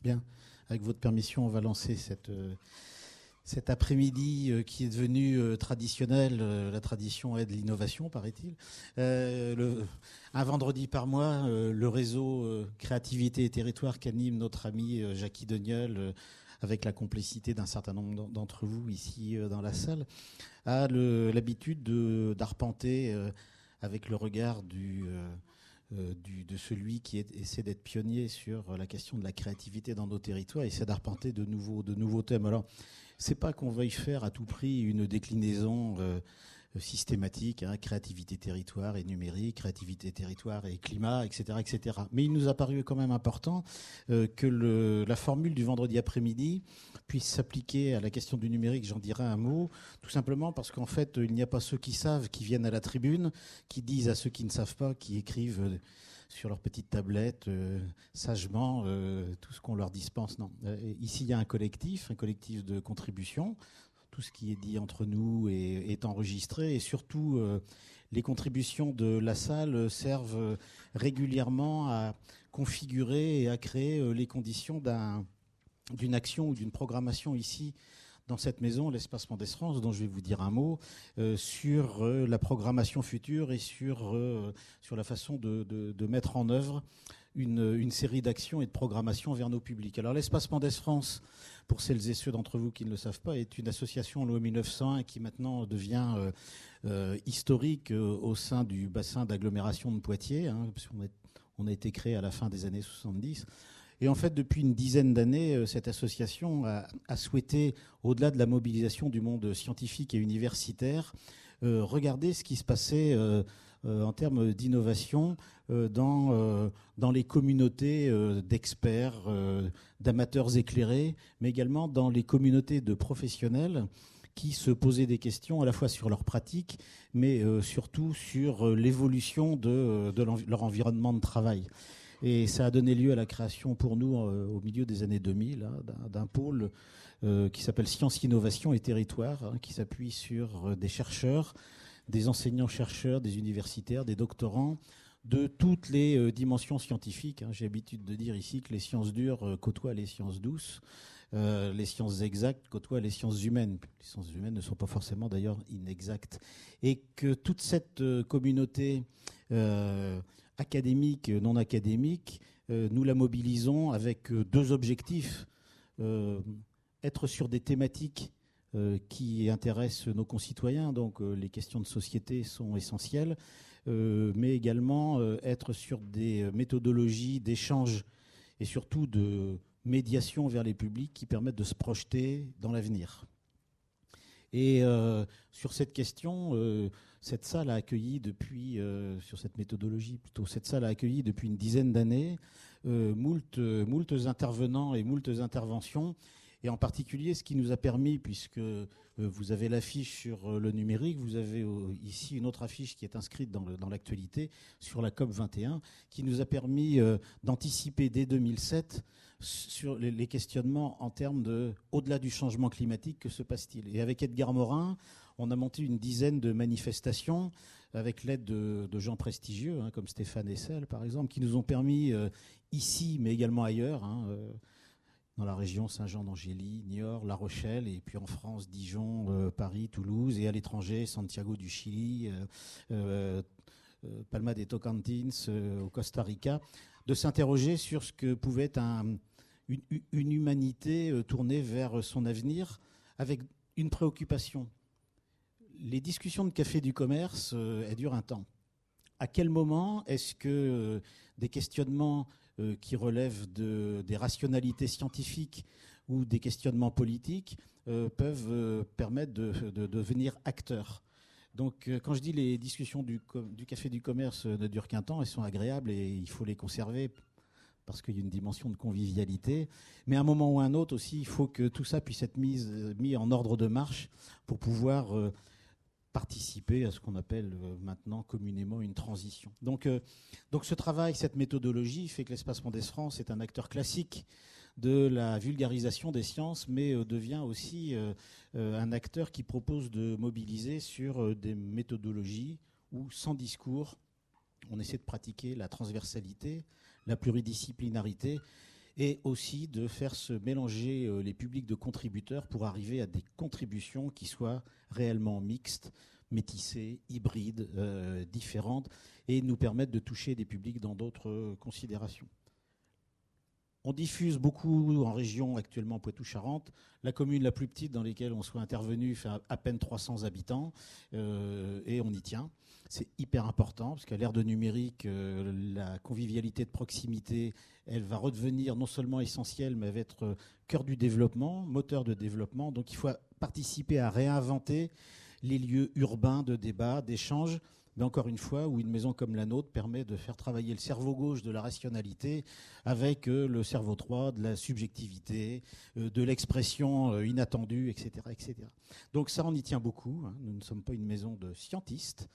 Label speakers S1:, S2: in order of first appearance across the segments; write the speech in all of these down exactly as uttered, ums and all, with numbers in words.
S1: Bien, avec votre permission, on va lancer cette, euh, cet après-midi euh, qui est devenu euh, traditionnel. Euh, la tradition est de l'innovation, paraît-il. Euh, le, un vendredi par mois, euh, le réseau euh, Créativité et Territoire qu'anime notre ami euh, Jackie Deniol, euh, avec la complicité d'un certain nombre d'entre vous ici euh, dans la salle, a le, l'habitude de, d'arpenter euh, avec le regard du... Euh, Euh, du, de celui qui est, essaie d'être pionnier sur la question de la créativité dans nos territoires, essaie d'arpenter de nouveaux, de nouveaux thèmes. Alors, c'est pas qu'on veuille faire à tout prix une déclinaison euh, systématique, hein, créativité territoire et numérique, créativité territoire et climat, et cetera, et cetera. Mais il nous a paru quand même important euh, que le, la formule du vendredi après-midi puisse s'appliquer à la question du numérique. J'en dirai un mot, tout simplement parce qu'en fait, il n'y a pas ceux qui savent qui viennent à la tribune, qui disent à ceux qui ne savent pas, qui écrivent euh, sur leur petite tablette euh, sagement euh, tout ce qu'on leur dispense. Non. Euh, ici, il y a un collectif, un collectif de contribution. Tout ce qui est dit entre nous est, est enregistré et surtout euh, les contributions de la salle servent euh, régulièrement à configurer et à créer euh, les conditions d'un, d'une action ou d'une programmation ici dans cette maison, l'Espace Mendès France, dont je vais vous dire un mot, euh, sur euh, la programmation future et sur, euh, sur la façon de, de, de mettre en œuvre une, une série d'actions et de programmations vers nos publics. Alors l'Espace Mendès France, pour celles et ceux d'entre vous qui ne le savent pas, est une association loi mille neuf cent un qui maintenant devient euh, euh, historique euh, au sein du bassin d'agglomération de Poitiers, hein, parce qu'on a, on a été créé à la fin des années soixante-dix. Et en fait, depuis une dizaine d'années, euh, cette association a, a souhaité, au-delà de la mobilisation du monde scientifique et universitaire, euh, regarder ce qui se passait euh, euh, en termes d'innovation euh, dans, euh, dans les communautés euh, d'experts, euh, d'amateurs éclairés, mais également dans les communautés de professionnels qui se posaient des questions à la fois sur leur pratique, mais euh, surtout sur euh, l'évolution de, de leur environnement de travail. Et ça a donné lieu à la création pour nous, euh, au milieu des années deux mille, hein, d'un, d'un pôle euh, qui s'appelle Sciences, Innovation et Territoire, hein, qui s'appuie sur euh, des chercheurs, des enseignants-chercheurs, des universitaires, des doctorants, de toutes les euh, dimensions scientifiques. Hein. J'ai l'habitude de dire ici que les sciences dures euh, côtoient les sciences douces, euh, les sciences exactes côtoient les sciences humaines. Les sciences humaines ne sont pas forcément d'ailleurs inexactes. Et que toute cette euh, communauté euh, académique, non académique, euh, nous la mobilisons avec euh, deux objectifs. Euh, être sur des thématiques euh, qui intéressent nos concitoyens, donc euh, les questions de société sont essentielles, euh, mais également euh, être sur des méthodologies d'échange et surtout de médiation vers les publics qui permettent de se projeter dans l'avenir. Et euh, sur cette question, euh, cette salle a accueilli depuis, euh, sur cette méthodologie plutôt, cette salle a accueilli depuis une dizaine d'années euh, moult, euh, moultes intervenants et moultes interventions. Et en particulier, ce qui nous a permis, puisque euh, vous avez l'affiche sur euh, le numérique, vous avez euh, ici une autre affiche qui est inscrite dans, le, dans l'actualité sur la COP vingt et un, qui nous a permis euh, d'anticiper dès deux mille sept sur les, les questionnements en termes de, au-delà du changement climatique, que se passe-t-il ? Et avec Edgar Morin, on a monté une dizaine de manifestations avec l'aide de, de gens prestigieux, hein, comme Stéphane Hessel, par exemple, qui nous ont permis, euh, ici, mais également ailleurs, hein, euh, dans la région Saint-Jean-d'Angély, Niort, La Rochelle, et puis en France, Dijon, euh, Paris, Toulouse, et à l'étranger, Santiago du Chili, euh, euh, euh, Palma de Tocantins, euh, au Costa Rica, de s'interroger sur ce que pouvait être un, une, une humanité euh, tournée vers son avenir, avec une préoccupation. Les discussions de café du commerce, euh, elles durent un temps. À quel moment est-ce que euh, des questionnements euh, qui relèvent de, des rationalités scientifiques ou des questionnements politiques euh, peuvent euh, permettre de, de, de devenir acteurs ? Donc euh, quand je dis les discussions du, du café du commerce ne durent qu'un temps, elles sont agréables et il faut les conserver parce qu'il y a une dimension de convivialité. Mais à un moment ou à un autre aussi, il faut que tout ça puisse être mis, mis en ordre de marche pour pouvoir euh, participer à ce qu'on appelle euh, maintenant communément une transition. Donc, euh, donc ce travail, cette méthodologie fait que l'Espace Mendès France est un acteur classique de la vulgarisation des sciences, mais euh, devient aussi euh, euh, un acteur qui propose de mobiliser sur euh, des méthodologies où, sans discours, on essaie de pratiquer la transversalité, la pluridisciplinarité et aussi de faire se mélanger euh, les publics de contributeurs pour arriver à des contributions qui soient réellement mixtes, métissées, hybrides, euh, différentes, et nous permettre de toucher des publics dans d'autres euh, considérations. On diffuse beaucoup en région, actuellement Poitou-Charentes. La commune la plus petite dans laquelle on soit intervenu fait à peine trois cents habitants, euh, et on y tient. C'est hyper important parce qu'à l'ère de numérique, euh, la convivialité de proximité, elle va redevenir non seulement essentielle, mais elle va être euh, cœur du développement, moteur de développement. Donc il faut participer à réinventer les lieux urbains de débat, d'échange, mais encore une fois, où une maison comme la nôtre permet de faire travailler le cerveau gauche de la rationalité avec euh, le cerveau droit de la subjectivité, euh, de l'expression euh, inattendue, et cetera, et cetera. Donc ça, on y tient beaucoup. Hein. Nous ne sommes pas une maison de scientistes.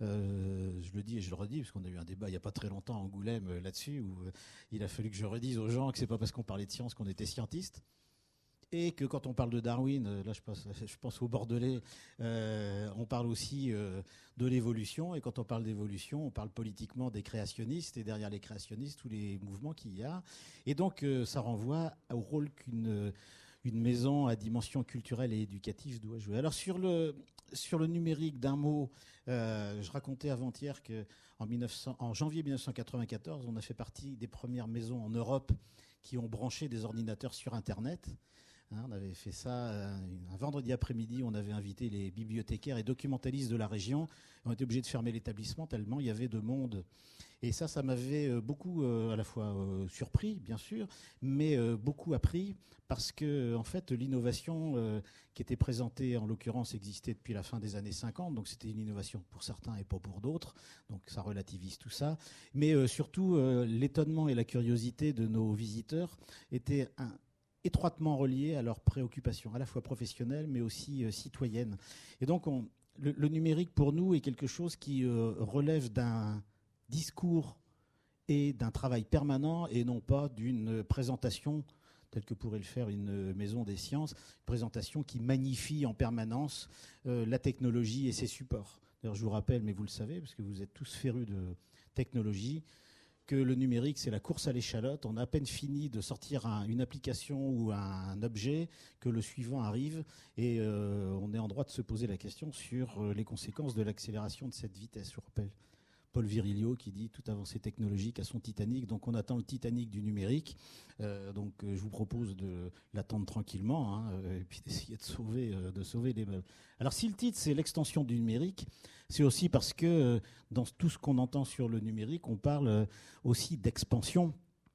S1: Euh, je le dis et je le redis, parce qu'on a eu un débat il n'y a pas très longtemps à Angoulême euh, là-dessus, où euh, il a fallu que je redise aux gens que c'est pas parce qu'on parlait de science qu'on était scientistes. Et que quand on parle de Darwin, là je pense, je pense au Bordelais, euh, on parle aussi euh, de l'évolution. Et quand on parle d'évolution, on parle politiquement des créationnistes. Et derrière les créationnistes, tous les mouvements qu'il y a. Et donc euh, ça renvoie au rôle qu'une une maison à dimension culturelle et éducative doit jouer. Alors sur le, sur le numérique, d'un mot, euh, je racontais avant-hier qu'en en janvier mille neuf cent quatre-vingt-quatorze, on a fait partie des premières maisons en Europe qui ont branché des ordinateurs sur Internet. Hein, on avait fait ça euh, un vendredi après-midi, on avait invité les bibliothécaires et documentalistes de la région. On était obligés de fermer l'établissement tellement il y avait de monde. Et ça, ça m'avait beaucoup euh, à la fois euh, surpris, bien sûr, mais euh, beaucoup appris parce que, en fait, l'innovation euh, qui était présentée, en l'occurrence, existait depuis la fin des années cinquante. Donc, c'était une innovation pour certains et pas pour d'autres. Donc, ça relativise tout ça. Mais euh, surtout, euh, l'étonnement et la curiosité de nos visiteurs étaient un, étroitement reliés à leurs préoccupations, à la fois professionnelles, mais aussi euh, citoyennes. Et donc, on, le, le numérique, pour nous, est quelque chose qui euh, relève d'un discours et d'un travail permanent et non pas d'une présentation telle que pourrait le faire une maison des sciences, une présentation qui magnifie en permanence euh, la technologie et ses supports. D'ailleurs, je vous rappelle, mais vous le savez, parce que vous êtes tous férus de technologie, que le numérique, c'est la course à l'échalote. On a à peine fini de sortir un, une application ou un, un objet que le suivant arrive et euh, on est en droit de se poser la question sur euh, les conséquences de l'accélération de cette vitesse. Je vous rappelle Paul Virilio qui dit toute avancée technologique a son Titanic, donc on attend le Titanic du numérique. Euh, donc euh, je vous propose de l'attendre tranquillement hein, euh, et puis d'essayer de sauver, euh, de sauver les meubles. Alors si le titre c'est l'extension du numérique, c'est aussi parce que euh, dans tout ce qu'on entend sur le numérique, on parle euh, aussi d'expansion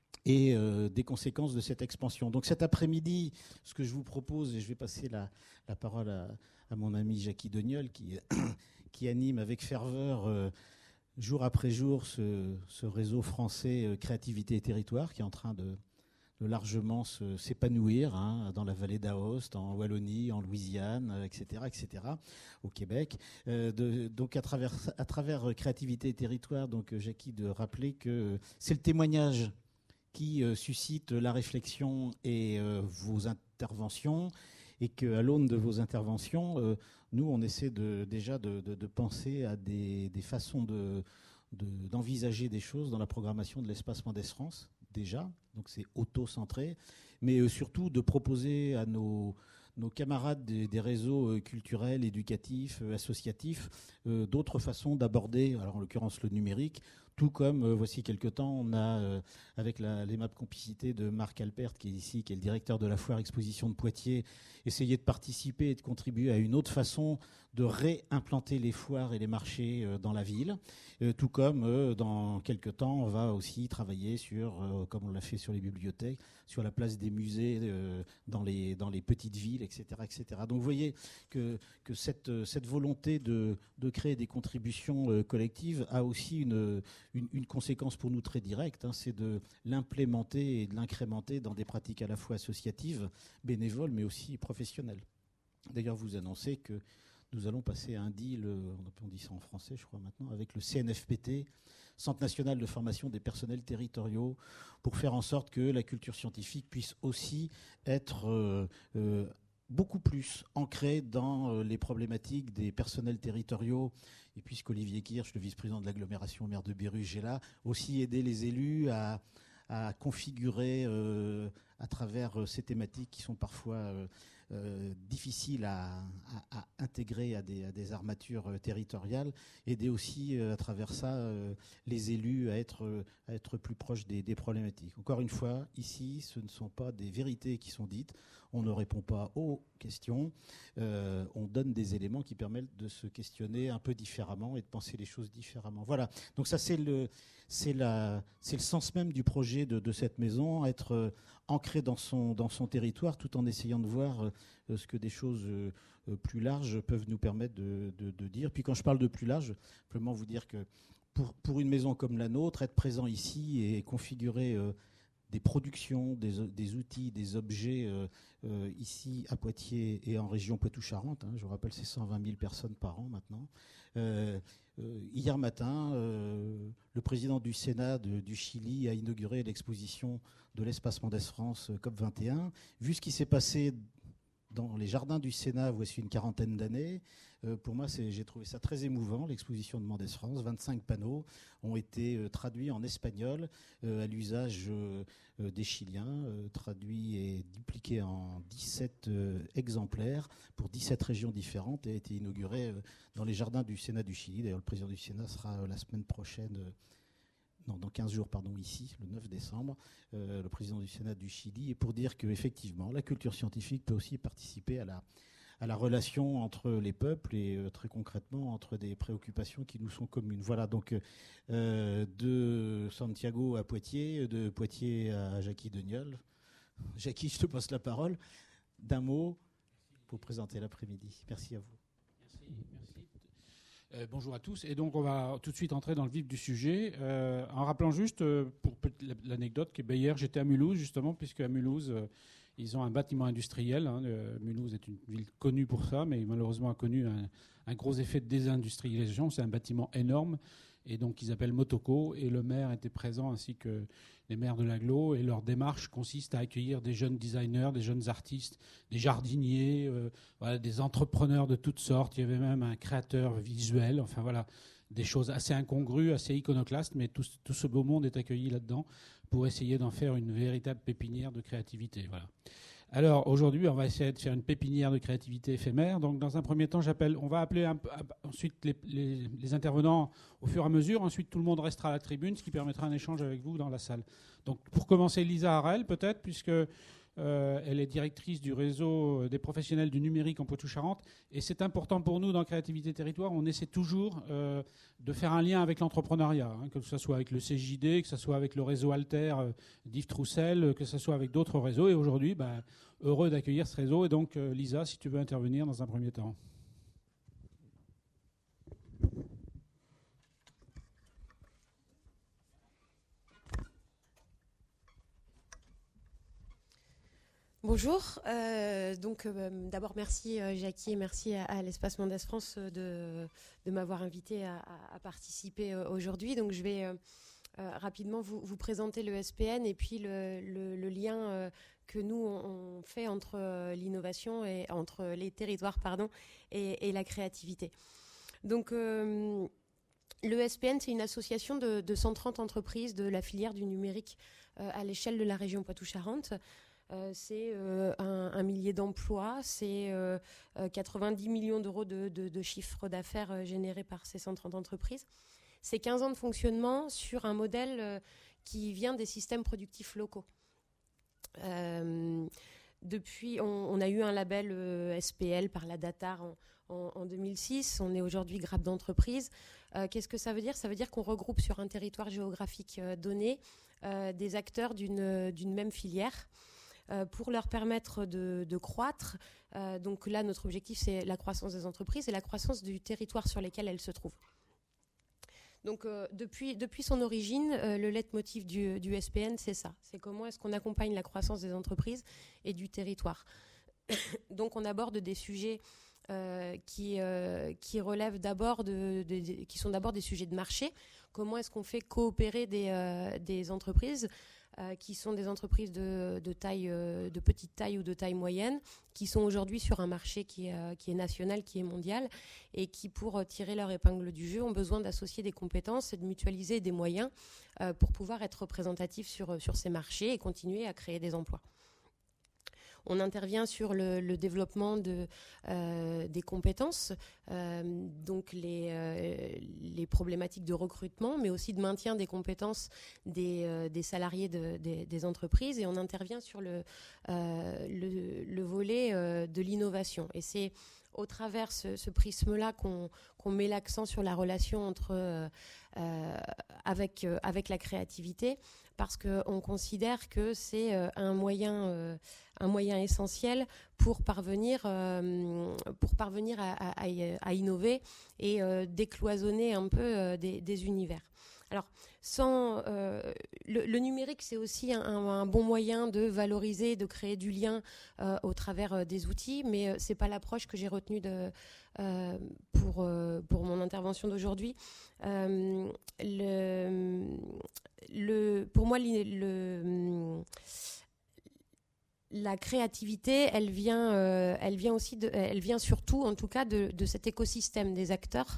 S1: et euh, des conséquences de cette expansion. Donc cet après-midi, ce que je vous propose, et je vais passer la, la parole à, à mon ami Jackie Doniol qui, qui anime avec ferveur euh, jour après jour ce, ce réseau français euh, Créativité et Territoire qui est en train de, de largement se, s'épanouir hein, dans la vallée d'Aoste, en Wallonie, en Louisiane, euh, et cetera, et cetera, au Québec. Euh, de, donc à travers, à travers Créativité et Territoire, donc euh, Jackie de rappeler que c'est le témoignage qui euh, suscite la réflexion et euh, vos interventions, et qu'à l'aune de vos interventions, euh, nous, on essaie de, déjà de, de, de penser à des, des façons de, de, d'envisager des choses dans la programmation de l'Espace Mendès France, déjà, donc c'est auto-centré, mais euh, surtout de proposer à nos, nos camarades des, des réseaux euh, culturels, éducatifs, euh, associatifs, euh, d'autres façons d'aborder, alors en l'occurrence le numérique, tout comme, euh, voici quelque temps, on a, euh, avec la, l'aimable complicité de Marc Alpert, qui est ici, qui est le directeur de la foire exposition de Poitiers, essayé de participer et de contribuer à une autre façon de réimplanter les foires et les marchés euh, dans la ville. Euh, tout comme, euh, dans quelque temps, on va aussi travailler sur, euh, comme on l'a fait sur les bibliothèques, sur la place des musées euh, dans, les, dans les petites villes, et cetera, et cetera. Donc vous voyez que, que cette, cette volonté de, de créer des contributions euh, collectives a aussi une Une, une conséquence pour nous très directe, hein, c'est de l'implémenter et de l'incrémenter dans des pratiques à la fois associatives, bénévoles, mais aussi professionnelles. D'ailleurs, vous annoncez que nous allons passer un deal, on dit ça en français, je crois maintenant, avec le C N F P T, Centre national de formation des personnels territoriaux, pour faire en sorte que la culture scientifique puisse aussi être euh, euh, beaucoup plus ancré dans les problématiques des personnels territoriaux. Et puisqu'Olivier Kirch, le vice-président de l'agglomération maire de Béruges, est là, aussi aider les élus à, à configurer euh, à travers euh, ces thématiques qui sont parfois euh, euh, difficiles à, à, à intégrer à des, à des armatures euh, territoriales, aider aussi euh, à travers ça euh, les élus à être, euh, à être plus proches des, des problématiques. Encore une fois, ici, ce ne sont pas des vérités qui sont dites, on ne répond pas aux questions, euh, on donne des éléments qui permettent de se questionner un peu différemment et de penser les choses différemment. Voilà, donc ça c'est le, c'est la, c'est le sens même du projet de, de cette maison, être euh, ancré dans son, dans son territoire tout en essayant de voir euh, ce que des choses euh, plus larges peuvent nous permettre de, de, de dire. Puis quand je parle de plus large, simplement vous dire que pour, pour une maison comme la nôtre, être présent ici et configurer euh, des productions, des, des outils, des objets euh, euh, ici à Poitiers et en région Poitou-Charentes. Hein, je vous rappelle, c'est cent vingt mille personnes par an maintenant. Euh, euh, hier matin, euh, le président du Sénat de, du Chili a inauguré l'exposition de l'espace Mendes France C O P vingt et un. Vu ce qui s'est passé dans les jardins du Sénat voici une quarantaine d'années, euh, pour moi, c'est, j'ai trouvé ça très émouvant, l'exposition de Mendes France. vingt-cinq panneaux ont été euh, traduits en espagnol euh, à l'usage euh, euh, des Chiliens, euh, traduits et dupliqués en dix-sept euh, exemplaires pour dix-sept régions différentes et a été inauguré euh, dans les jardins du Sénat du Chili. D'ailleurs, le président du Sénat sera euh, la semaine prochaine... Euh, Non, dans quinze jours, pardon, ici, le neuf décembre, euh, le président du Sénat du Chili, et pour dire qu'effectivement, la culture scientifique peut aussi participer à la, à la relation entre les peuples et euh, très concrètement entre des préoccupations qui nous sont communes. Voilà, donc euh, de Santiago à Poitiers, de Poitiers à Jacky-Deniol. Jacky, je te passe la parole. D'un mot pour présenter l'après-midi. Merci à vous.
S2: Merci, merci. Euh, bonjour à tous. Et donc, on va tout de suite entrer dans le vif du sujet. Euh, en rappelant juste, euh, pour l'anecdote, que ben, hier, j'étais à Mulhouse, justement, puisque à Mulhouse, euh, ils ont un bâtiment industriel. Hein, euh, Mulhouse est une ville connue pour ça, mais malheureusement a connu un, un gros effet de désindustrialisation. C'est un bâtiment énorme. Et donc, ils appellent Motoko. Et le maire était présent, ainsi que les maires de l'agglo. Et leur démarche consiste à accueillir des jeunes designers, des jeunes artistes, des jardiniers, euh, voilà, des entrepreneurs de toutes sortes. Il y avait même un créateur visuel. Enfin, voilà, des choses assez incongrues, assez iconoclastes. Mais tout, tout ce beau monde est accueilli là-dedans pour essayer d'en faire une véritable pépinière de créativité. Voilà. Alors aujourd'hui, on va essayer de faire une pépinière de créativité éphémère. Donc dans un premier temps, j'appelle, on va appeler un, ensuite les, les, les intervenants au fur et à mesure. Ensuite, tout le monde restera à la tribune, ce qui permettra un échange avec vous dans la salle. Donc pour commencer, Lisa Harel peut-être, puisque euh, elle est directrice du réseau des professionnels du numérique en Poitou-Charentes. Et c'est important pour nous dans Créativité Territoire. On essaie toujours euh, de faire un lien avec l'entrepreneuriat, hein, que ce soit avec le C J D, que ce soit avec le réseau Alter euh, d'Yves Troussel, que ce soit avec d'autres réseaux. Et aujourd'hui, bah, heureux d'accueillir ce réseau. Et donc, euh, Lisa, si tu veux intervenir dans un premier temps.
S3: Bonjour. Euh, donc, euh, d'abord, merci euh, Jacky et merci à, à l'Espace Mendes France de, de m'avoir invité à, à, à participer euh, aujourd'hui. Donc, je vais euh, euh, rapidement vous, vous présenter le S P N et puis le, le, le lien euh, que nous on, on fait entre euh, l'innovation et entre les territoires, pardon, et, et la créativité. Donc, euh, le S P N, c'est une association de, de cent trente entreprises de la filière du numérique euh, à l'échelle de la région Poitou-Charentes. Euh, c'est euh, un, un millier d'emplois, c'est euh, quatre-vingt-dix millions d'euros de, de, de chiffre d'affaires euh, générés par ces cent trente entreprises. C'est quinze ans de fonctionnement sur un modèle euh, qui vient des systèmes productifs locaux. Euh, depuis, on, on a eu un label euh, S P L par la Datar en, en, en deux mille six. On est aujourd'hui Grappe d'entreprise. Euh, qu'est-ce que ça veut dire ? Ça veut dire qu'on regroupe sur un territoire géographique euh, donné euh, des acteurs d'une, d'une même filière. Euh, pour leur permettre de, de croître. Euh, donc là, notre objectif, c'est la croissance des entreprises et la croissance du territoire sur lequel elles se trouvent. Donc euh, depuis, depuis son origine, euh, le leitmotiv du, du S P N, c'est ça. C'est comment est-ce qu'on accompagne la croissance des entreprises et du territoire. Donc on aborde des sujets euh, qui, euh, qui relèvent d'abord de, de, de, qui sont d'abord des sujets de marché. Comment est-ce qu'on fait coopérer des, euh, des entreprises euh, qui sont des entreprises de, de, taille, euh, de petite taille ou de taille moyenne, qui sont aujourd'hui sur un marché qui est, euh, qui est national, qui est mondial, et qui, pour tirer leur épingle du jeu, ont besoin d'associer des compétences et de mutualiser des moyens euh, pour pouvoir être représentatifs sur, sur ces marchés et continuer à créer des emplois. On intervient sur le, le développement de, euh, des compétences, euh, donc les, euh, les problématiques de recrutement, mais aussi de maintien des compétences des, euh, des salariés de, des, des entreprises. Et on intervient sur le, euh, le, le volet euh, de l'innovation. Et c'est au travers ce, ce prisme-là qu'on, qu'on met l'accent sur la relation entre, euh, euh, avec, euh, avec la créativité, parce qu'on considère que c'est euh, un moyen, euh, un moyen essentiel pour parvenir, euh, pour parvenir à, à, à innover et euh, décloisonner un peu euh, des, des univers. Alors, sans, euh, le, le numérique, c'est aussi un, un bon moyen de valoriser, de créer du lien euh, au travers euh, des outils, mais euh, c'est pas l'approche que j'ai retenue de, euh, pour, euh, pour mon intervention d'aujourd'hui. Euh, le, le, pour moi, le, le, la créativité, elle vient, euh, elle vient aussi, de, elle vient surtout, en tout cas, de, de cet écosystème des acteurs.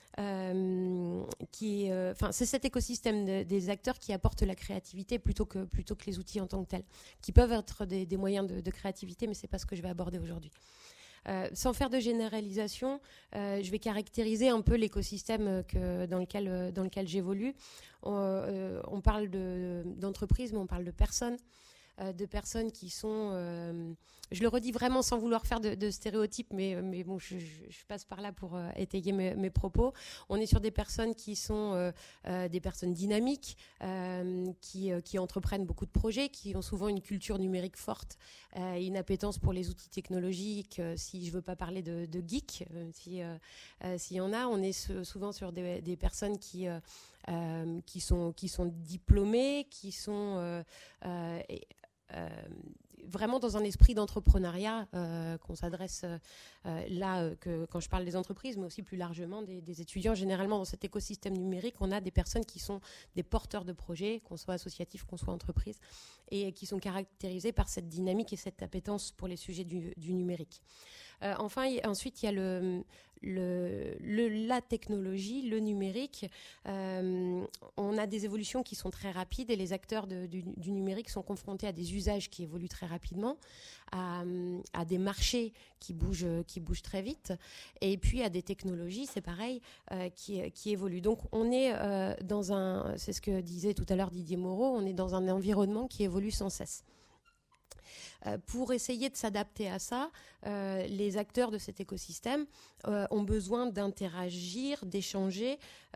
S3: Euh, qui, euh, enfin, c'est cet écosystème de, des acteurs qui apportent la créativité plutôt que, plutôt que les outils en tant que tels, qui peuvent être des, des moyens de, de créativité, mais c'est pas ce que je vais aborder aujourd'hui. Euh, sans faire de généralisation, euh, je vais caractériser un peu l'écosystème que, dans lequel, dans lequel j'évolue. On, euh, on parle de, d'entreprise, mais on parle de personnes. De personnes qui sont, euh, je le redis vraiment sans vouloir faire de, de stéréotypes, mais, mais bon, je, je, je passe par là pour euh, étayer mes, mes propos. On est sur des personnes qui sont euh, euh, des personnes dynamiques, euh, qui, euh, qui entreprennent beaucoup de projets, qui ont souvent une culture numérique forte, euh, une appétence pour les outils technologiques. Euh, si je veux pas parler de, de geek, euh, si euh, euh, s'il y en a, on est s- souvent sur des, des personnes qui euh, euh, qui sont qui sont diplômées, qui sont euh, euh, et, Euh, vraiment dans un esprit d'entrepreneuriat euh, qu'on s'adresse euh, là euh, que, quand je parle des entreprises, mais aussi plus largement des, des étudiants. Généralement, dans cet écosystème numérique, on a des personnes qui sont des porteurs de projets, qu'on soit associatifs, qu'on soit entreprise, et qui sont caractérisés par cette dynamique et cette appétence pour les sujets du, du numérique. Euh, enfin, y, ensuite, il y a le, le, le, la technologie, le numérique. Euh, on a des évolutions qui sont très rapides et les acteurs de, du, du numérique sont confrontés à des usages qui évoluent très rapidement, à, à des marchés qui bougent, qui bougent très vite, et puis à des technologies, c'est pareil, euh, qui, qui évoluent. Donc, on est euh, dans un, c'est ce que disait tout à l'heure Didier Moreau, on est dans un environnement qui évolue sans cesse. Euh, pour essayer de s'adapter à ça, euh, les acteurs de cet écosystème euh, ont besoin d'interagir, d'échanger.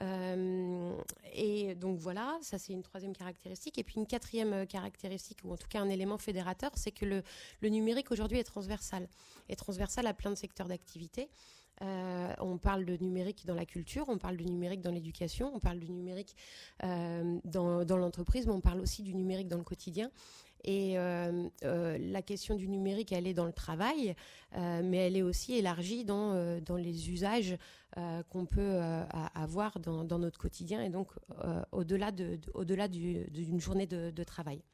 S3: Euh, et donc voilà, ça c'est une troisième caractéristique. Et puis une quatrième caractéristique, ou en tout cas un élément fédérateur, c'est que le, le numérique aujourd'hui est transversal. Est transversal à plein de secteurs d'activité. Euh, on parle de numérique dans la culture, on parle de numérique dans l'éducation, on parle de numérique euh, dans, dans l'entreprise, mais on parle aussi du numérique dans le quotidien. Et euh, euh, la question du numérique, elle est dans le travail, euh, mais elle est aussi élargie dans, euh, dans les usages euh, qu'on peut euh, avoir dans, dans notre quotidien, et donc euh, au-delà, de, de, au-delà du, d'une journée de, de travail.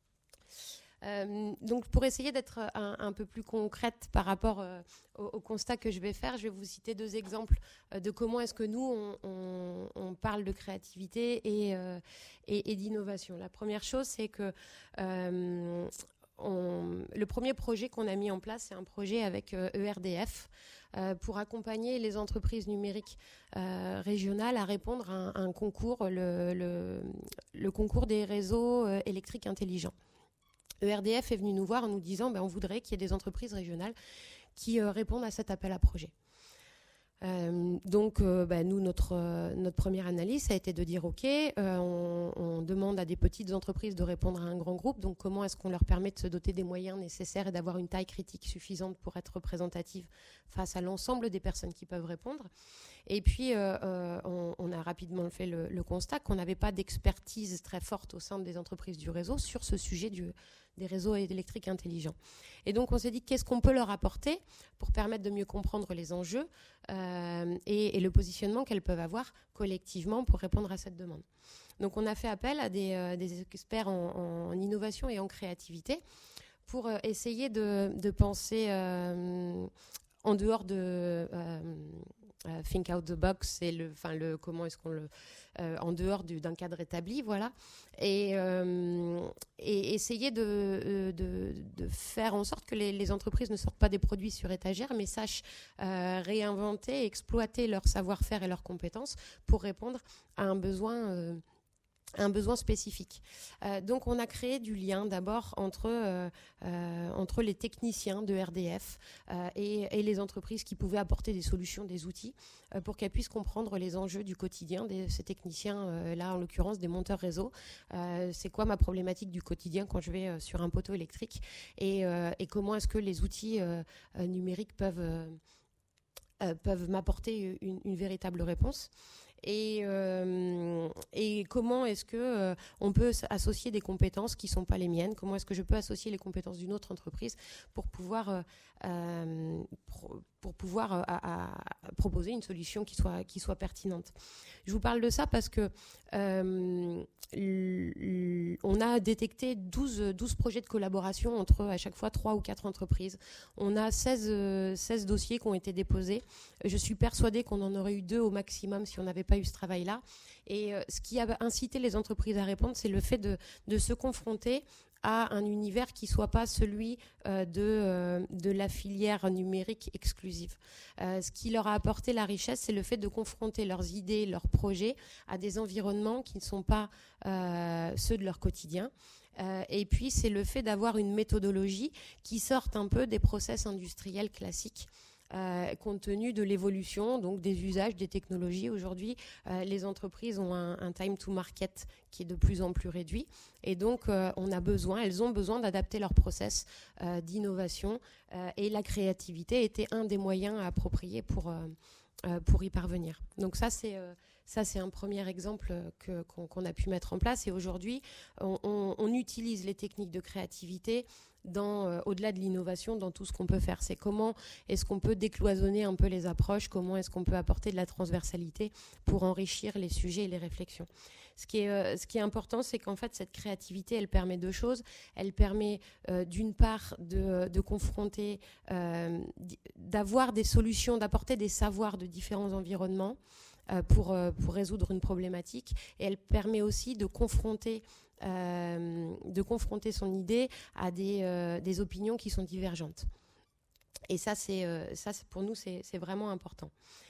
S3: Euh, donc pour essayer d'être un, un peu plus concrète par rapport euh, au, au constat que je vais faire, je vais vous citer deux exemples euh, de comment est-ce que nous, on, on, on parle de créativité et, euh, et, et d'innovation. La première chose, c'est que euh, on, le premier projet qu'on a mis en place, c'est un projet avec euh, E R D F euh, pour accompagner les entreprises numériques euh, régionales à répondre à un, à un concours, le, le, le concours des réseaux euh, électriques intelligents. E R D F est venu nous voir en nous disant ben, on voudrait qu'il y ait des entreprises régionales qui euh, répondent à cet appel à projet. Euh, donc, euh, ben, nous, notre, euh, notre première analyse, ça a été de dire ok, euh, on, on demande à des petites entreprises de répondre à un grand groupe, donc comment est-ce qu'on leur permet de se doter des moyens nécessaires et d'avoir une taille critique suffisante pour être représentative face à l'ensemble des personnes qui peuvent répondre. Et puis, euh, euh, on, on a rapidement fait le, le constat qu'on n'avait pas d'expertise très forte au sein des entreprises du réseau sur ce sujet du, des réseaux électriques intelligents. Et donc, on s'est dit qu'est-ce qu'on peut leur apporter pour permettre de mieux comprendre les enjeux euh, et, et le positionnement qu'elles peuvent avoir collectivement pour répondre à cette demande. Donc on a fait appel à des, euh, des experts en, en innovation et en créativité pour euh, essayer de, de penser euh, en dehors de euh, euh, think out the box et le, enfin le comment est-ce qu'on le euh, en dehors du, d'un cadre établi, voilà, et, euh, et essayer de, de, de faire en sorte que les, les entreprises ne sortent pas des produits sur étagère, mais sachent euh, réinventer, exploiter leur savoir-faire et leurs compétences pour répondre à un besoin. Euh, un besoin spécifique. Euh, donc on a créé du lien d'abord entre, euh, euh, entre les techniciens de R D F euh, et, et les entreprises qui pouvaient apporter des solutions, des outils euh, pour qu'elles puissent comprendre les enjeux du quotidien de ces techniciens, euh, là en l'occurrence des monteurs réseau. Euh, c'est quoi ma problématique du quotidien quand je vais euh, sur un poteau électrique et, euh, et comment est-ce que les outils euh, euh, numériques peuvent, euh, euh, peuvent m'apporter une, une véritable réponse. Et, euh, et comment est-ce que euh, on peut associer des compétences qui sont pas les miennes? Comment est-ce que je peux associer les compétences d'une autre entreprise pour pouvoir euh, euh, pro, pour pouvoir euh, à, à proposer une solution qui soit qui soit pertinente? Je vous parle de ça parce que euh, on a détecté douze, douze projets de collaboration entre à chaque fois trois ou quatre entreprises. On a seize, seize dossiers qui ont été déposés. Je suis persuadée qu'on en aurait eu deux au maximum si on n'avait pas eu ce travail-là. Et euh, ce qui a incité les entreprises à répondre, c'est le fait de, de se confronter à un univers qui soit pas celui euh, de, euh, de la filière numérique exclusive. Euh, ce qui leur a apporté la richesse, c'est le fait de confronter leurs idées, leurs projets à des environnements qui ne sont pas euh, ceux de leur quotidien. Euh, et puis, c'est le fait d'avoir une méthodologie qui sorte un peu des process industriels classiques. Euh, compte tenu de l'évolution, donc des usages, des technologies. Aujourd'hui, euh, les entreprises ont un, un time to market qui est de plus en plus réduit. Et donc, euh, on a besoin, elles ont besoin d'adapter leur process euh, d'innovation. Euh, et la créativité était un des moyens appropriés pour, euh, euh, pour y parvenir. Donc ça, c'est... Euh, Ça, c'est un premier exemple que, qu'on, qu'on a pu mettre en place. Et aujourd'hui, on, on, on utilise les techniques de créativité dans, euh, au-delà de l'innovation, dans tout ce qu'on peut faire. C'est comment est-ce qu'on peut décloisonner un peu les approches, comment est-ce qu'on peut apporter de la transversalité pour enrichir les sujets et les réflexions. Ce qui est, euh, ce qui est important, c'est qu'en fait, cette créativité, elle permet deux choses. Elle permet, euh, d'une part, de, de confronter, euh, d'avoir des solutions, d'apporter des savoirs de différents environnements, Euh, pour, euh, pour résoudre une problématique, et elle permet aussi de confronter, euh, de confronter son idée à des, euh, des opinions qui sont divergentes. Et ça, c'est, euh, ça c'est, pour nous, c'est, c'est vraiment important.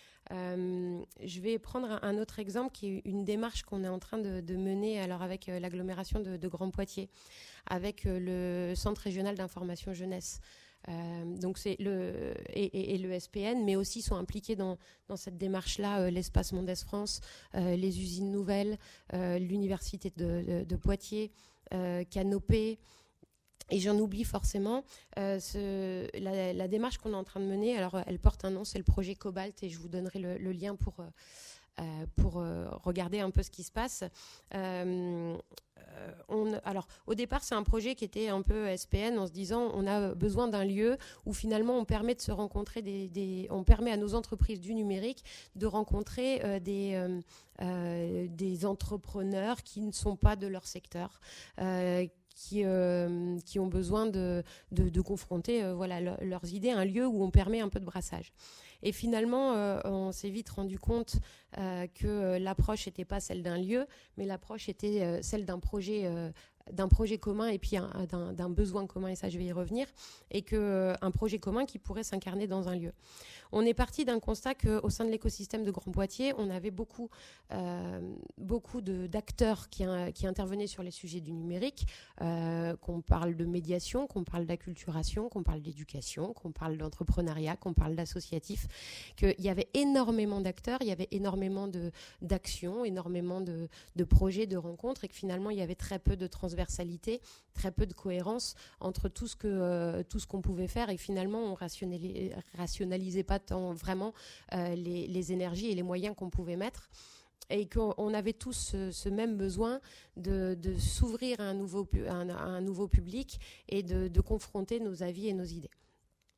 S3: Euh, je vais prendre un, un autre exemple qui est une démarche qu'on est en train de, de mener alors avec euh, l'agglomération de, de Grand Poitiers, avec euh, le Centre régional d'information jeunesse. Euh, donc c'est le et, et, et le S P N, mais aussi sont impliqués dans dans cette démarche-là euh, l'espace Mondes France, euh, les usines nouvelles, euh, l'université de, de, de Poitiers, euh, Canopée. Et j'en oublie forcément. Euh, ce, la, la démarche qu'on est en train de mener, alors elle porte un nom, c'est le projet Cobalt, et je vous donnerai le, le lien pour euh, pour euh, regarder un peu ce qui se passe. Euh, On, alors, au départ, c'est un projet qui était un peu S P N en se disant on a besoin d'un lieu où finalement on permet de se rencontrer, des, des, on permet à nos entreprises du numérique de rencontrer euh, des, euh, euh, des entrepreneurs qui ne sont pas de leur secteur, euh, qui, euh, qui ont besoin de, de, de confronter euh, voilà, le, leurs idées à un lieu où on permet un peu de brassage. Et finalement, euh, on s'est vite rendu compte euh, que l'approche n'était pas celle d'un lieu, mais l'approche était euh, celle d'un projet, euh, d'un projet commun et puis un, d'un, d'un besoin commun, et ça je vais y revenir, et qu'un euh, projet commun qui pourrait s'incarner dans un lieu. On est parti d'un constat qu'au sein de l'écosystème de Grand Poitiers, on avait beaucoup, euh, beaucoup de, d'acteurs qui, qui intervenaient sur les sujets du numérique, euh, qu'on parle de médiation, qu'on parle d'acculturation, qu'on parle d'éducation, qu'on parle d'entrepreneuriat, qu'on parle d'associatif, qu'il y avait énormément d'acteurs, il y avait énormément de, d'actions, énormément de, de projets, de rencontres, et que finalement il y avait très peu de transversalité, très peu de cohérence entre tout ce, que, euh, tout ce qu'on pouvait faire, et finalement on rationalisait, rationalisait pas tant vraiment euh, les, les énergies et les moyens qu'on pouvait mettre, et qu'on avait tous ce, ce même besoin de, de s'ouvrir à un nouveau, à un, à un nouveau public et de, de confronter nos avis et nos idées.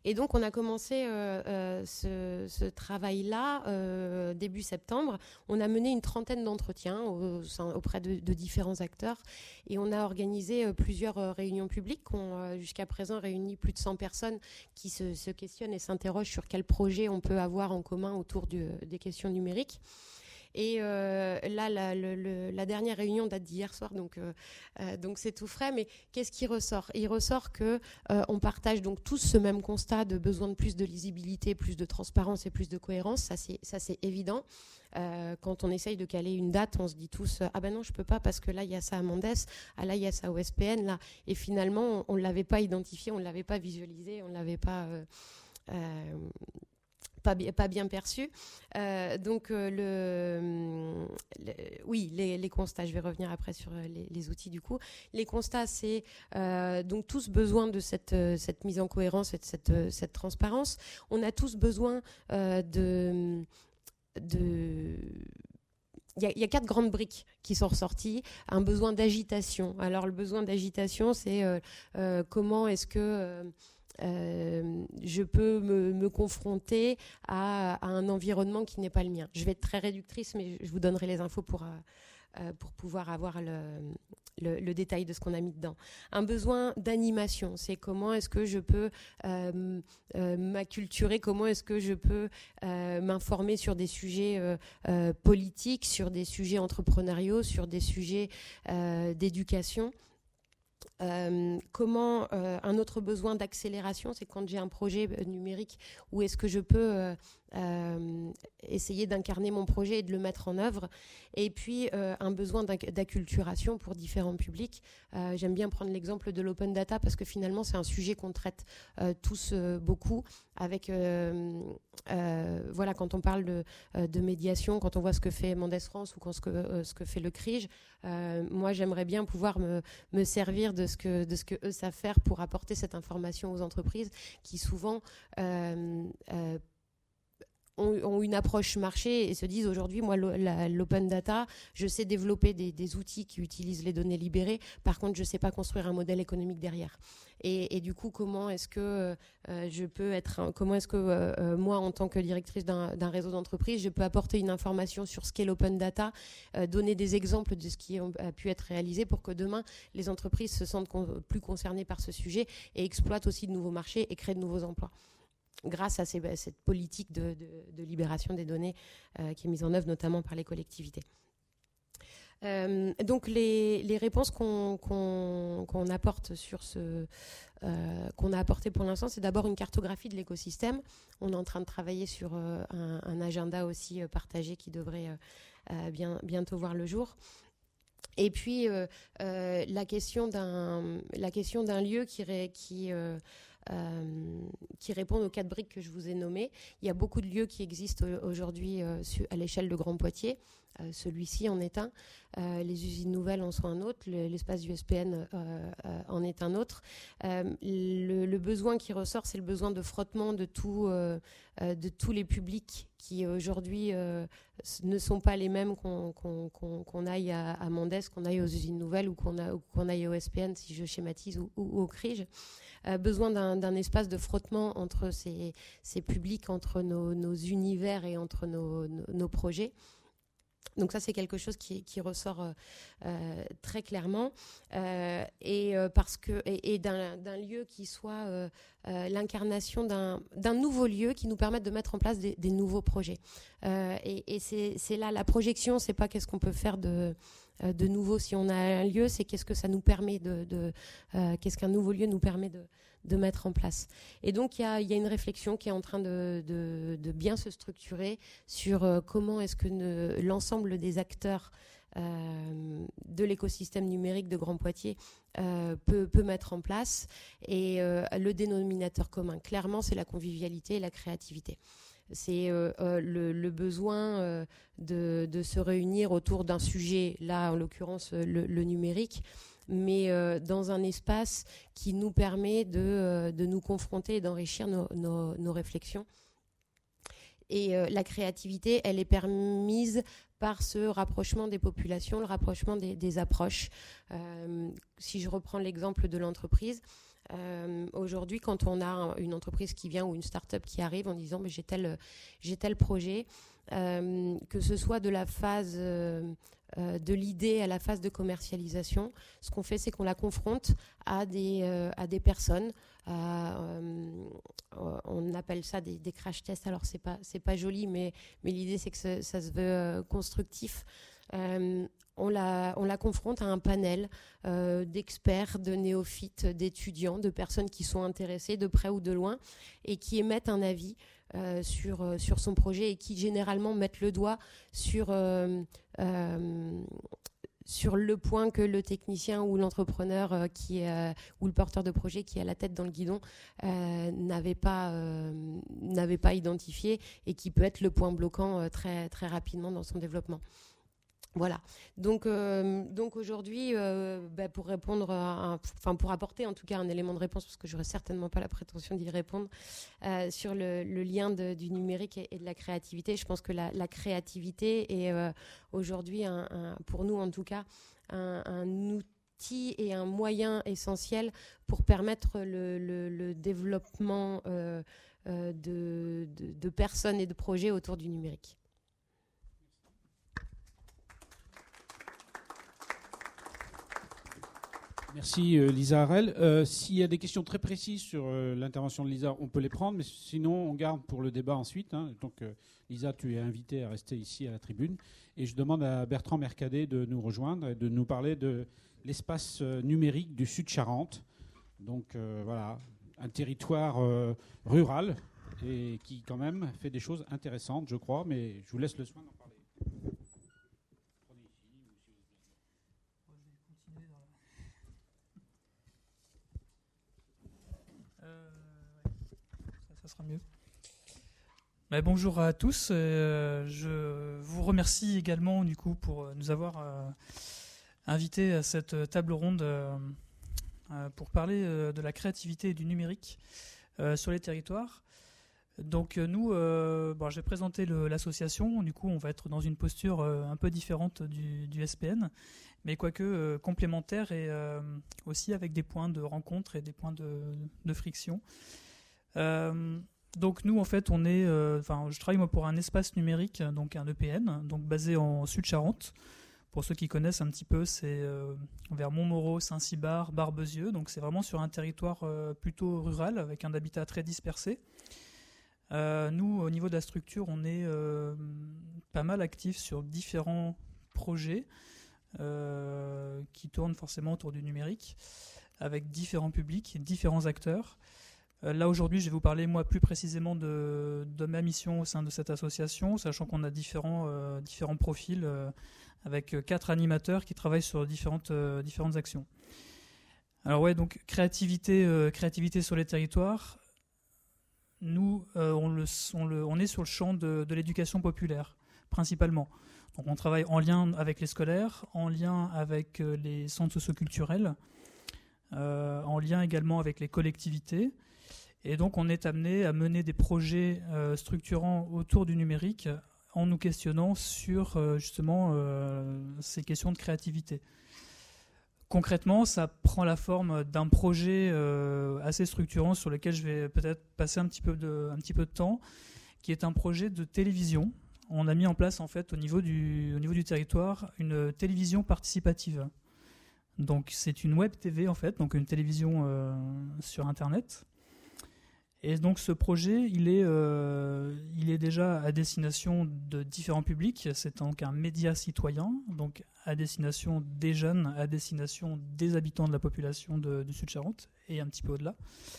S3: Et donc, on a commencé euh, euh, ce, ce travail-là euh, début septembre. On a mené une trentaine d'entretiens au, auprès de, de différents acteurs et on a organisé euh, plusieurs euh, réunions publiques qui ont euh, jusqu'à présent réuni plus de cent personnes qui se, se questionnent et s'interrogent sur quel projet on peut avoir en commun autour du, des questions numériques. Et euh, là, la, le, le, la dernière réunion date d'hier soir, donc euh, euh, donc c'est tout frais. Mais qu'est-ce qui ressort ? Il ressort que euh, on partage donc tous ce même constat de besoin de plus de lisibilité, plus de transparence et plus de cohérence. Ça c'est ça c'est évident. Euh, quand on essaye de caler une date, on se dit tous ah ben non je peux pas parce que là il y a ça à Mondes, ah là il y a ça au S P N là. Et finalement on, on l'avait pas identifié, on l'avait pas visualisé, on l'avait pas euh, euh, Pas, pas bien perçu. Euh, donc, euh, le, le, oui, les, les constats, je vais revenir après sur les, les outils du coup. Les constats, c'est euh, donc tous besoin de cette, cette mise en cohérence et de cette, cette transparence. On a tous besoin euh, de... de Il y, a, il y a quatre grandes briques qui sont ressorties. Un besoin d'agitation. Alors, le besoin d'agitation, c'est euh, euh, comment est-ce que... Euh, Euh, je peux me, me confronter à, à un environnement qui n'est pas le mien. Je vais être très réductrice, mais je vous donnerai les infos pour, euh, pour pouvoir avoir le, le, le détail de ce qu'on a mis dedans. Un besoin d'animation, c'est comment est-ce que je peux euh, euh, m'acculturer, comment est-ce que je peux euh, m'informer sur des sujets euh, euh, politiques, sur des sujets entrepreneuriaux, sur des sujets euh, d'éducation. Euh, comment euh, un autre besoin d'accélération, c'est quand j'ai un projet numérique, où est-ce que je peux euh, euh, essayer d'incarner mon projet et de le mettre en œuvre. Et puis euh, un besoin d'acculturation pour différents publics. Euh, j'aime bien prendre l'exemple de l'open data parce que finalement c'est un sujet qu'on traite euh, tous euh, beaucoup avec euh, euh, voilà, quand on parle de, euh, de médiation, quand on voit ce que fait Mondes France ou quand ce, que, euh, ce que fait le C R I J, euh, moi j'aimerais bien pouvoir me, me servir de ce que de ce que eux savent faire pour apporter cette information aux entreprises qui souvent euh, euh, Ont, ont une approche marché et se disent aujourd'hui, moi, l'open data, je sais développer des, des outils qui utilisent les données libérées. Par contre, je ne sais pas construire un modèle économique derrière. Et, et du coup, comment est-ce que euh, je peux être, comment est-ce que euh, moi, en tant que directrice d'un, d'un réseau d'entreprise, je peux apporter une information sur ce qu'est l'open data, euh, donner des exemples de ce qui a pu être réalisé pour que demain, les entreprises se sentent con- plus concernées par ce sujet et exploitent aussi de nouveaux marchés et créent de nouveaux emplois, grâce à ces, cette politique de, de, de libération des données euh, qui est mise en œuvre notamment par les collectivités. Euh, donc les, les réponses qu'on, qu'on, qu'on apporte sur ce, euh, qu'on a apporté pour l'instant, c'est d'abord une cartographie de l'écosystème. On est en train de travailler sur euh, un, un agenda aussi euh, partagé qui devrait euh, bien, bientôt voir le jour. Et puis euh, euh, la question d'un, la question d'un lieu qui, ré, qui euh, Euh, qui répondent aux quatre briques que je vous ai nommées. Il y a beaucoup de lieux qui existent aujourd'hui euh, à l'échelle de Grand Poitiers. Euh, celui-ci en est un. Euh, les usines nouvelles en sont un autre. Le, l'espace du S P N euh, euh, en est un autre. Euh, le, le besoin qui ressort, c'est le besoin de frottement de, tout, euh, euh, de tous les publics qui aujourd'hui euh, ne sont pas les mêmes qu'on, qu'on, qu'on, qu'on aille à, à Mondes, qu'on aille aux usines nouvelles ou qu'on, a, ou qu'on aille au S P N, si je schématise, ou, ou au C R I J. Euh, besoin d'un, d'un espace de frottement entre ces, ces publics, entre nos, nos univers et entre nos, nos, nos projets. Donc ça, c'est quelque chose qui, qui ressort euh, très clairement euh, et euh, parce que et, et d'un, d'un lieu qui soit euh, euh, l'incarnation d'un, d'un nouveau lieu qui nous permette de mettre en place des, des nouveaux projets. Euh, et et c'est, c'est là la projection, c'est pas qu'est-ce qu'on peut faire de de nouveau si on a un lieu, c'est qu'est-ce que ça nous permet de, de euh, qu'est-ce qu'un nouveau lieu nous permet de de mettre en place. Et donc il y a, il y a une réflexion qui est en train de, de, de bien se structurer sur euh, comment est-ce que ne, l'ensemble des acteurs euh, de l'écosystème numérique de Grand Poitiers euh, peut, peut mettre en place. Et euh, le dénominateur commun, clairement, c'est la convivialité et la créativité. C'est euh, euh, le, le besoin euh, de, de se réunir autour d'un sujet, là en l'occurrence le, le numérique, mais euh, dans un espace qui nous permet de, euh, de nous confronter et d'enrichir nos, nos, nos réflexions. Et euh, la créativité, elle est permise par ce rapprochement des populations, le rapprochement des, des approches. Euh, si je reprends l'exemple de l'entreprise, Euh, aujourd'hui, quand on a une entreprise qui vient ou une start-up qui arrive en disant mais j'ai tel, j'ai tel projet, euh, que ce soit de la phase euh, euh, de l'idée à la phase de commercialisation, ce qu'on fait, c'est qu'on la confronte à des, euh, à des personnes. Euh, on appelle ça des, des crash tests. Alors c'est pas, c'est pas joli, mais, mais l'idée c'est que ça, ça se veut euh, constructif. Euh, On la, on la confronte à un panel euh, d'experts, de néophytes, d'étudiants, de personnes qui sont intéressées de près ou de loin et qui émettent un avis euh, sur, euh, sur son projet et qui généralement mettent le doigt sur, euh, euh, sur le point que le technicien ou l'entrepreneur euh, qui est, euh, ou le porteur de projet qui a la tête dans le guidon euh, n'avait pas, euh, n'avait pas identifié et qui peut être le point bloquant euh, très, très rapidement dans son développement. Voilà. Donc, euh, donc aujourd'hui, euh, bah pour répondre, à un, enfin pour apporter en tout cas un élément de réponse, parce que j'aurais certainement pas la prétention d'y répondre, euh, sur le, le lien de, du numérique et, et de la créativité. Je pense que la, la créativité est euh, aujourd'hui, un, un, pour nous en tout cas, un, un outil et un moyen essentiel pour permettre le, le, le développement euh, euh, de, de, de personnes et de projets autour du numérique.
S2: Merci euh, Lisa Harel. Euh, S'il y a des questions très précises sur euh, l'intervention de Lisa, on peut les prendre, mais sinon on garde pour le débat ensuite. Hein. Donc euh, Lisa, tu es invitée à rester ici à la tribune. Et je demande à Bertrand Mercadet de nous rejoindre et de nous parler de l'espace euh, numérique du Sud-Charente. Donc euh, voilà, un territoire euh, rural et qui quand même fait des choses intéressantes, je crois, mais je vous laisse le soin d'en parler.
S4: Ça sera mieux. Mais bonjour à tous. Euh, je vous remercie également du coup pour nous avoir euh, invités à cette table ronde euh, euh, pour parler euh, de la créativité et du numérique euh, sur les territoires. Donc euh, nous, euh, bon, j'ai présenté le, l'association. Du coup, on va être dans une posture euh, un peu différente du, du S P N, mais quoique euh, complémentaire et euh, aussi avec des points de rencontre et des points de, de friction. Euh, donc nous en fait on est, enfin euh, je travaille moi pour un espace numérique, donc un E P N, donc basé en Sud-Charente. Pour ceux qui connaissent un petit peu, c'est euh, vers Montmoreau, Saint-Cybard, Barbezieux, donc c'est vraiment sur un territoire euh, plutôt rural avec un habitat très dispersé. Euh, nous au niveau de la structure, on est euh, pas mal actifs sur différents projets euh, qui tournent forcément autour du numérique, avec différents publics, différents acteurs. Là, aujourd'hui, je vais vous parler, moi, plus précisément de, de ma mission au sein de cette association, sachant qu'on a différents, euh, différents profils euh, avec quatre animateurs qui travaillent sur différentes, euh, différentes actions. Alors ouais, donc créativité, euh, créativité sur les territoires. Nous, euh, on, le, on, le, on est sur le champ de, de l'éducation populaire, principalement. Donc on travaille en lien avec les scolaires, en lien avec les centres socioculturels, euh, en lien également avec les collectivités. Et donc, on est amené à mener des projets euh, structurants autour du numérique en nous questionnant sur euh, justement euh, ces questions de créativité. Concrètement, ça prend la forme d'un projet euh, assez structurant sur lequel je vais peut-être passer un petit peu de, un petit peu de temps, qui est un projet de télévision. On a mis en place en fait au niveau du, au niveau du territoire une télévision participative. Donc, c'est une web T V en fait, donc une télévision euh, sur Internet. Et donc ce projet, il est, euh, il est déjà à destination de différents publics. C'est donc un média citoyen, donc à destination des jeunes, à destination des habitants de la population de, du Sud-Charente et un petit peu au-delà.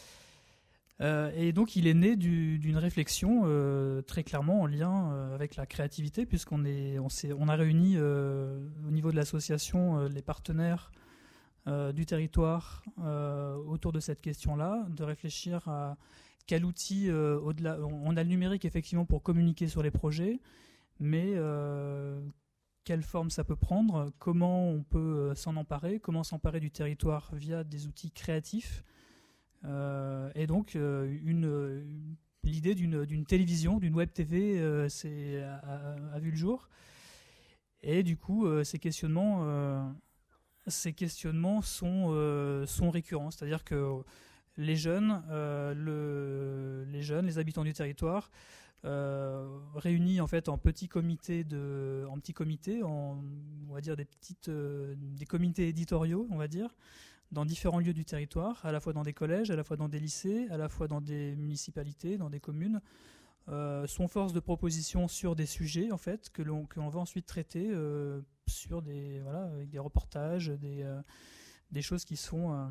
S4: Euh, et donc il est né du, d'une réflexion euh, très clairement en lien euh, avec la créativité, puisqu'on est, on, s'est, on a réuni euh, au niveau de l'association euh, les partenaires euh, du territoire euh, autour de cette question-là, de réfléchir à quel outil, euh, au-delà, on a le numérique effectivement pour communiquer sur les projets, mais euh, quelle forme ça peut prendre, comment on peut s'en emparer, comment s'emparer du territoire via des outils créatifs, euh, et donc euh, une, une, l'idée d'une, d'une télévision, d'une web T V, euh, c'est, a, a vu le jour, et du coup euh, ces questionnements, euh, ces questionnements sont, euh, sont récurrents, c'est-à-dire que les jeunes, euh, le, les jeunes, les habitants du territoire, euh, réunis en fait en petits comités, de, en petits comités, en, on va dire des petites, euh, des comités éditoriaux, on va dire, dans différents lieux du territoire, à la fois dans des collèges, à la fois dans des lycées, à la fois dans des municipalités, dans des communes, euh, sont force de proposition sur des sujets en fait que l'on que l'on va ensuite traiter euh, sur des voilà avec des reportages, des euh, des choses qui sont euh,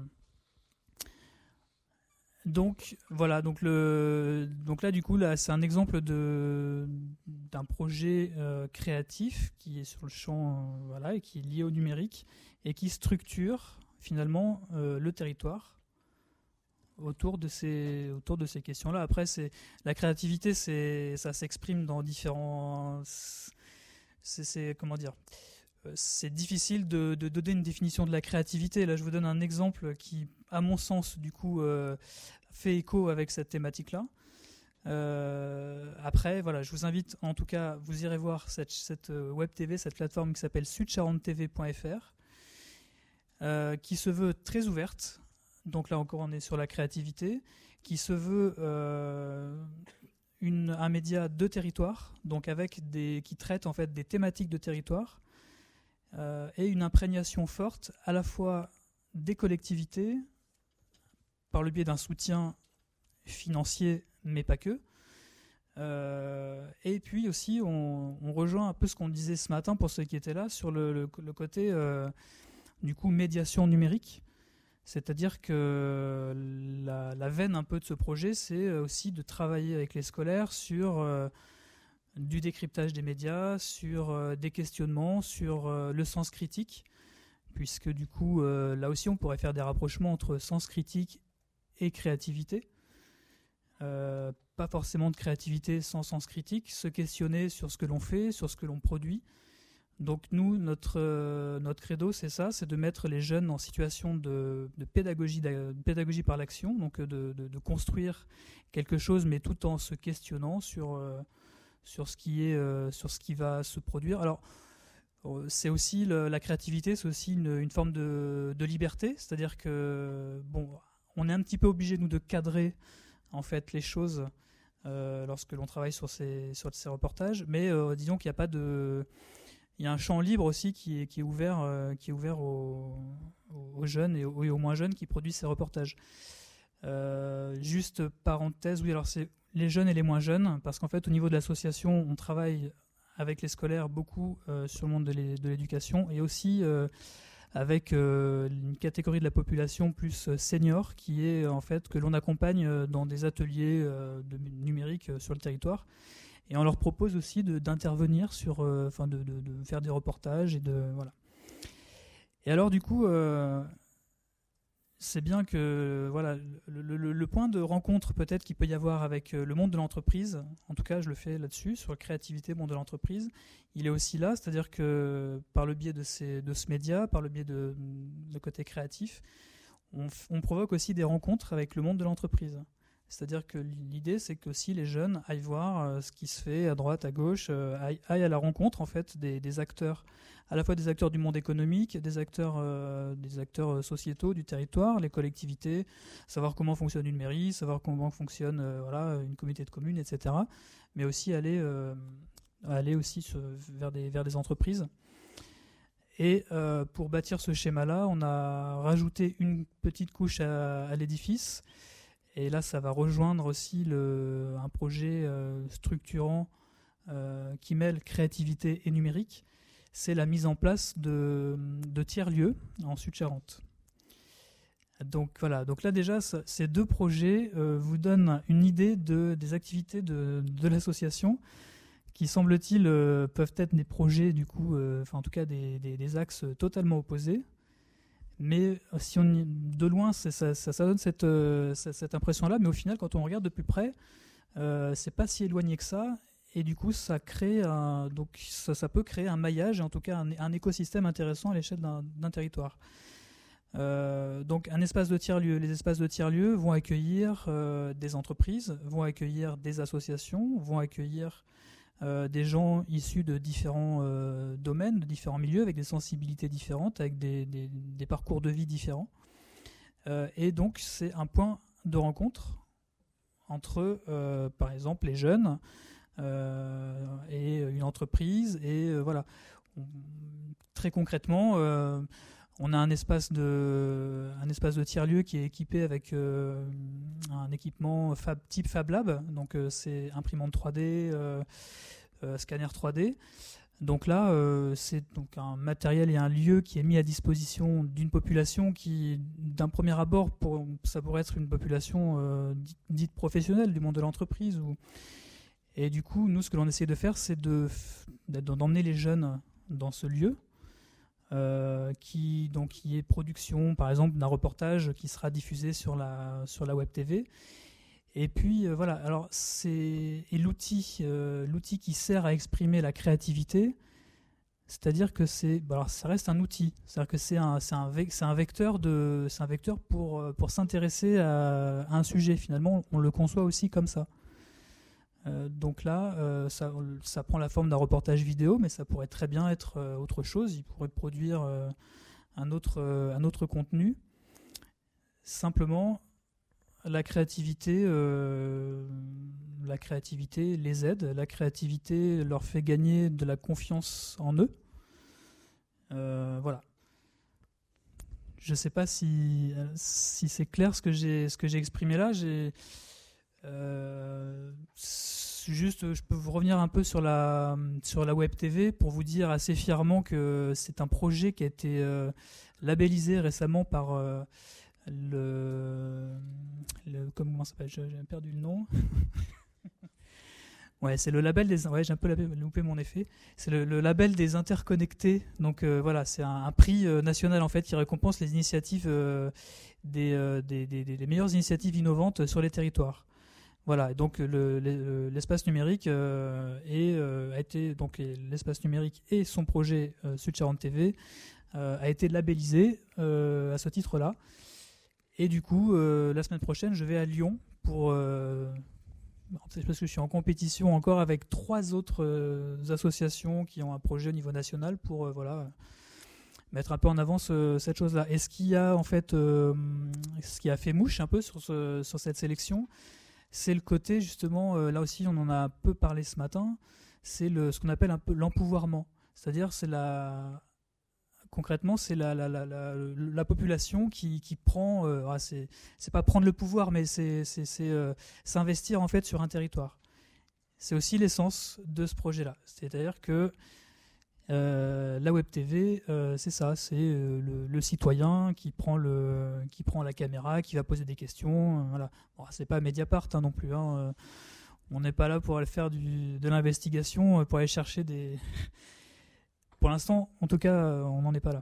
S4: donc voilà donc le donc là du coup là c'est un exemple de d'un projet euh, créatif qui est sur le champ euh, voilà et qui est lié au numérique et qui structure finalement euh, le territoire autour de ces autour de ces questions-là. Après, c'est la créativité, c'est ça s'exprime dans différents. C'est, c'est comment dire. C'est difficile de, de donner une définition de la créativité. Là, je vous donne un exemple qui, à mon sens, du coup, euh, fait écho avec cette thématique-là. Euh, après, voilà, je vous invite, en tout cas, vous irez voir cette, cette web T V, cette plateforme qui s'appelle sud charente t v point f r, euh, qui se veut très ouverte. Donc là encore, on est sur la créativité, qui se veut euh, une, un média de territoire, donc avec des, qui traite en fait des thématiques de territoire euh, et une imprégnation forte à la fois des collectivités par le biais d'un soutien financier, mais pas que. Euh, et puis aussi, on, on rejoint un peu ce qu'on disait ce matin pour ceux qui étaient là sur le, le, le côté euh, du coup médiation numérique. C'est-à-dire que la, la veine un peu de ce projet, c'est aussi de travailler avec les scolaires sur euh, du décryptage des médias, sur euh, des questionnements, sur euh, le sens critique, puisque du coup, euh, là aussi, on pourrait faire des rapprochements entre sens critique et créativité. Euh, pas forcément de créativité sans sens critique, se questionner sur ce que l'on fait, sur ce que l'on produit. Donc nous, notre, euh, notre credo, c'est ça, c'est de mettre les jeunes en situation de, de, pédagogie, de pédagogie par l'action, donc de, de, de construire quelque chose, mais tout en se questionnant sur, euh, sur, ce, qui est, euh, sur ce qui va se produire. Alors, c'est aussi le, la créativité, c'est aussi une, une forme de, de liberté, c'est-à-dire que bon, on est un petit peu obligé nous de cadrer en fait les choses euh, lorsque l'on travaille sur ces, sur ces reportages, mais euh, disons qu'il n'y a pas de Il y a un champ libre aussi qui est, qui est ouvert, euh, qui est ouvert aux, aux jeunes et aux, et aux moins jeunes qui produisent ces reportages. Euh, juste parenthèse, oui, alors c'est les jeunes et les moins jeunes, parce qu'en fait, au niveau de l'association, on travaille avec les scolaires beaucoup euh, sur le monde de, l'é- de l'éducation et aussi euh, avec euh, une catégorie de la population plus senior qui est en fait que l'on accompagne dans des ateliers euh, de numérique sur le territoire. Et on leur propose aussi de, d'intervenir sur, euh, enfin de, de, de faire des reportages et de voilà. Et alors du coup, euh, c'est bien que voilà le, le, le point de rencontre peut-être qu'il peut y avoir avec le monde de l'entreprise. En tout cas, je le fais là-dessus sur la créativité, monde de l'entreprise. Il est aussi là, c'est-à-dire que par le biais de ces, de ce média, par le biais de, de côté créatif, on, on provoque aussi des rencontres avec le monde de l'entreprise. C'est-à-dire que l'idée, c'est que si les jeunes aillent voir euh, ce qui se fait à droite, à gauche, euh, aillent, aillent à la rencontre en fait des, des acteurs, à la fois des acteurs du monde économique, des acteurs, euh, des acteurs sociétaux du territoire, les collectivités, savoir comment fonctionne une mairie, savoir comment fonctionne euh, voilà une communauté de communes, et cetera. Mais aussi aller, euh, aller aussi sur, vers des vers des entreprises. Et euh, pour bâtir ce schéma-là, on a rajouté une petite couche à, à l'édifice. Et là, ça va rejoindre aussi le, un projet euh, structurant euh, qui mêle créativité et numérique. C'est la mise en place de, de tiers-lieux en Sud-Charente. Donc voilà, donc là déjà, ça, ces deux projets euh, vous donnent une idée de, des activités de, de l'association qui, semble-t-il, euh, peuvent être des projets, du coup, euh, enfin en tout cas des, des, des axes totalement opposés. Mais si on y, de loin, ça, ça, ça donne cette, euh, cette impression-là, mais au final, quand on regarde de plus près, euh, c'est pas si éloigné que ça, et du coup, ça crée un, donc ça, ça peut créer un maillage, en tout cas un, un écosystème intéressant à l'échelle d'un, d'un territoire. Euh, donc, un espace de tiers-lieu. Les espaces de tiers-lieu vont accueillir euh, des entreprises, vont accueillir des associations, vont accueillir Euh, des gens issus de différents euh, domaines, de différents milieux, avec des sensibilités différentes, avec des, des, des parcours de vie différents. Euh, et donc, c'est un point de rencontre entre, euh, par exemple, les jeunes euh, et une entreprise. Et euh, voilà, on, très concrètement, euh, on a un espace de, un espace de tiers-lieu qui est équipé avec euh, un équipement Fab, type Fab Lab. Donc, euh, c'est imprimante trois D, euh, euh, scanner trois D. Donc là, euh, c'est donc un matériel et un lieu qui est mis à disposition d'une population qui, d'un premier abord, pour, ça pourrait être une population euh, dite, dite professionnelle du monde de l'entreprise. Ou... Et du coup, nous, ce que l'on essaie de faire, c'est de, d'emmener les jeunes dans ce lieu, euh, qui, donc, qui est production, par exemple, d'un reportage qui sera diffusé sur la, sur la web T V. Et puis euh, voilà, alors c'est et l'outil, euh, l'outil qui sert à exprimer la créativité, c'est-à-dire que c'est, bah alors ça reste un outil, c'est-à-dire que c'est un, c'est un, c'est un vecteur de, c'est un vecteur pour pour s'intéresser à, à un sujet. Finalement, on le conçoit aussi comme ça. Euh, donc là, euh, ça, ça prend la forme d'un reportage vidéo, mais ça pourrait très bien être euh, autre chose. Il pourrait produire euh, un autre euh, un autre contenu. Simplement, la créativité, euh, la créativité les aide, la créativité leur fait gagner de la confiance en eux. Euh, voilà. Je ne sais pas si, si c'est clair ce que j'ai, ce que j'ai exprimé là. J'ai, euh, juste, je peux vous revenir un peu sur la, sur la web T V pour vous dire assez fièrement que c'est un projet qui a été euh, labellisé récemment par... Euh, Le, le comment ça s'appelle, j'ai perdu le nom. Ouais, c'est le label des, ouais, j'ai un peu loupé mon effet. C'est le, le label des interconnectés. Donc euh, voilà, c'est un, un prix euh, national en fait qui récompense les initiatives euh, des, euh, des, des, des meilleures initiatives innovantes sur les territoires. Voilà, donc le, le, l'espace numérique euh, est, euh, a été donc l'espace numérique et son projet euh, Sud-Charente T V euh, a été labellisé euh, à ce titre-là. Et du coup, euh, la semaine prochaine, je vais à Lyon pour. Euh, c'est parce que je suis en compétition encore avec trois autres euh, associations qui ont un projet au niveau national pour euh, voilà, mettre un peu en avant ce, cette chose-là. Et ce qui a en fait, euh, ce qui a fait mouche un peu sur, ce, sur cette sélection, c'est le côté justement, euh, là aussi on en a un peu parlé ce matin, c'est le, ce qu'on appelle un peu l'empouvoirment. C'est-à-dire c'est la. Concrètement, c'est la, la, la, la, la population qui, qui prend, euh, ah, c'est, c'est pas prendre le pouvoir, mais c'est, c'est, c'est euh, s'investir en fait sur un territoire. C'est aussi l'essence de ce projet-là. C'est-à-dire que euh, la web T V, euh, c'est ça, c'est euh, le, le citoyen qui prend, le, qui prend la caméra, qui va poser des questions. Euh, voilà. Bon, c'est pas Mediapart hein, non plus. Hein, euh, on n'est pas là pour aller faire du, de l'investigation, pour aller chercher des... Pour l'instant, en tout cas, on n'en est pas là.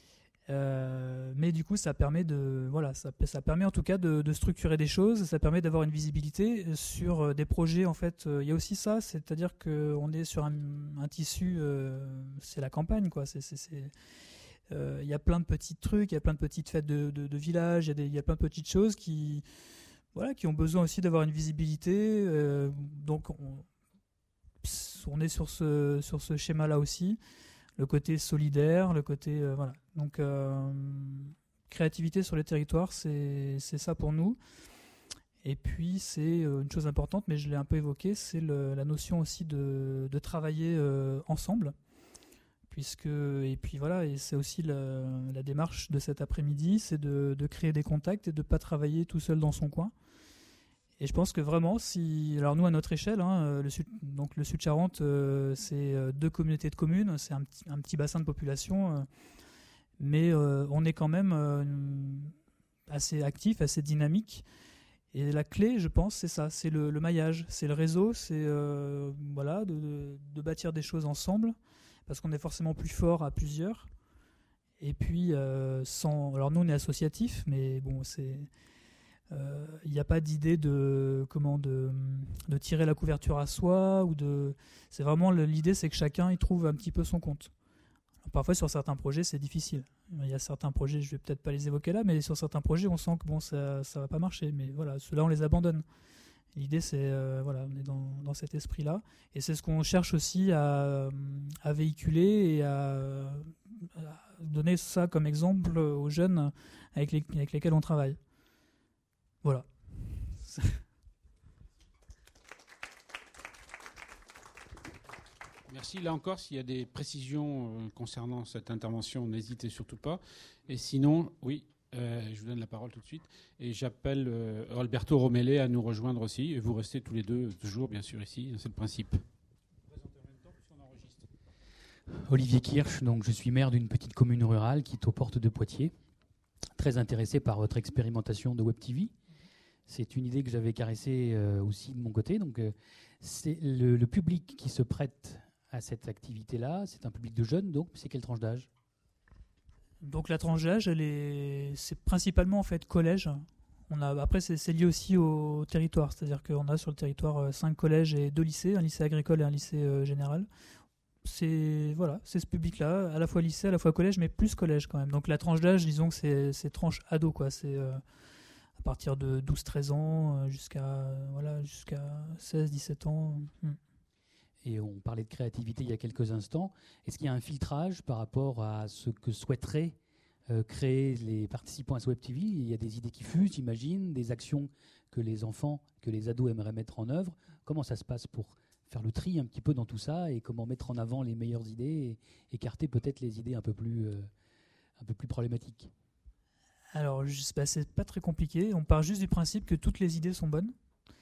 S4: Euh, mais du coup, ça permet de, voilà, ça, ça permet en tout cas de, de structurer des choses. Ça permet d'avoir une visibilité sur des projets. En fait, il y a aussi ça, c'est-à-dire qu'on est sur un, un tissu, euh, c'est la campagne, quoi. C'est, c'est, c'est, euh, il y a plein de petits trucs, il y a plein de petites fêtes de, de, de village, il y a des, il y a plein de petites choses qui, voilà, qui ont besoin aussi d'avoir une visibilité. Euh, donc, on, on est sur ce, sur ce schéma-là aussi. Le côté solidaire, le côté... Euh, voilà. Donc, euh, créativité sur les territoires, c'est, c'est ça pour nous. Et puis, c'est euh, une chose importante, mais je l'ai un peu évoqué, c'est le, la notion aussi de, de travailler euh, ensemble. Puisque, et puis voilà, et c'est aussi la, la démarche de cet après-midi, c'est de, de créer des contacts et de ne pas travailler tout seul dans son coin. Et je pense que vraiment, si, alors nous à notre échelle, hein, le Sud, donc le Sud-Charente, euh, c'est deux communautés de communes, c'est un petit, un petit bassin de population, euh, mais euh, on est quand même euh, assez actif, assez dynamique. Et la clé, je pense, c'est ça, c'est le, le maillage, c'est le réseau, c'est euh, voilà, de, de bâtir des choses ensemble, parce qu'on est forcément plus fort à plusieurs. Et puis, euh, sans, alors nous on est associatif, mais bon, c'est il euh, n'y a pas d'idée de comment de, de tirer la couverture à soi ou de c'est vraiment le, l'idée c'est que chacun y trouve un petit peu son compte. Alors, parfois sur certains projets c'est difficile, il y a certains projets, je vais peut-être pas les évoquer là, mais sur certains projets on sent que bon ça ça va pas marcher, mais voilà, ceux-là on les abandonne. L'idée c'est euh, voilà, on est dans, dans cet esprit là et c'est ce qu'on cherche aussi à, à véhiculer et à, à donner ça comme exemple aux jeunes avec, les, avec lesquels on travaille. Voilà.
S2: merci. Là encore, s'il y a des précisions euh, concernant cette intervention, n'hésitez surtout pas. Et sinon, oui, euh, je vous donne la parole tout de suite. Et j'appelle euh, Alberto Romele à nous rejoindre aussi. Et vous restez tous les deux, toujours bien sûr ici. C'est le principe.
S5: Olivier Kirsch, donc je suis maire d'une petite commune rurale qui est aux portes de Poitiers. Très intéressé par votre expérimentation de Web T V. C'est une idée que j'avais caressée euh, aussi de mon côté. Donc, euh, c'est le, le public qui se prête à cette activité-là. C'est un public de jeunes, donc c'est quelle tranche d'âge ?
S4: Donc la tranche d'âge, elle est, c'est principalement en fait collège. On a, après, c'est, c'est lié aussi au territoire, c'est-à-dire qu'on a sur le territoire euh, cinq collèges et deux lycées, un lycée agricole et un lycée euh, général. C'est voilà, c'est ce public-là, à la fois lycée, à la fois collège, mais plus collège quand même. Donc la tranche d'âge, disons que c'est, c'est tranche ado, quoi. C'est euh, à partir de douze treize ans jusqu'à, voilà, jusqu'à seize dix-sept ans. Hmm.
S5: Et on parlait de créativité il y a quelques instants. Est-ce qu'il y a un filtrage par rapport à ce que souhaiteraient euh, créer les participants à ce Web T V ? Il y a des idées qui fusent, j'imagine, des actions que les enfants, que les ados aimeraient mettre en œuvre. Comment ça se passe pour faire le tri un petit peu dans tout ça et comment mettre en avant les meilleures idées et écarter peut-être les idées un peu plus, euh, un peu plus problématiques ?
S4: Alors, bah, c'est pas très compliqué. On part juste du principe que toutes les idées sont bonnes.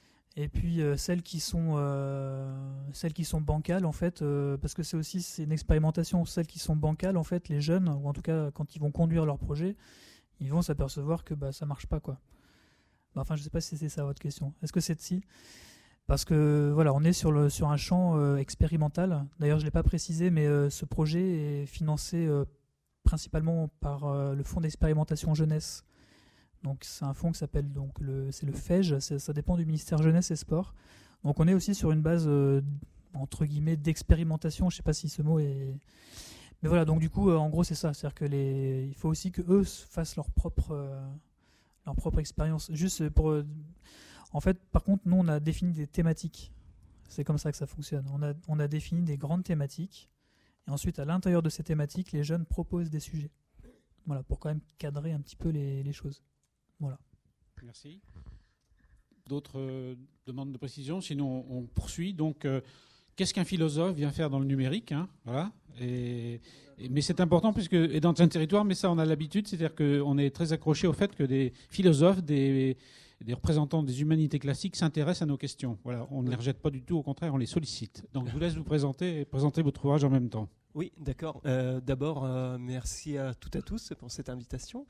S4: Et puis, euh, celles, qui sont, euh, celles qui sont bancales, en fait, euh, parce que c'est aussi c'est une expérimentation, celles qui sont bancales, en fait, les jeunes, ou en tout cas, quand ils vont conduire leur projet, ils vont s'apercevoir que bah, ça marche pas, quoi. Bah, enfin, je sais pas si c'est ça votre question. Est-ce que c'est de si ? Parce que voilà, on est sur, le, sur un champ euh, expérimental. D'ailleurs, je ne l'ai pas précisé, mais euh, ce projet est financé euh, principalement par euh, le Fonds d'expérimentation jeunesse. Donc, c'est un fonds qui s'appelle donc le, c'est le F E J, c'est, ça dépend du ministère Jeunesse et Sport. Donc, on est aussi sur une base euh, entre guillemets d'expérimentation. Je ne sais pas si ce mot est. Mais voilà, donc du coup, euh, en gros, c'est ça. C'est-à-dire que les, il faut aussi que eux fassent leur propre, euh, leur propre expérience. Juste pour. Euh, En fait, par contre, nous, on a défini des thématiques. C'est comme ça que ça fonctionne. On a, on a défini des grandes thématiques. Et ensuite, à l'intérieur de ces thématiques, les jeunes proposent des sujets. Voilà, pour quand même cadrer un petit peu les, les choses. Voilà.
S2: Merci. D'autres euh, demandes de précision ? Sinon, on, on poursuit. Donc, euh, qu'est-ce qu'un philosophe vient faire dans le numérique, hein ? Voilà. Et, et, mais c'est important, puisque, et dans un territoire, mais ça, on a l'habitude, c'est-à-dire qu'on est très accroché au fait que des philosophes, des... des représentants des humanités classiques s'intéressent à nos questions. Voilà, on ne les rejette pas du tout, au contraire, on les sollicite. Donc je vous laisse vous présenter et présenter votre ouvrage en même temps.
S6: Oui, d'accord. Euh, d'abord, euh, merci à toutes et à tous pour cette invitation.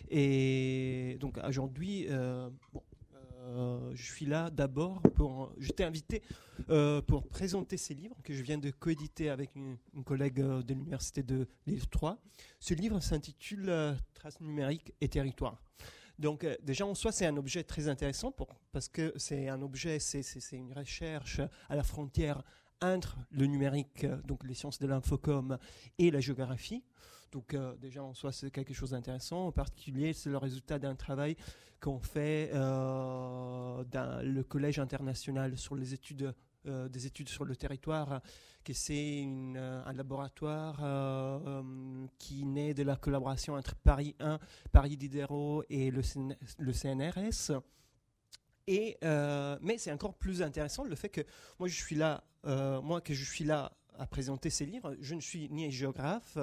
S6: Et donc aujourd'hui, euh, bon, euh, je suis là d'abord pour. Je t'ai invité euh, pour présenter ces livres que je viens de coéditer avec une, une collègue de l'université de Lille trois. Ce livre s'intitule euh, Traces numériques et territoires. Donc euh, déjà en soi c'est un objet très intéressant pour, parce que c'est un objet, c'est, c'est, c'est une recherche à la frontière entre le numérique, donc les sciences de l'infocom et la géographie. Donc euh, déjà en soi c'est quelque chose d'intéressant. En particulier c'est le résultat d'un travail qu'on fait euh, dans le Collège international sur les études Euh, des études sur le territoire, que c'est une, euh, un laboratoire euh, euh, qui naît de la collaboration entre Paris un, Paris Diderot et le, C N, le C N R S. Et, euh, mais c'est encore plus intéressant le fait que moi je suis là, euh, moi que je suis là à présenter ces livres. Je ne suis ni géographe,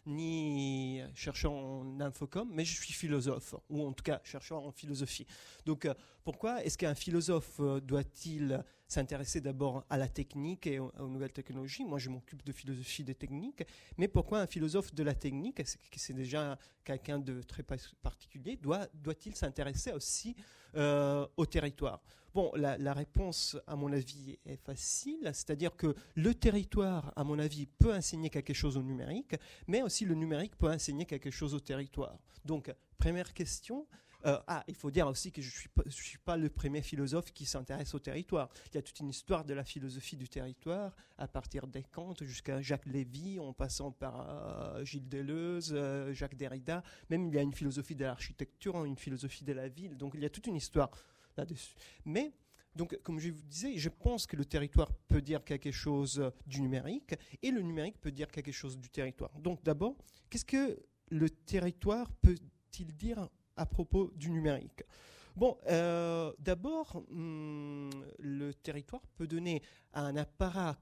S6: ni chercheur en infocom, mais je suis philosophe, ou en tout cas chercheur en philosophie. Donc, euh, pourquoi est-ce qu'un philosophe euh, doit-il s'intéresser d'abord à la technique et aux, aux nouvelles technologies ? Moi, je m'occupe de philosophie des techniques, mais pourquoi un philosophe de la technique, c'est, c'est déjà quelqu'un de très particulier, doit, doit-il s'intéresser aussi euh, au territoire ? Bon, la, la réponse, à mon avis, est facile, c'est-à-dire que le territoire, à mon avis, peut enseigner quelque chose au numérique, mais aussi le numérique peut enseigner quelque chose au territoire. Donc, première question. Euh, ah, il faut dire aussi que je ne suis, suis pas le premier philosophe qui s'intéresse au territoire. Il y a toute une histoire de la philosophie du territoire, à partir des Kant jusqu'à Jacques Lévy, en passant par euh, Gilles Deleuze, euh, Jacques Derrida. Même il y a une philosophie de l'architecture, une philosophie de la ville. Donc, il y a toute une histoire là-dessus. Mais, donc, comme je vous disais, je pense que le territoire peut dire quelque chose du numérique et le numérique peut dire quelque chose du territoire. Donc, d'abord, qu'est-ce que le territoire peut-il dire à propos du numérique ? Bon, euh, d'abord, hum, le territoire peut donner à un appareil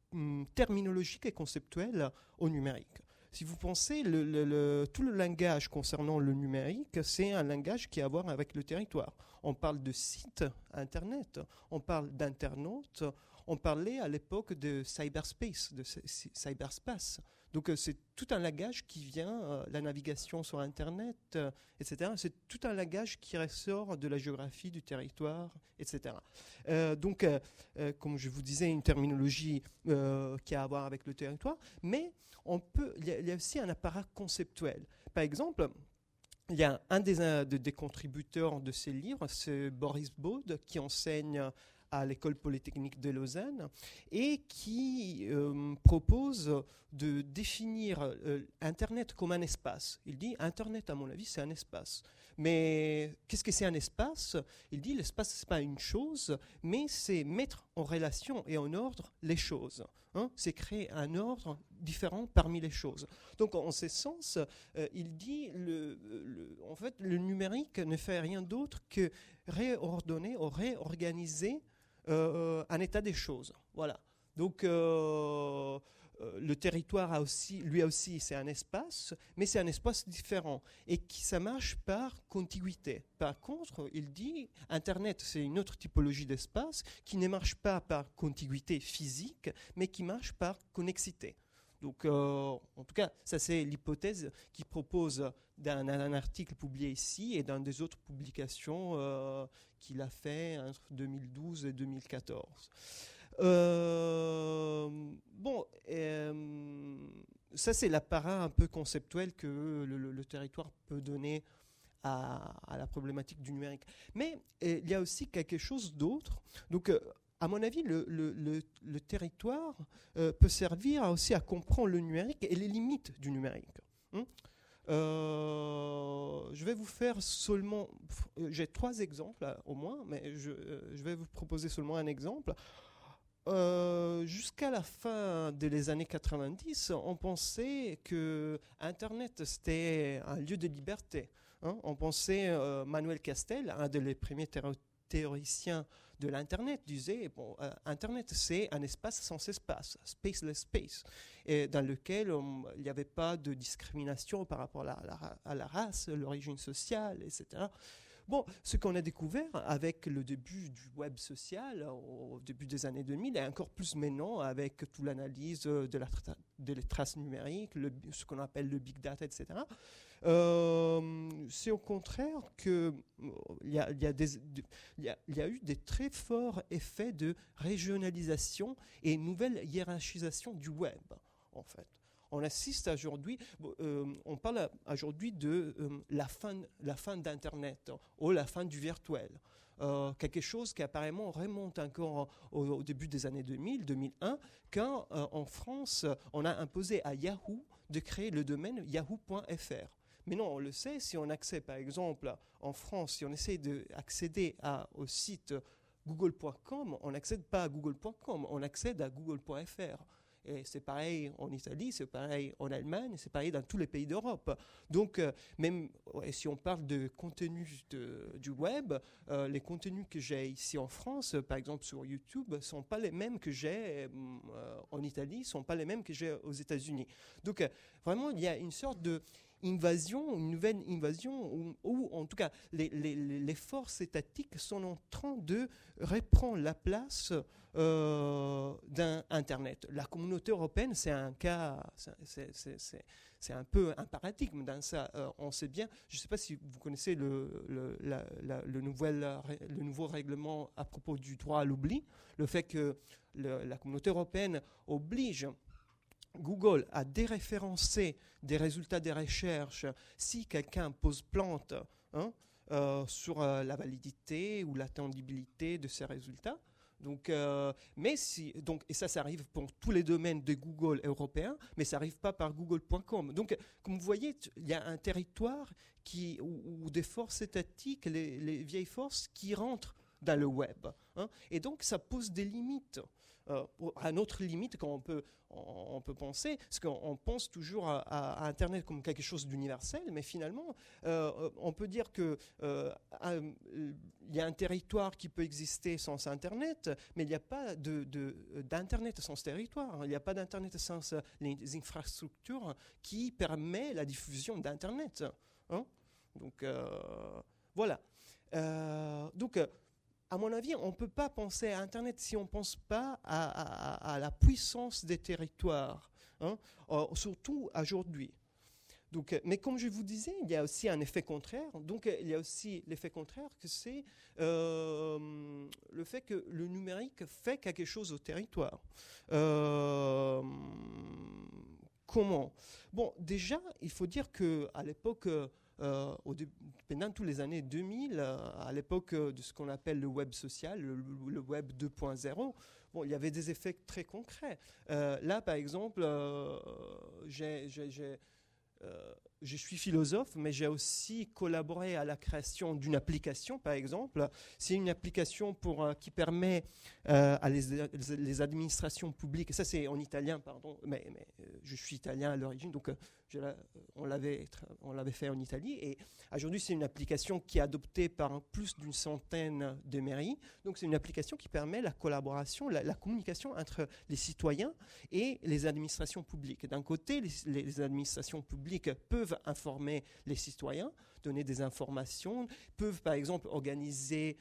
S6: hum, terminologique et conceptuelle au numérique. Si vous pensez, le, le, le, tout le langage concernant le numérique, c'est un langage qui a à voir avec le territoire. On parle de site Internet, on parle d'internautes, on parlait à l'époque de cyberspace, de c- cyberspace. Donc euh, c'est tout un langage qui vient, euh, la navigation sur Internet, euh, et cetera. C'est tout un langage qui ressort de la géographie du territoire, et cetera. Euh, donc, euh, euh, comme je vous disais, une terminologie euh, qui a à voir avec le territoire, mais on peut, il y, a, il y a aussi un apparat conceptuel. Par exemple, il y a un des, un des contributeurs de ces livres, c'est Boris Baud, qui enseigne à l'École polytechnique de Lausanne et qui euh, propose de définir euh, Internet comme un espace. Il dit Internet, à mon avis, c'est un espace. Mais qu'est-ce que c'est un espace ? Il dit l'espace, ce n'est pas une chose, mais c'est mettre en relation et en ordre les choses. Hein, c'est créer un ordre différent parmi les choses. Donc, en ce sens, euh, il dit le, le, en fait, le numérique ne fait rien d'autre que réordonner ou réorganiser Euh, un état des choses. Voilà. Donc, euh, euh, le territoire a aussi, lui aussi, c'est un espace, mais c'est un espace différent et qui ça marche par contiguïté. Par contre, il dit, Internet, c'est une autre typologie d'espace qui ne marche pas par contiguïté physique, mais qui marche par connexité. Donc, euh, en tout cas, ça c'est l'hypothèse qu'il propose dans un article publié ici et dans des autres publications euh, qu'il a fait entre deux mille douze et deux mille quatorze. Euh, bon, euh, ça c'est l'apparat un peu conceptuel que le, le, le territoire peut donner à, à la problématique du numérique. Mais euh, il y a aussi quelque chose d'autre. Donc, euh, à mon avis, le, le, le, le territoire euh, peut servir aussi à comprendre le numérique et les limites du numérique. Hum euh, je vais vous faire seulement... J'ai trois exemples là, au moins, mais je, je vais vous proposer seulement un exemple. Euh, jusqu'à la fin des années quatre-vingt-dix, on pensait que Internet, c'était un lieu de liberté. Hein, on pensait, euh, Manuel Castel, un des premiers théo- théoriciens de l'Internet, disait bon, euh, Internet, c'est un espace sans espace, spaceless space, et dans lequel on, il n'y avait pas de discrimination par rapport à la, à la, à la race, l'origine sociale, et cetera. Bon, ce qu'on a découvert avec le début du web social, au début des années deux mille, et encore plus maintenant avec toute l'analyse de, la tra- de les traces numériques, le, ce qu'on appelle le big data, et cetera, euh, c'est au contraire qu'il y a, y, a y, a, y a eu des très forts effets de régionalisation et nouvelle hiérarchisation du web, en fait. On assiste aujourd'hui, euh, on parle aujourd'hui de euh, la fin, la fin d'Internet ou la fin du virtuel. Euh, quelque chose qui apparemment remonte encore au, au début des années deux mille, deux mille un, quand euh, en France, on a imposé à Yahoo de créer le domaine yahoo point f r. Mais non, on le sait, si on accède par exemple en France, si on essaie d'accéder au site google point com, on n'accède pas à google point com, on accède à google point f r. Et c'est pareil en Italie, c'est pareil en Allemagne, c'est pareil dans tous les pays d'Europe. Donc, euh, même ouais, si on parle de contenu de, du web, euh, les contenus que j'ai ici en France, par exemple sur YouTube, ne sont pas les mêmes que j'ai euh, en Italie, ne sont pas les mêmes que j'ai aux États-Unis. Donc, euh, vraiment, il y a une sorte de invasion, une nouvelle invasion, où, où en tout cas, les, les, les forces étatiques sont en train de reprendre la place Euh, d'Internet. La communauté européenne, c'est un cas, c'est, c'est, c'est, c'est un peu un paradigme dans ça. Euh, on sait bien, je ne sais pas si vous connaissez le, le, la, la, le, nouvel, le nouveau règlement à propos du droit à l'oubli, le fait que le, la communauté européenne oblige Google à déréférencer des résultats des recherches si quelqu'un pose plainte hein, euh, sur euh, la validité ou l'attendibilité de ces résultats. Donc, euh, mais si, donc, et ça, ça arrive pour tous les domaines de Google européens, mais ça n'arrive pas par google point com. Donc, comme vous voyez, il y a un territoire qui, où, où des forces étatiques, les, les vieilles forces, qui rentrent dans le web. Hein. Et donc, ça pose des limites. Euh, à notre limite, quand on peut, on, on peut penser, parce qu'on pense toujours à, à, à Internet comme quelque chose d'universel, mais finalement, euh, on peut dire que euh, il y a un territoire qui peut exister sans Internet, mais il n'y a pas de, de, d'Internet sans territoire. Il n'y a pas d'Internet sans les infrastructures qui permettent la diffusion d'Internet. Hein. Donc, euh, voilà. Euh, donc, à mon avis, on ne peut pas penser à Internet si on ne pense pas à, à, à la puissance des territoires, hein, euh, surtout aujourd'hui. Donc, mais comme je vous disais, il y a aussi un effet contraire. Donc, il y a aussi l'effet contraire que c'est euh, le fait que le numérique fait quelque chose au territoire. Euh, comment ? Bon, déjà, il faut dire qu'à l'époque... Euh, au dé- pendant tous les années deux mille, euh, à l'époque de ce qu'on appelle le web social, le, le web deux point zéro, bon, il y avait des effets très concrets. Euh, là, par exemple, euh, j'ai, j'ai, j'ai, euh, je suis philosophe, mais j'ai aussi collaboré à la création d'une application, par exemple. C'est une application pour, euh, qui permet euh, à les, les administrations publiques, et ça c'est en italien, pardon, mais, mais euh, je suis italien à l'origine, donc euh, je la, on, l'avait, on l'avait fait en Italie, et aujourd'hui c'est une application qui est adoptée par plus d'une centaine de mairies. Donc c'est une application qui permet la collaboration, la, la communication entre les citoyens et les administrations publiques. D'un côté, les, les administrations publiques peuvent informer les citoyens, donner des informations, peuvent par exemple organiser,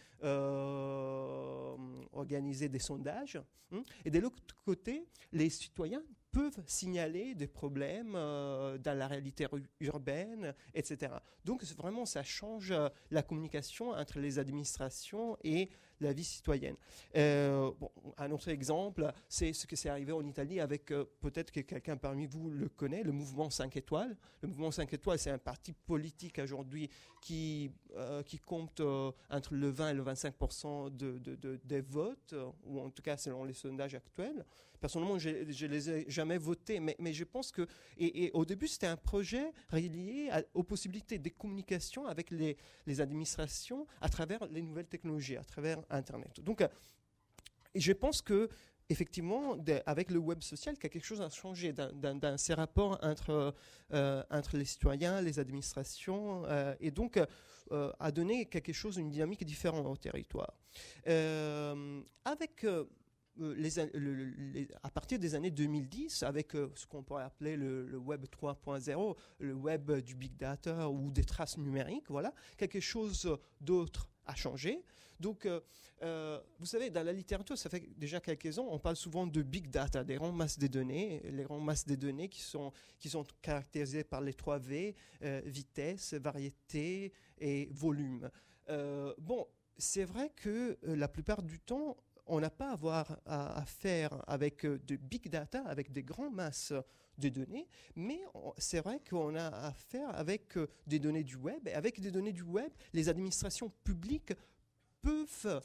S6: euh, organiser des sondages. Hein, et de l'autre côté, les citoyens peuvent signaler des problèmes euh, dans la réalité urbaine, et cetera. Donc vraiment, ça change la communication entre les administrations et la vie citoyenne. Euh, bon, un autre exemple, c'est ce qui s'est arrivé en Italie avec, euh, peut-être que quelqu'un parmi vous le connaît, le mouvement cinq étoiles. Le mouvement cinq étoiles, c'est un parti politique aujourd'hui qui, euh, qui compte euh, entre le vingt et le vingt-cinq pour cent de, de, de, des votes, ou en tout cas selon les sondages actuels. Personnellement, je ne les ai jamais votés, mais, mais je pense que... Et, et au début, c'était un projet relié à, aux possibilités de communication avec les, les administrations à travers les nouvelles technologies, à travers Internet. Donc, et je pense que effectivement, de, avec le web social, quelque chose a changé dans, dans, dans ces rapports entre, euh, entre les citoyens, les administrations, euh, et donc euh, a donné quelque chose, une dynamique différente au territoire. Euh, avec... Euh, Les, le, les, à partir des années deux mille dix, avec euh, ce qu'on pourrait appeler le, le web trois point zéro, le web du big data ou des traces numériques, voilà, quelque chose d'autre a changé. Donc, euh, euh, vous savez, dans la littérature, ça fait déjà quelques ans, on parle souvent de big data, des grandes masses de données, les grandes masses de données qui sont, qui sont caractérisées par les trois V, euh, vitesse, variété et volume. Euh, bon, c'est vrai que euh, la plupart du temps, on n'a pas à avoir à, à faire avec euh, de big data, avec des grandes masses de données, mais on, c'est vrai qu'on a à faire avec euh, des données du web. Et avec des données du web, les administrations publiques peuvent,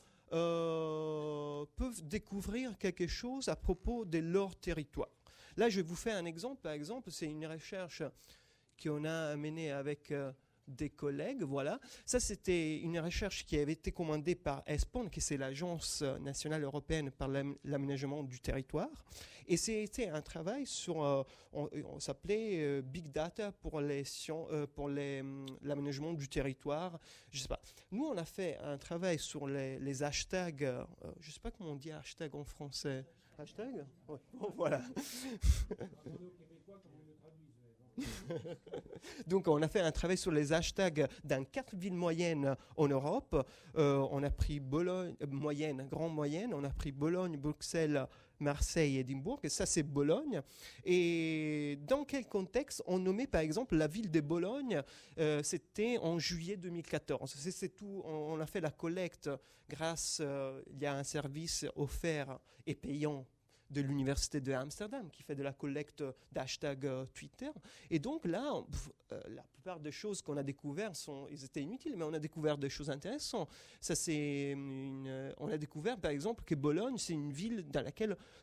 S6: euh, peuvent découvrir quelque chose à propos de leur territoire. Là, je vais vous faire un exemple. Par exemple, c'est une recherche qu'on a menée avec... Euh, des collègues, voilà. Ça, c'était une recherche qui avait été commandée par ESPON, qui c'est l'Agence nationale européenne par l'aménagement du territoire. Et c'était un travail sur, euh, on, on s'appelait euh, Big Data pour les euh, pour les, l'aménagement du territoire. Je sais pas. Nous, on a fait un travail sur les, les hashtags. Euh, je sais pas comment on dit hashtag en français. Hashtag ? Ouais. Bon, voilà. Donc on a fait un travail sur les hashtags dans quatre villes moyennes en Europe. Euh, on a pris Bologne, euh, moyenne, grand moyenne, on a pris Bologne, Bruxelles, Marseille, Édimbourg, et ça c'est Bologne. Et dans quel contexte on nommait par exemple la ville de Bologne, euh, c'était en juillet deux mille quatorze. C'est, c'est tout, on, on a fait la collecte grâce, euh, il y a un service offert et payant de l'université de Amsterdam qui fait de la collecte d'hashtags euh, Twitter. Et donc là, on, pff, euh, la plupart des choses qu'on a découvertes sont, ils étaient inutiles, mais on a découvert des choses intéressantes. Ça, c'est une, on a découvert par exemple que Bologne, c'est une ville dans laquelle qui est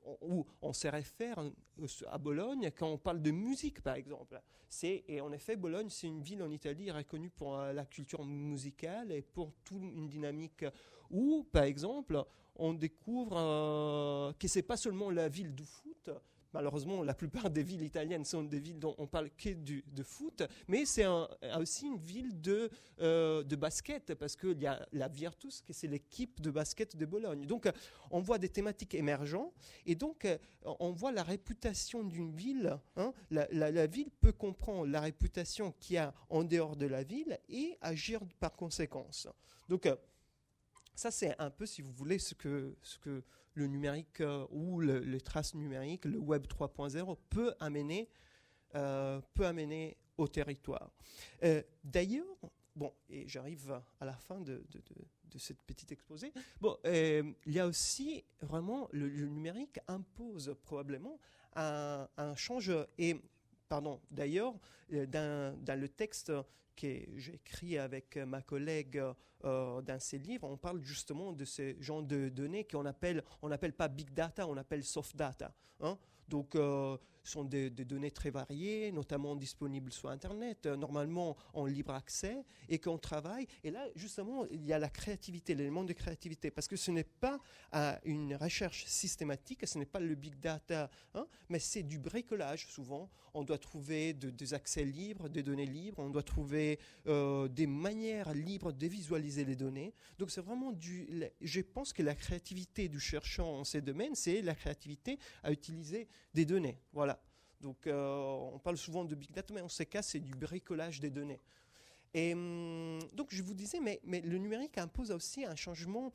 S6: où on se réfère à Bologne quand on parle de musique, par exemple. C'est, et en effet, Bologne, c'est une ville en Italie reconnue pour la culture musicale et pour toute une dynamique où, par exemple, on découvre euh, que c'est pas seulement la ville du foot. Malheureusement, la plupart des villes italiennes sont des villes dont on parle que du, de foot, mais c'est un, aussi une ville de, euh, de basket, parce qu'il y a la Virtus, qui c'est l'équipe de basket de Bologne. Donc, on voit des thématiques émergentes, et donc, on voit la réputation d'une ville. Hein, la, la, la ville peut comprendre la réputation qu'il y a en dehors de la ville et agir par conséquence. Donc, ça, c'est un peu, si vous voulez, ce que... Ce que le numérique euh, ou le, les traces numériques, le web trois point zéro peut amener, euh, peut amener au territoire. Euh, d'ailleurs, bon, et j'arrive à la fin de, de, de, de cette petite exposé, bon, euh, il y a aussi vraiment, le, le numérique impose probablement un, un changement. Et, pardon, d'ailleurs, euh, dans, dans le texte que j'ai écrit avec ma collègue euh, dans ses livres, on parle justement de ces genres de données qu'on appelle, on n'appelle pas big data, on appelle soft data. Hein. Donc, euh, ce sont des, des données très variées, notamment disponibles sur Internet, euh, normalement en libre accès, et qu'on travaille. Et là, justement, il y a la créativité, l'élément de créativité, parce que ce n'est pas euh, une recherche systématique, ce n'est pas le big data, hein, mais c'est du bricolage, souvent. On doit trouver de, des accès libres, des données libres, on doit trouver euh, des manières libres de visualiser les données. Donc, c'est vraiment du... Je pense que la créativité du chercheur en ces domaines, c'est la créativité à utiliser des données. Voilà. Donc, euh, on parle souvent de big data, mais en ce cas, c'est du bricolage des données. Et hum, donc, je vous disais, mais, mais le numérique impose aussi un changement,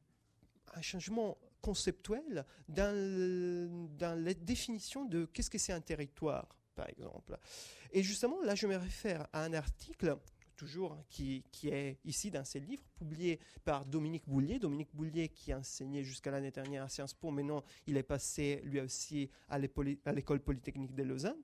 S6: un changement conceptuel dans, le, dans la définition de qu'est-ce que c'est un territoire, par exemple. Et justement, là, je me réfère à un article toujours, qui, qui est ici dans ces livres, publié par Dominique Boulier. Dominique Boulier qui enseignait jusqu'à l'année dernière à Sciences Po, maintenant il est passé lui aussi à l'École Polytechnique de Lausanne.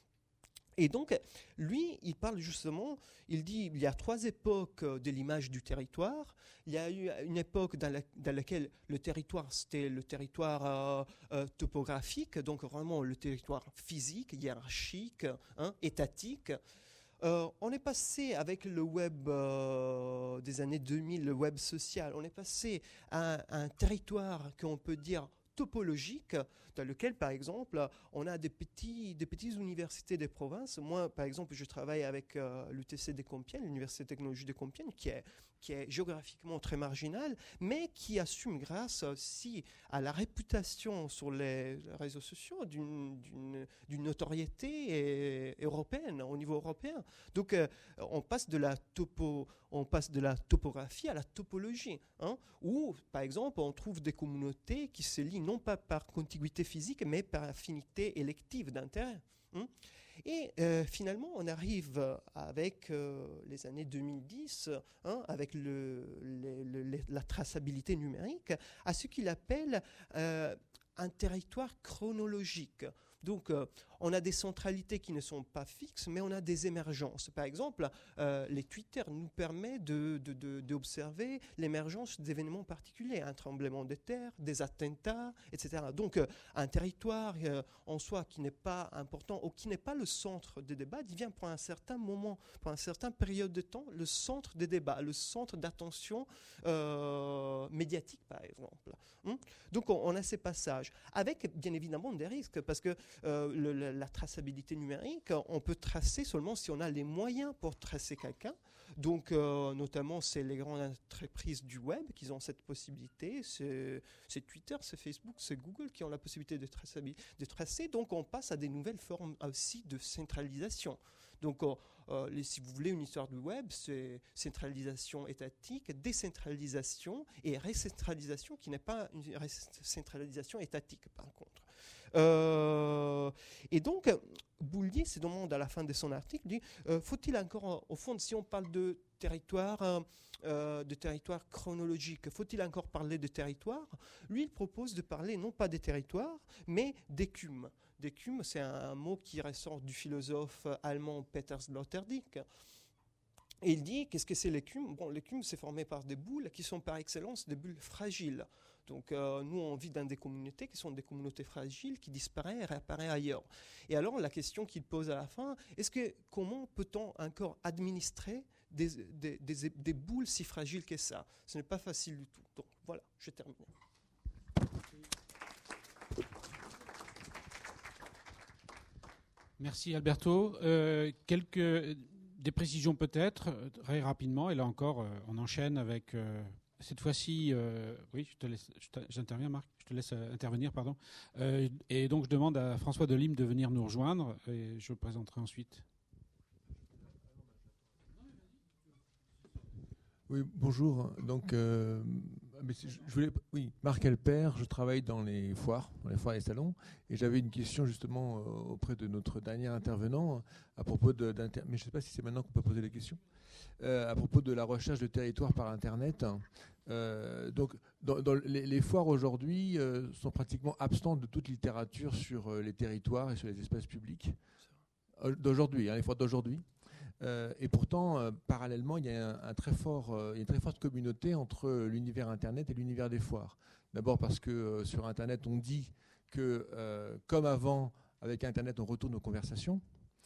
S6: Et donc, lui, il parle justement, il dit il y a trois époques de l'image du territoire. Il y a eu une époque dans, la, dans laquelle le territoire, c'était le territoire euh, euh, topographique, donc vraiment le territoire physique, hiérarchique, hein, étatique. Euh, on est passé avec le web euh, des années deux mille, le web social, on est passé à, à un territoire qu'on peut dire topologique, dans lequel, par exemple, on a des, petits, des petites universités des provinces. Moi, par exemple, je travaille avec euh, l'U T C de Compiègne, l'Université de technologie de Compiègne, qui est, qui est géographiquement très marginale, mais qui assume, grâce aussi à la réputation sur les réseaux sociaux, d'une, d'une, d'une notoriété européenne, au niveau européen. Donc, euh, on passe de la topo, on passe de la topographie à la topologie, hein, où, par exemple, on trouve des communautés qui se lient non pas par contiguïté physique, mais par affinité élective d'intérêt. Hein. Et euh, finalement, on arrive avec euh, les années deux mille dix, hein, avec le, le, le, la traçabilité numérique, à ce qu'il appelle euh, un territoire chronologique. Donc, euh, on a des centralités qui ne sont pas fixes, mais on a des émergences. Par exemple, euh, les Twitter nous permettent de, de, de, d'observer l'émergence d'événements particuliers, un tremblement de terre, des attentats, et cetera. Donc, euh, un territoire euh, en soi qui n'est pas important ou qui n'est pas le centre des débats devient pour un certain moment, pour une certaine période de temps, le centre des débats, le centre d'attention euh, médiatique, par exemple. Hum? Donc, on, on a ces passages, avec bien évidemment des risques, parce que euh, le, la, la traçabilité numérique, on peut tracer seulement si on a les moyens pour tracer quelqu'un. Donc, euh, notamment, c'est les grandes entreprises du web qui ont cette possibilité. C'est, c'est Twitter, c'est Facebook, c'est Google qui ont la possibilité de tracer, de tracer. Donc, on passe à des nouvelles formes aussi de centralisation. Donc, euh, les, si vous voulez une histoire du web, c'est centralisation étatique, décentralisation et recentralisation qui n'est pas une centralisation étatique, par contre. Euh, et donc, Boulier se demande à la fin de son article, dit, euh, faut-il encore, au fond, si on parle de territoire, euh, de territoire chronologique, faut-il encore parler de territoire? Lui, il propose de parler non pas des territoires, mais d'écume. D'écume, c'est un, un mot qui ressort du philosophe allemand Peter Sloterdijk. Et il dit, qu'est-ce que c'est l'écume? Bon, l'écume, c'est formé par des boules qui sont par excellence des bulles fragiles. Donc euh, nous, on vit dans des communautés qui sont des communautés fragiles, qui disparaissent et réapparaissent ailleurs. Et alors, la question qu'il pose à la fin, est-ce que comment peut-on encore administrer des, des, des, des boules si fragiles que ça? Ce n'est pas facile du tout. Donc voilà, je termine.
S2: Merci Alberto. Euh, quelques des précisions peut-être, très rapidement. Et là encore, euh, on enchaîne avec euh, cette fois-ci. Euh, oui, je te laisse. Je j'interviens, Marc. Je te laisse intervenir, pardon. Euh, et donc, je demande à François Delim de venir nous rejoindre et je présenterai ensuite.
S7: Oui, bonjour. Donc, euh, je voulais, oui, Marc Elper, je travaille dans les foires, dans les foires et les salons, et j'avais une question justement auprès de notre dernier intervenant à propos de, d'inter... mais je ne sais pas si c'est maintenant qu'on peut poser les questions, euh, à propos de la recherche de territoire par Internet. Euh, donc, dans, dans les, les foires aujourd'hui euh, sont pratiquement absentes de toute littérature sur euh, les territoires et sur les espaces publics d'aujourd'hui, hein, les foires d'aujourd'hui. Euh, et pourtant, euh, parallèlement, il y a un, un très fort, euh, il y a une très forte communauté entre l'univers Internet et l'univers des foires. D'abord parce que euh, sur Internet, on dit que, euh, comme avant, avec Internet, on retourne aux conversations.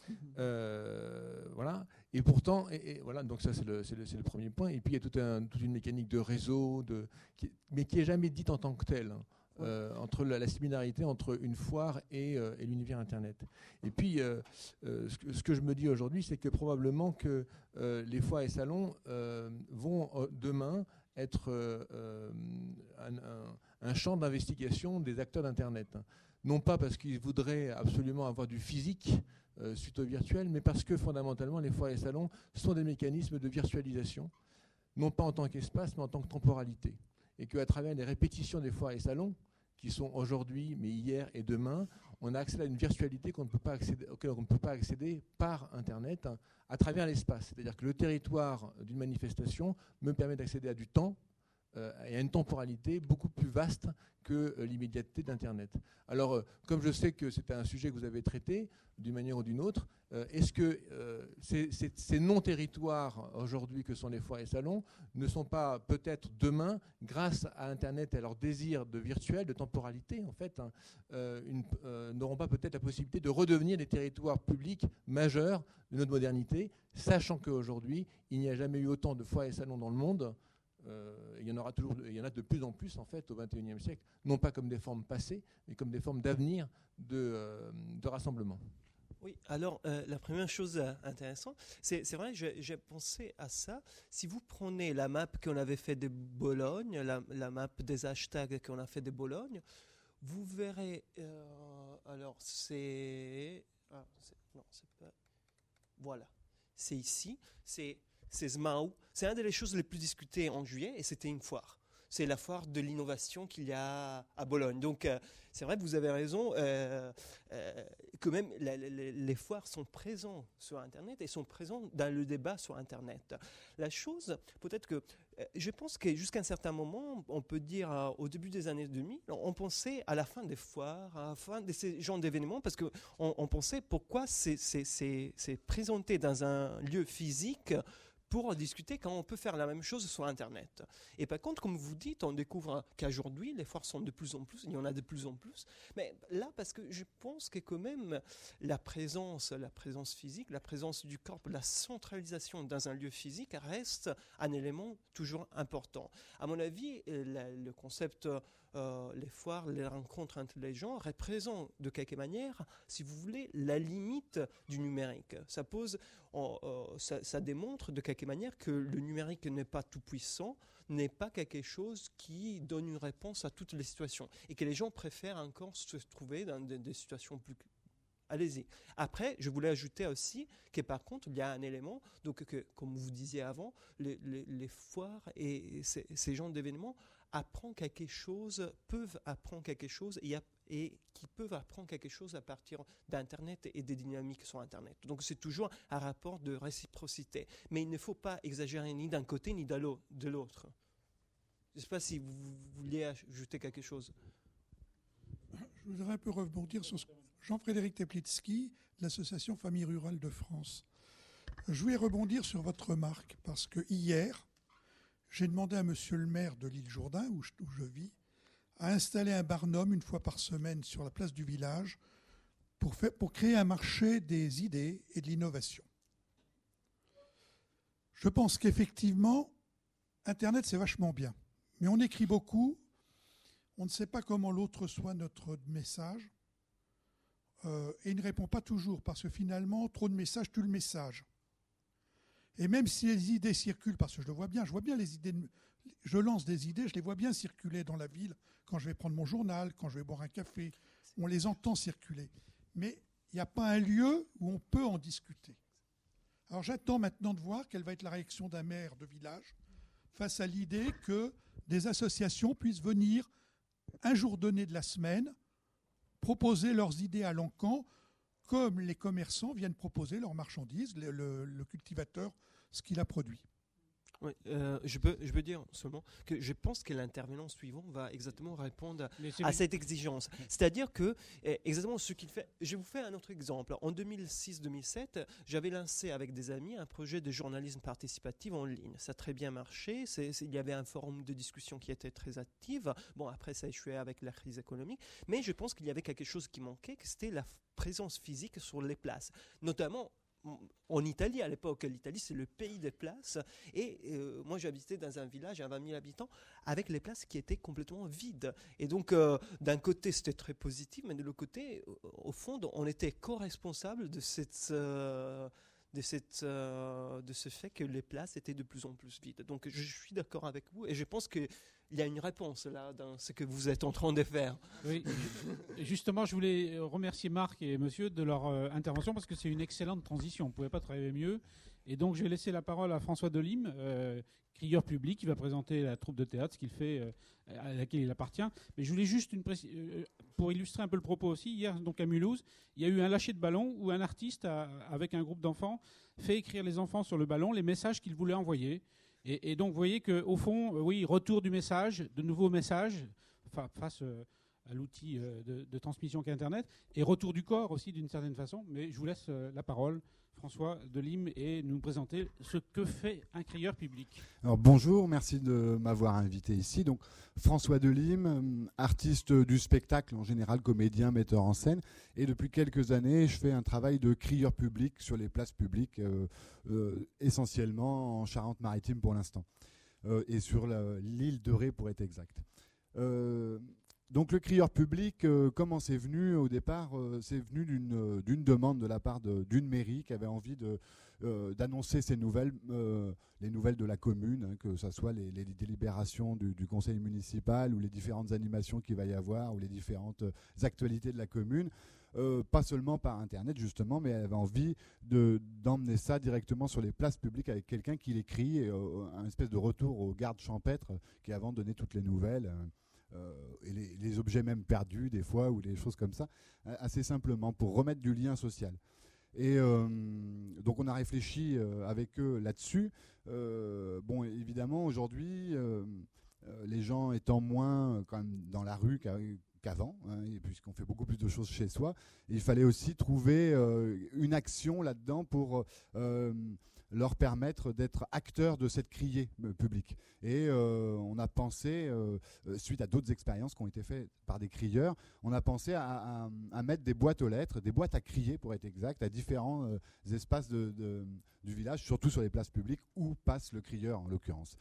S7: Euh, voilà. Et pourtant, et, et voilà. Donc ça, c'est le, c'est le, c'est le premier point. Et puis il y a toute, un, toute une mécanique de réseau, de, qui, mais qui est jamais dite en tant que telle. Hein. Euh, entre la, la similarité entre une foire et, euh, et l'univers Internet. Et puis, euh, euh, ce, que, ce que je me dis aujourd'hui, c'est que probablement que euh, les foires et salons euh, vont euh, demain être euh, un, un, un champ d'investigation des acteurs d'Internet. Non pas parce qu'ils voudraient absolument avoir du physique euh, suite au virtuel, mais parce que fondamentalement, les foires et salons sont des mécanismes de virtualisation, non pas en tant qu'espace, mais en tant que temporalité. Et qu'à travers les répétitions des foires et salons, qui sont aujourd'hui, mais hier et demain, on a accès à une virtualité qu'on ne peut pas accéder, auquel on ne peut pas accéder par Internet, hein, à travers l'espace. C'est-à-dire que le territoire d'une manifestation me permet d'accéder à du temps euh, et à une temporalité beaucoup plus vaste que euh, l'immédiateté d'Internet. Alors, euh, comme je sais que c'est un sujet que vous avez traité d'une manière ou d'une autre, euh, est-ce que euh, ces, ces, ces non-territoires aujourd'hui que sont les foires et salons ne sont pas peut-être demain, grâce à Internet et à leur désir de virtuel, de temporalité en fait, hein, euh, une, euh, n'auront pas peut-être la possibilité de redevenir des territoires publics majeurs de notre modernité, sachant qu'aujourd'hui, il n'y a jamais eu autant de foires et salons dans le monde. Euh, il y en aura toujours, il y en a de plus en plus en fait au vingt et unième siècle, non pas comme des formes passées, mais comme des formes d'avenir de, euh, de rassemblement.
S6: Oui, alors euh, la première chose euh, intéressante, c'est, c'est vrai, j'ai, j'ai pensé à ça. Si vous prenez la map qu'on avait fait de Bologne, la, la map des hashtags qu'on a fait de Bologne, vous verrez, euh, alors c'est, ah, c'est, non, c'est pas, voilà, c'est ici, c'est c'est Zmao. C'est une des choses les plus discutées en juillet et c'était une foire. C'est la foire de l'innovation qu'il y a à Bologne. Donc, euh, c'est vrai que vous avez raison, euh, euh, que même la, la, les foires sont présentes sur Internet et sont présentes dans le débat sur Internet. La chose, peut-être que, euh, je pense que jusqu'à un certain moment, on peut dire euh, au début des années deux mille, on pensait à la fin des foires, à la fin de ces genres d'événements, parce qu'on on pensait pourquoi c'est, c'est, c'est, c'est présenté dans un lieu physique pour discuter quand on peut faire la même chose sur Internet. Et par contre, comme vous dites, on découvre qu'aujourd'hui, les foires sont de plus en plus, il y en a de plus en plus. Mais là, parce que je pense que quand même, la présence, la présence physique, la présence du corps, la centralisation dans un lieu physique reste un élément toujours important. À mon avis, la, le concept... Euh, les foires, les rencontres entre les gens représentent de quelque manière, si vous voulez, la limite du numérique. Ça pose, euh, ça, ça démontre de quelque manière que le numérique n'est pas tout puissant, n'est pas quelque chose qui donne une réponse à toutes les situations, et que les gens préfèrent encore se trouver dans des, des situations plus. Allez-y. Après, je voulais ajouter aussi que par contre, il y a un élément, donc que, comme vous disiez avant, les, les, les foires et ces, ces genres d'événements apprennent quelque chose, peuvent apprendre quelque chose et, et qui peuvent apprendre quelque chose à partir d'Internet et des dynamiques sur Internet. Donc c'est toujours un rapport de réciprocité. Mais il ne faut pas exagérer ni d'un côté ni de l'autre. Je ne sais pas si vous vouliez ajouter quelque chose.
S8: Je voudrais un peu rebondir sur ce que Jean-Frédéric Teplitsky, de l'Association Famille Rurale de France. Je voulais rebondir sur votre remarque parce que hier, j'ai demandé à monsieur le maire de l'île Jourdain, où je, où je vis, a installé un barnum une fois par semaine sur la place du village pour, faire, pour créer un marché des idées et de l'innovation. Je pense qu'effectivement, Internet, c'est vachement bien. Mais on écrit beaucoup, on ne sait pas comment l'autre reçoit notre message, euh, et il ne répond pas toujours, parce que finalement, trop de messages tue le message. Et même si les idées circulent, parce que je le vois bien, je vois bien les idées, je lance des idées, je les vois bien circuler dans la ville, quand je vais prendre mon journal, quand je vais boire un café, on les entend circuler. Mais il n'y a pas un lieu où on peut en discuter. Alors j'attends maintenant de voir quelle va être la réaction d'un maire de village face à l'idée que des associations puissent venir un jour donné de la semaine proposer leurs idées à l'encan, comme les commerçants viennent proposer leurs marchandises, le, le, le cultivateur, ce qu'il a produit.
S6: Oui, euh, je, peux, je peux dire seulement que je pense que l'intervenant suivant va exactement répondre à cette exigence. C'est-à-dire que, exactement ce qu'il fait, je vais vous faire un autre exemple. En deux mille six deux mille sept, j'avais lancé avec des amis un projet de journalisme participatif en ligne. Ça a très bien marché, c'est, c'est, il y avait un forum de discussion qui était très actif. Bon, après ça a échoué avec la crise économique, mais je pense qu'il y avait quelque chose qui manquait, que c'était la présence physique sur les places, notamment en Italie. À l'époque, l'Italie c'est le pays des places, et euh, moi j'habitais dans un village à vingt mille habitants avec les places qui étaient complètement vides, et donc euh, d'un côté c'était très positif, mais de l'autre côté, au fond, on était co-responsable de cette euh, de, cette, euh, de ce fait que les places étaient de plus en plus vides. Donc je suis d'accord avec vous, et je pense qu'il y a une réponse là dans ce que vous êtes en train de faire.
S2: Oui, justement, je voulais remercier Marc et monsieur de leur euh, intervention, parce que c'est une excellente transition. On ne pouvait pas travailler mieux. Et donc je vais laisser la parole à François Delim, euh, crieur public, qui va présenter la troupe de théâtre, ce qu'il fait, euh, à laquelle il appartient. Mais je voulais juste, une préci- euh, pour illustrer un peu le propos aussi, hier donc à Mulhouse, il y a eu un lâcher de ballon où un artiste, a, avec un groupe d'enfants, fait écrire les enfants sur le ballon les messages qu'il voulait envoyer. Et, et donc vous voyez qu'au fond, euh, oui, retour du message, de nouveaux messages, enfin, face euh, à l'outil euh, de, de transmission qu'est Internet, et retour du corps aussi d'une certaine façon. Mais je vous laisse euh, la parole, François Delim, et nous présenter ce que fait un crieur public.
S9: Alors bonjour, merci de m'avoir invité ici. Donc François Delim, artiste du spectacle en général, comédien, metteur en scène, et depuis quelques années, je fais un travail de crieur public sur les places publiques, euh, euh, essentiellement en Charente-Maritime pour l'instant, euh, et sur la, l'île de Ré pour être exact. Euh, Donc le crieur public, euh, comment c'est venu au départ euh, C'est venu d'une, euh, d'une demande de la part de, d'une mairie qui avait envie de, euh, d'annoncer ses nouvelles, euh, les nouvelles de la commune, hein, que ce soit les, les délibérations du, du conseil municipal ou les différentes animations qu'il va y avoir ou les différentes euh, actualités de la commune. Euh, pas seulement par Internet justement, mais elle avait envie de, d'emmener ça directement sur les places publiques avec quelqu'un qui l'écrit, et, euh, un espèce de retour au garde champêtre qui avant donnait toutes les nouvelles. Euh, Euh, et les, les objets même perdus des fois, ou des choses comme ça, euh, assez simplement pour remettre du lien social. Et euh, donc on a réfléchi euh, avec eux là-dessus. Euh, bon, évidemment aujourd'hui, euh, euh, les gens étant moins euh, quand même dans la rue qu'a, qu'avant, hein, et puisqu'on fait beaucoup plus de choses chez soi, il fallait aussi trouver euh, une action là-dedans pour euh, leur permettre d'être acteurs de cette criée euh, publique. Et euh, on a pensé, euh, suite à d'autres expériences qui ont été faites par des crieurs, on a pensé à, à, à mettre des boîtes aux lettres, des boîtes à crier pour être exact, à différents euh, espaces de, de, du village, surtout sur les places publiques où passe le crieur en l'occurrence.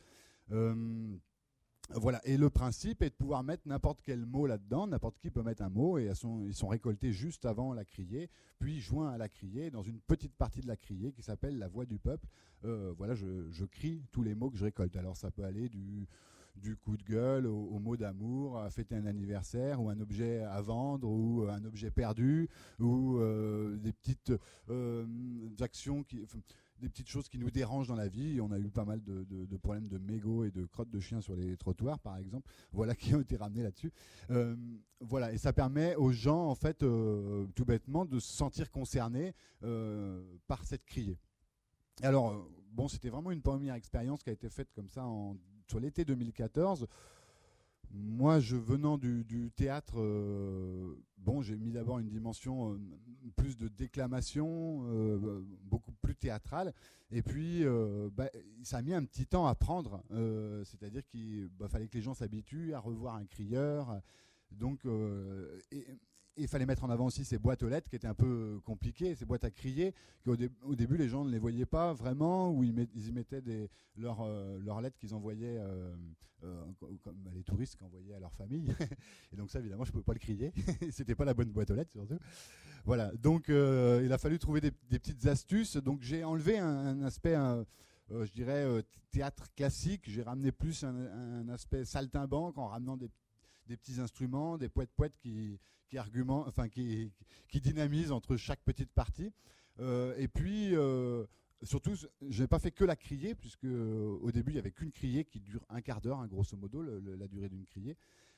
S9: Euh, Voilà, et le principe est de pouvoir mettre n'importe quel mot là-dedans, n'importe qui peut mettre un mot, et elles sont, ils sont récoltés juste avant la criée, puis joints à la criée, dans une petite partie de la criée qui s'appelle la voix du peuple. Euh, voilà, je, je crie tous les mots que je récolte. Alors ça peut aller du, du coup de gueule au, au mot d'amour, à fêter un anniversaire, ou un objet à vendre, ou un objet perdu, ou euh, des petites euh, actions qui... des petites choses qui nous dérangent dans la vie. On a eu pas mal de, de, de problèmes de mégots et de crottes de chiens sur les trottoirs, par exemple, voilà, qui ont été ramenés là-dessus. Euh, voilà, et ça permet aux gens, en fait, euh, tout bêtement, de se sentir concernés euh, par cette criée. Alors, euh, bon, c'était vraiment une première expérience qui a été faite comme ça en, sur l'été deux mille quatorze. Moi, je venant du, du théâtre, euh, bon, j'ai mis d'abord une dimension euh, plus de déclamation, euh, beaucoup plus théâtrale. Et puis, euh, bah, ça a mis un petit temps à prendre. Euh, c'est-à-dire qu'il bah, fallait que les gens s'habituent à revoir un crieur. Donc, euh, et, il fallait mettre en avant aussi ces boîtes aux lettres qui étaient un peu compliquées, ces boîtes à crier, qu'au dé- au début les gens ne les voyaient pas vraiment, où ils, met- ils y mettaient des, leurs, euh, leurs lettres qu'ils envoyaient, euh, euh, comme les touristes qui envoyaient à leur famille. Et donc ça évidemment je ne pouvais pas le crier, c'était pas la bonne boîte aux lettres surtout. Voilà, donc euh, il a fallu trouver des, des petites astuces, donc j'ai enlevé un, un aspect, un, euh, je dirais, euh, théâtre classique, j'ai ramené plus un, un aspect saltimbanque en ramenant des des petits instruments, des poètes-poètes qui, qui, argument, enfin, qui, qui dynamisent entre chaque petite partie. Euh, et puis, euh, surtout, je n'ai pas fait que la criée, puisque euh, au début, il n'y avait qu'une criée qui dure un quart d'heure, hein, grosso modo, le, le, la durée d'une criée.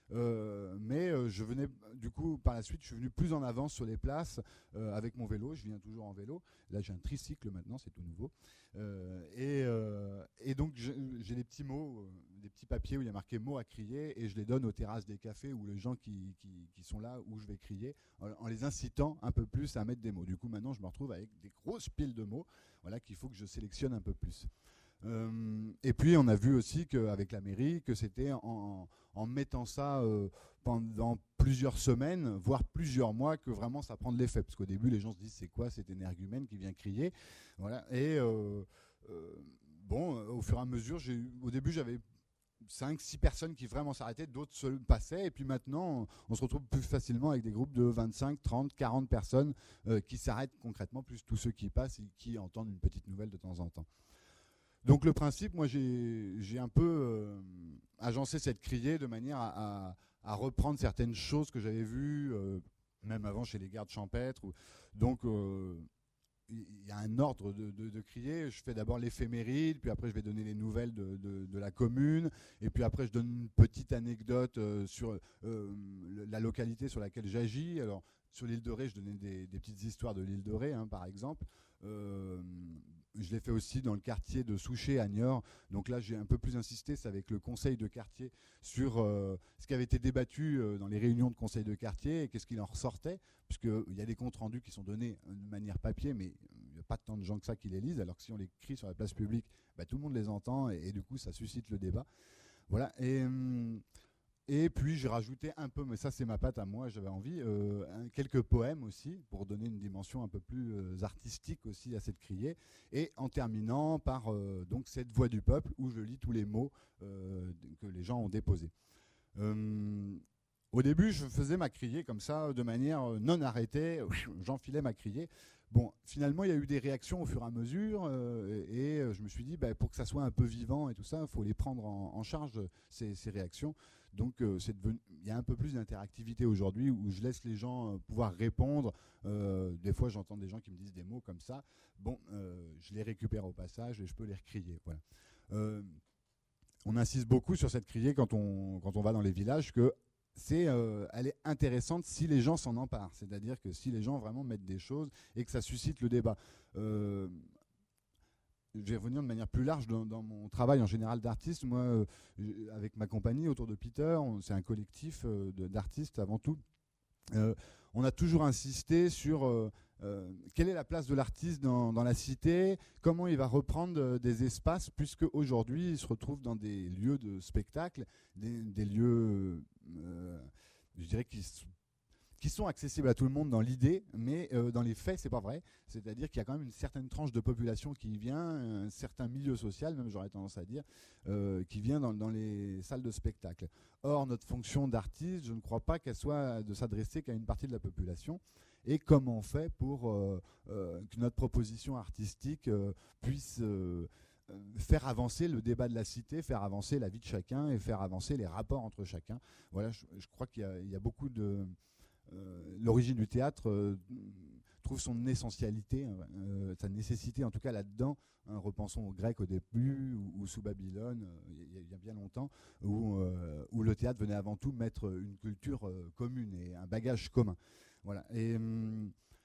S9: Euh, mais euh, je venais, du coup, par la suite, je suis venu plus en avance sur les places euh, avec mon vélo. Je viens toujours en vélo. Là, j'ai un tricycle maintenant, c'est tout nouveau. Euh, et, euh, et donc, j'ai des petits mots, euh, des petits papiers où il y a marqué mots à crier, et je les donne aux terrasses des cafés ou les gens qui, qui, qui sont là où je vais crier, en, en les incitant un peu plus à mettre des mots. Du coup, maintenant, je me retrouve avec des grosses piles de mots, voilà, qu'il faut que je sélectionne un peu plus. Euh, et puis on a vu aussi qu'avec la mairie, que c'était en, en mettant ça euh, pendant plusieurs semaines, voire plusieurs mois, que vraiment ça prend de l'effet. Parce qu'au début, les gens se disent c'est quoi cet énergumène qui vient crier, voilà. Et euh, euh, bon, au fur et à mesure, j'ai eu, au début j'avais cinq six personnes qui vraiment s'arrêtaient, d'autres se passaient, et puis maintenant on se retrouve plus facilement avec des groupes de vingt-cinq, trente, quarante personnes euh, qui s'arrêtent concrètement, plus tous ceux qui passent et qui entendent une petite nouvelle de temps en temps. Donc le principe, moi j'ai un peu euh, agencé cette criée de manière à, à, à reprendre certaines choses que j'avais vues, euh, même avant chez les gardes champêtres. Ou, donc euh, il y a un ordre de, de, de crier. Je fais d'abord l'éphéméride, puis après je vais donner les nouvelles de, de, de la commune, et puis après je donne une petite anecdote euh, sur euh, la localité sur laquelle j'agis. Alors sur l'île de Ré, je donnais des, des petites histoires de l'île de Ré, hein, par exemple. Euh, je l'ai fait aussi dans le quartier de Souchet à Niort. Donc là, j'ai un peu plus insisté, c'est avec le conseil de quartier, sur euh, ce qui avait été débattu euh, dans les réunions de conseil de quartier et qu'est-ce qu'il en ressortait, puisqu'il y a des comptes rendus qui sont donnés de manière papier, mais il n'y a pas tant de gens que ça qui les lisent, alors que si on les crie sur la place publique, bah, tout le monde les entend et, et du coup, ça suscite le débat. Voilà. Et... Hum, Et puis j'ai rajouté un peu, mais ça c'est ma patte à moi, j'avais envie, euh, un, quelques poèmes aussi, pour donner une dimension un peu plus euh, artistique aussi à cette criée. Et en terminant par euh, donc cette voix du peuple, où je lis tous les mots euh, que les gens ont déposés. Euh, au début, je faisais ma criée comme ça, de manière non arrêtée, j'enfilais ma criée. Bon, finalement, il y a eu des réactions au fur et à mesure, euh, et je me suis dit, bah, pour que ça soit un peu vivant et tout ça, il faut les prendre en, en charge, ces, ces réactions. Donc, euh, c'est devenu, il y a un peu plus d'interactivité aujourd'hui, où je laisse les gens euh, pouvoir répondre. Euh, des fois, j'entends des gens qui me disent des mots comme ça. Bon, euh, je les récupère au passage et je peux les recrier. Voilà. Euh, on insiste beaucoup sur cette criée quand on, quand on va dans les villages, que c'est, euh, elle est intéressante si les gens s'en emparent. C'est-à-dire que si les gens vraiment mettent des choses et que ça suscite le débat. Euh, je vais revenir de manière plus large dans, dans mon travail en général d'artiste. Moi, euh, avec ma compagnie autour de Peter, c'est un collectif euh, d'artistes avant tout. Euh, on a toujours insisté sur euh, euh, quelle est la place de l'artiste dans, dans la cité, comment il va reprendre euh, des espaces, puisque aujourd'hui il se retrouve dans des lieux de spectacle, des, des lieux, euh, je dirais, qui, qui sont accessibles à tout le monde dans l'idée, mais euh, dans les faits, c'est pas vrai. C'est-à-dire qu'il y a quand même une certaine tranche de population qui vient, un certain milieu social, même j'aurais tendance à dire, euh, qui vient dans, dans les salles de spectacle. Or, notre fonction d'artiste, je ne crois pas qu'elle soit de s'adresser qu'à une partie de la population. Et comment on fait pour euh, euh, que notre proposition artistique euh, puisse euh, faire avancer le débat de la cité, faire avancer la vie de chacun et faire avancer les rapports entre chacun. Voilà, je, je crois qu'il y, y a beaucoup de... Euh, l'origine du théâtre euh, trouve son essentialité, euh, sa nécessité en tout cas là-dedans. Hein, repensons aux Grecs au début, ou, ou sous Babylone, il euh, y, y a bien longtemps, où, euh, où le théâtre venait avant tout mettre une culture euh, commune et un bagage commun. Voilà. Et, hum,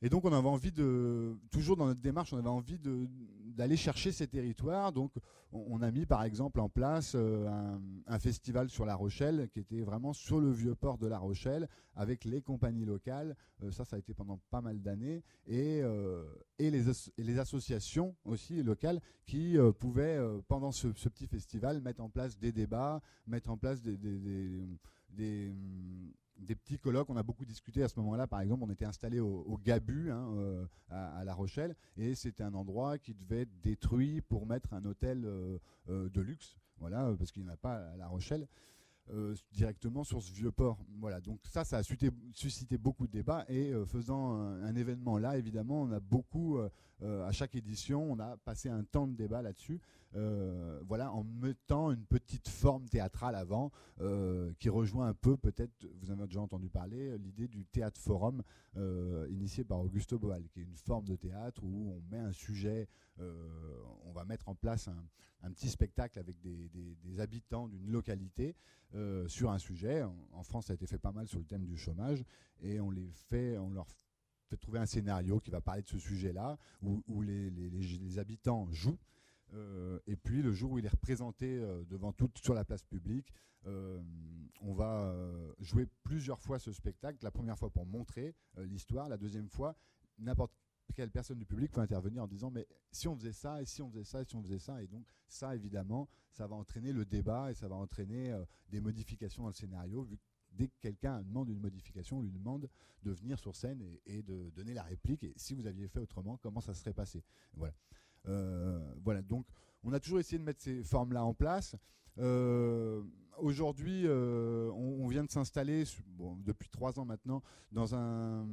S9: Et donc on avait envie de, toujours dans notre démarche, on avait envie de, d'aller chercher ces territoires. Donc on, on a mis par exemple en place euh, un, un festival sur La Rochelle qui était vraiment sur le vieux port de La Rochelle avec les compagnies locales. Euh, ça, ça a été pendant pas mal d'années. Et, euh, et, les, as- et les associations aussi locales qui euh, pouvaient, euh, pendant ce, ce petit festival, mettre en place des débats, mettre en place des... des, des, des des petits colloques. On a beaucoup discuté à ce moment-là. Par exemple, on était installé au, au Gabu hein, euh, à, à La Rochelle, et c'était un endroit qui devait être détruit pour mettre un hôtel euh, euh, de luxe, voilà, parce qu'il n'y en a pas à La Rochelle. Euh, directement sur ce vieux port. Voilà, donc ça, ça a suscité, suscité beaucoup de débats, et euh, faisant un, un événement là, évidemment, on a beaucoup, euh, euh, à chaque édition, on a passé un temps de débat là-dessus, euh, voilà, en mettant une petite forme théâtrale avant, euh, qui rejoint un peu, peut-être, vous en avez déjà entendu parler, l'idée du théâtre forum, euh, initié par Augusto Boal, qui est une forme de théâtre où on met un sujet, euh, on va mettre en place un, un petit spectacle avec des, des, des habitants d'une localité, Euh, sur un sujet. En, en France, ça a été fait pas mal sur le thème du chômage, et on les fait, on leur fait trouver un scénario qui va parler de ce sujet-là, où, où les, les, les, les habitants jouent. Euh, et puis le jour où il est représenté euh, devant tout sur la place publique, euh, on va euh, jouer plusieurs fois ce spectacle. La première fois pour montrer euh, l'histoire, la deuxième fois, n'importe quelle personne du public peut intervenir en disant mais si on faisait ça, et si on faisait ça, et si on faisait ça. Et donc ça, évidemment, ça va entraîner le débat, et ça va entraîner euh, des modifications dans le scénario, vu que dès que quelqu'un demande une modification, on lui demande de venir sur scène et, et de donner la réplique, et si vous aviez fait autrement, comment ça serait passé. Voilà. Euh, voilà, donc on a toujours essayé de mettre ces formes-là en place. Euh, aujourd'hui, euh, on, on vient de s'installer, bon, depuis trois ans maintenant, dans un...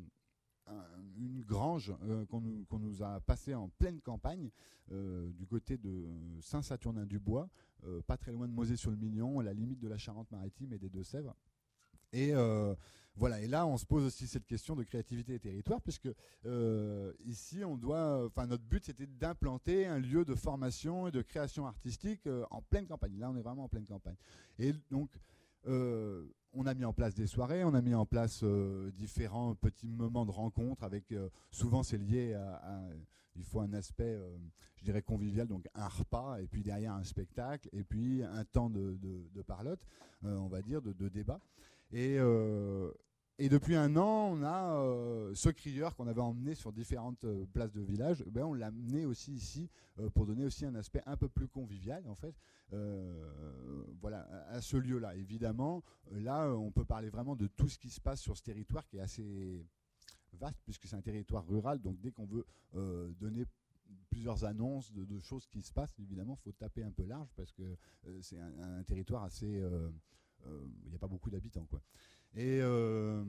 S9: une grange euh, qu'on nous, qu'on nous a passée en pleine campagne, euh, du côté de Saint-Saturnin-du-Bois, euh, pas très loin de Mosée-sur-le-Mignon, à la limite de la Charente-Maritime et des Deux-Sèvres. Et euh, voilà. Et là, on se pose aussi cette question de créativité et territoire, puisque euh, ici, on doit, enfin, notre but, c'était d'implanter un lieu de formation et de création artistique euh, en pleine campagne. Là, on est vraiment en pleine campagne. Et donc, euh, on a mis en place des soirées, on a mis en place euh, différents petits moments de rencontre avec, euh, souvent c'est lié à, à, il faut un aspect, euh, je dirais convivial, donc un repas, et puis derrière un spectacle, et puis un temps de, de, de parlotte, euh, on va dire, de, de débat. Et, euh, et depuis un an, on a euh, ce crieur qu'on avait emmené sur différentes euh, places de village, ben on l'a amené aussi ici euh, pour donner aussi un aspect un peu plus convivial, en fait, euh, voilà, à, à ce lieu-là. Évidemment, là, on peut parler vraiment de tout ce qui se passe sur ce territoire qui est assez vaste, puisque c'est un territoire rural, donc dès qu'on veut euh, donner plusieurs annonces de, de choses qui se passent, évidemment, il faut taper un peu large, parce que euh, c'est un, un territoire assez... Euh, euh, il n'y a pas beaucoup d'habitants, quoi. Et, euh,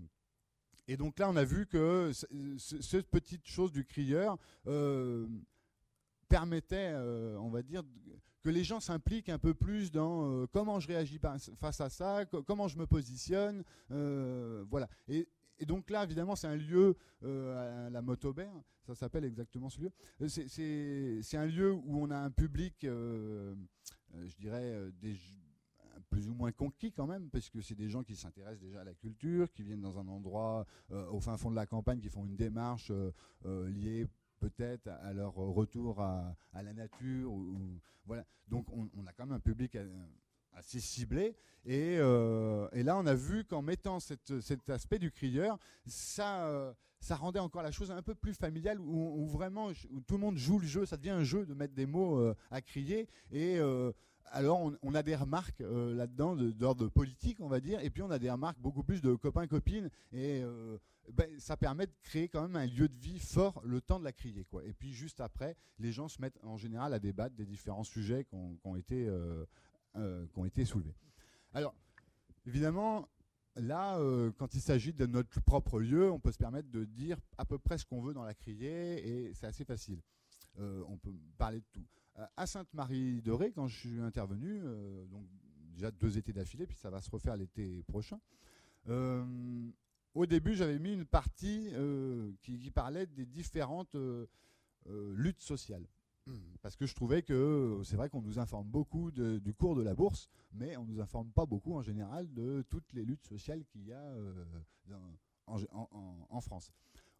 S9: et donc là, on a vu que c- c- cette petite chose du crieur euh, permettait, euh, on va dire, que les gens s'impliquent un peu plus dans euh, comment je réagis face à ça, co- comment je me positionne, euh, voilà. Et, et donc là, évidemment, c'est un lieu, euh, à la Motober, ça s'appelle exactement ce lieu. C'est, c'est, c'est un lieu où on a un public, euh, euh, je dirais, euh, des plus ou moins conquis quand même, parce que c'est des gens qui s'intéressent déjà à la culture, qui viennent dans un endroit euh, au fin fond de la campagne, qui font une démarche euh, euh, liée peut-être à leur retour à, à la nature. Ou, ou, voilà. Donc on, on a quand même un public assez ciblé. Et, euh, et là, on a vu qu'en mettant cette, cet aspect du crieur, ça, euh, ça rendait encore la chose un peu plus familiale, où, où vraiment où tout le monde joue le jeu. Ça devient un jeu de mettre des mots euh, à crier. Et euh, alors, on, on a des remarques euh, là-dedans de, d'ordre politique, on va dire, et puis on a des remarques beaucoup plus de copains-copines, et euh, ben, ça permet de créer quand même un lieu de vie fort le temps de la crier, quoi. Et puis juste après, les gens se mettent en général à débattre des différents sujets qui ont, qui ont été, euh, euh, qui ont été soulevés. Alors, évidemment, là, euh, quand il s'agit de notre propre lieu, on peut se permettre de dire à peu près ce qu'on veut dans la criée, et c'est assez facile. Euh, on peut parler de tout. À Sainte-Marie-de-Ré, quand je suis intervenu, euh, donc déjà deux étés d'affilée, puis ça va se refaire l'été prochain, euh, au début j'avais mis une partie euh, qui, qui parlait des différentes euh, euh, luttes sociales. Parce que je trouvais que c'est vrai qu'on nous informe beaucoup de, du cours de la bourse, mais on ne nous informe pas beaucoup en général de toutes les luttes sociales qu'il y a euh, dans, en, en, en France.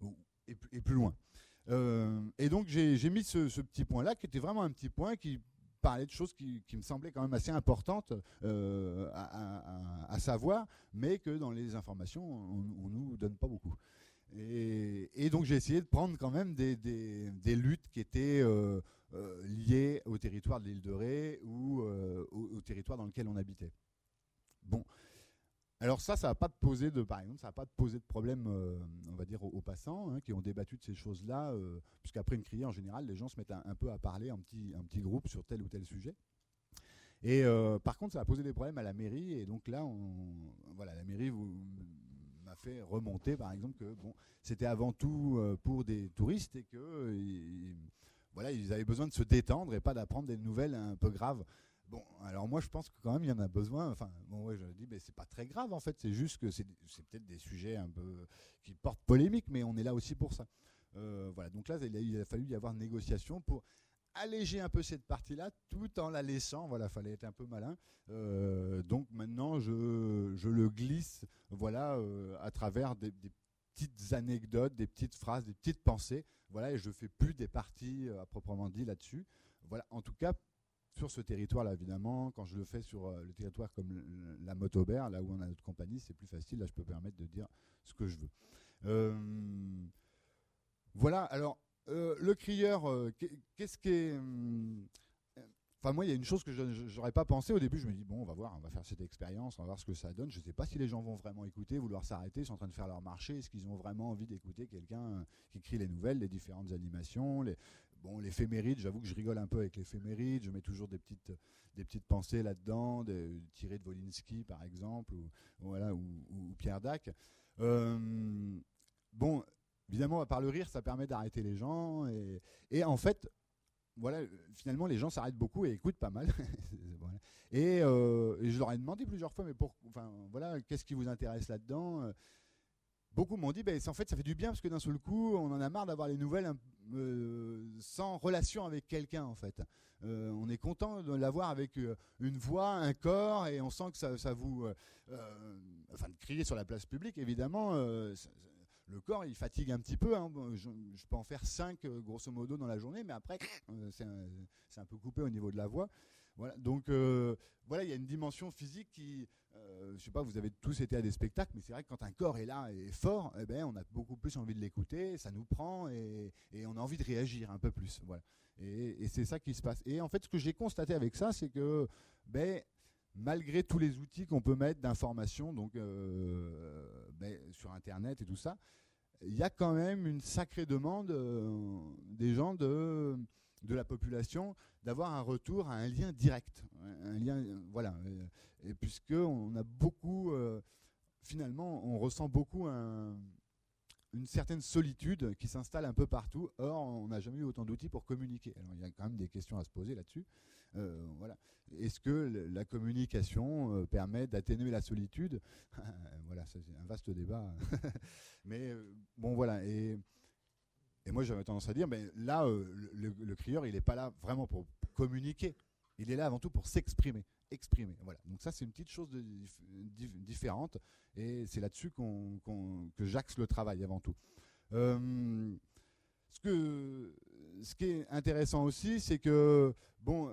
S9: et, et plus loin. Euh, et donc j'ai, j'ai mis ce, ce petit point-là, qui était vraiment un petit point qui parlait de choses qui, qui me semblaient quand même assez importantes euh, à, à, à savoir, mais que dans les informations, on ne nous donne pas beaucoup. Et, et donc j'ai essayé de prendre quand même des, des, des luttes qui étaient euh, euh, liées au territoire de l'île de Ré ou euh, au, au territoire dans lequel on habitait. Bon, alors ça, ça va pas poser de, par exemple, ça va pas poser de problème, euh, on va dire, aux, aux passants hein, qui ont débattu de ces choses-là, euh, puisqu'après une criée, en général, les gens se mettent un, un peu à parler en petit, un petit groupe sur tel ou tel sujet. Et euh, par contre, ça va poser des problèmes à la mairie, et donc là, on, voilà, la mairie vous m'a fait remonter, par exemple, que bon, c'était avant tout euh, pour des touristes et que euh, ils, voilà, ils avaient besoin de se détendre et pas d'apprendre des nouvelles un peu graves. Bon, alors moi je pense que quand même il y en a besoin. Enfin, bon, ouais, je dis, mais c'est pas très grave en fait. C'est juste que c'est, c'est peut-être des sujets un peu qui portent polémique, mais on est là aussi pour ça. Euh, voilà. Donc là, il a, il a fallu y avoir négociation pour alléger un peu cette partie-là, tout en la laissant. Voilà, fallait être un peu malin. Euh, donc maintenant, je, je le glisse, voilà, euh, à travers des, des petites anecdotes, des petites phrases, des petites pensées. Voilà, et je fais plus des parties à proprement dit là-dessus. Voilà, en tout cas. Sur ce territoire-là, évidemment, quand je le fais sur euh, le territoire comme le, la Motober, là où on a notre compagnie, c'est plus facile. Là, je peux permettre de dire ce que je veux. Euh, voilà. Alors, euh, le crieur, euh, qu'est-ce qui est... Euh, Enfin, moi, il y a une chose que je n'aurais pas pensé. Au début, je me dis, bon, on va voir, on va faire cette expérience, on va voir ce que ça donne. Je ne sais pas si les gens vont vraiment écouter, vouloir s'arrêter, ils sont en train de faire leur marché. Est-ce qu'ils ont vraiment envie d'écouter quelqu'un qui écrit les nouvelles, les différentes animations, les... Bon, l'éphéméride, j'avoue que je rigole un peu avec l'éphéméride. Je mets toujours des petites, des petites pensées là-dedans, des, tirées de Wolinski, par exemple, ou, voilà, ou, ou Pierre Dac. Euh, bon, évidemment, à part le rire, ça permet d'arrêter les gens. Et, et en fait, voilà, finalement, les gens s'arrêtent beaucoup et écoutent pas mal. Voilà. Et, euh, et je leur ai demandé plusieurs fois, mais pour, enfin, voilà, qu'est-ce qui vous intéresse là-dedans ? Beaucoup m'ont dit, ben, en fait, ça fait du bien parce que d'un seul coup, on en a marre d'avoir les nouvelles euh, sans relation avec quelqu'un, en fait. Euh, on est content de l'avoir avec euh, une voix, un corps, et on sent que ça, ça vous... Euh, euh, enfin, de crier sur la place publique, évidemment, euh, ça, le corps, il fatigue un petit peu. Hein. Je, je peux en faire cinq, euh, grosso modo, dans la journée, mais après, euh, c'est, un, c'est un peu coupé au niveau de la voix. Voilà, donc euh, voilà, il y a une dimension physique qui, euh, je sais pas, vous avez tous été à des spectacles, mais c'est vrai que quand un corps est là et est fort, eh ben, on a beaucoup plus envie de l'écouter, ça nous prend et, et on a envie de réagir un peu plus. Voilà, et, et c'est ça qui se passe. Et en fait, ce que j'ai constaté avec ça, c'est que, ben, malgré tous les outils qu'on peut mettre d'information, donc euh, ben, sur Internet et tout ça, il y a quand même une sacrée demande euh, des gens de de la population d'avoir un retour à un lien direct, un lien, voilà, et puisque on a beaucoup, euh, finalement, on ressent beaucoup un, une certaine solitude qui s'installe un peu partout. Or, on n'a jamais eu autant d'outils pour communiquer. Alors, il y a quand même des questions à se poser là-dessus. Euh, voilà. Est-ce que la communication euh, permet d'atténuer la solitude ? Voilà, ça, c'est un vaste débat. Mais euh, bon, voilà. Et Et moi, j'avais tendance à dire, mais là, euh, le, le crieur, il n'est pas là vraiment pour communiquer. Il est là avant tout pour s'exprimer, exprimer. Voilà. Donc ça, c'est une petite chose de, de, différente, et c'est là-dessus qu'on, qu'on, que j'axe le travail avant tout. Euh, ce, que, ce qui est intéressant aussi, c'est que, bon,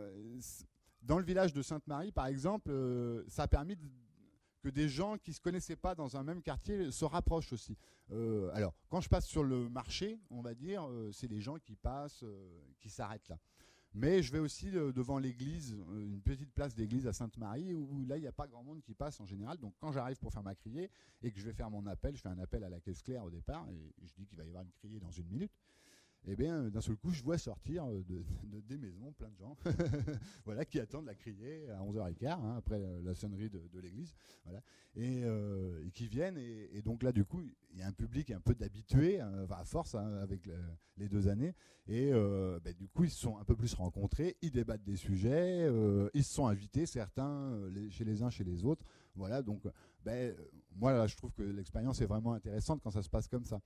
S9: dans le village de Sainte-Marie, par exemple, euh, ça a permis de, que des gens qui ne se connaissaient pas dans un même quartier se rapprochent aussi. Euh, alors, quand je passe sur le marché, on va dire, euh, c'est des gens qui passent, euh, qui s'arrêtent là. Mais je vais aussi euh, devant l'église, euh, une petite place d'église à Sainte-Marie, où là, il n'y a pas grand monde qui passe en général. Donc, quand j'arrive pour faire ma criée et que je vais faire mon appel, je fais un appel à la caisse claire au départ, et je dis qu'il va y avoir une criée dans une minute. Eh bien, d'un seul coup, je vois sortir de, de, des maisons plein de gens voilà, qui attendent la criée à onze heures quinze, hein, après la sonnerie de, de l'église, voilà, et, euh, et qui viennent. Et, et donc là, du coup, il y a un public un peu d'habitués, hein, à force, hein, avec le, les deux années. Et euh, ben, du coup, ils se sont un peu plus rencontrés, ils débattent des sujets, euh, ils se sont invités, certains, les, chez les uns, chez les autres. Voilà, donc ben, moi, là, je trouve que l'expérience est vraiment intéressante quand ça se passe comme ça.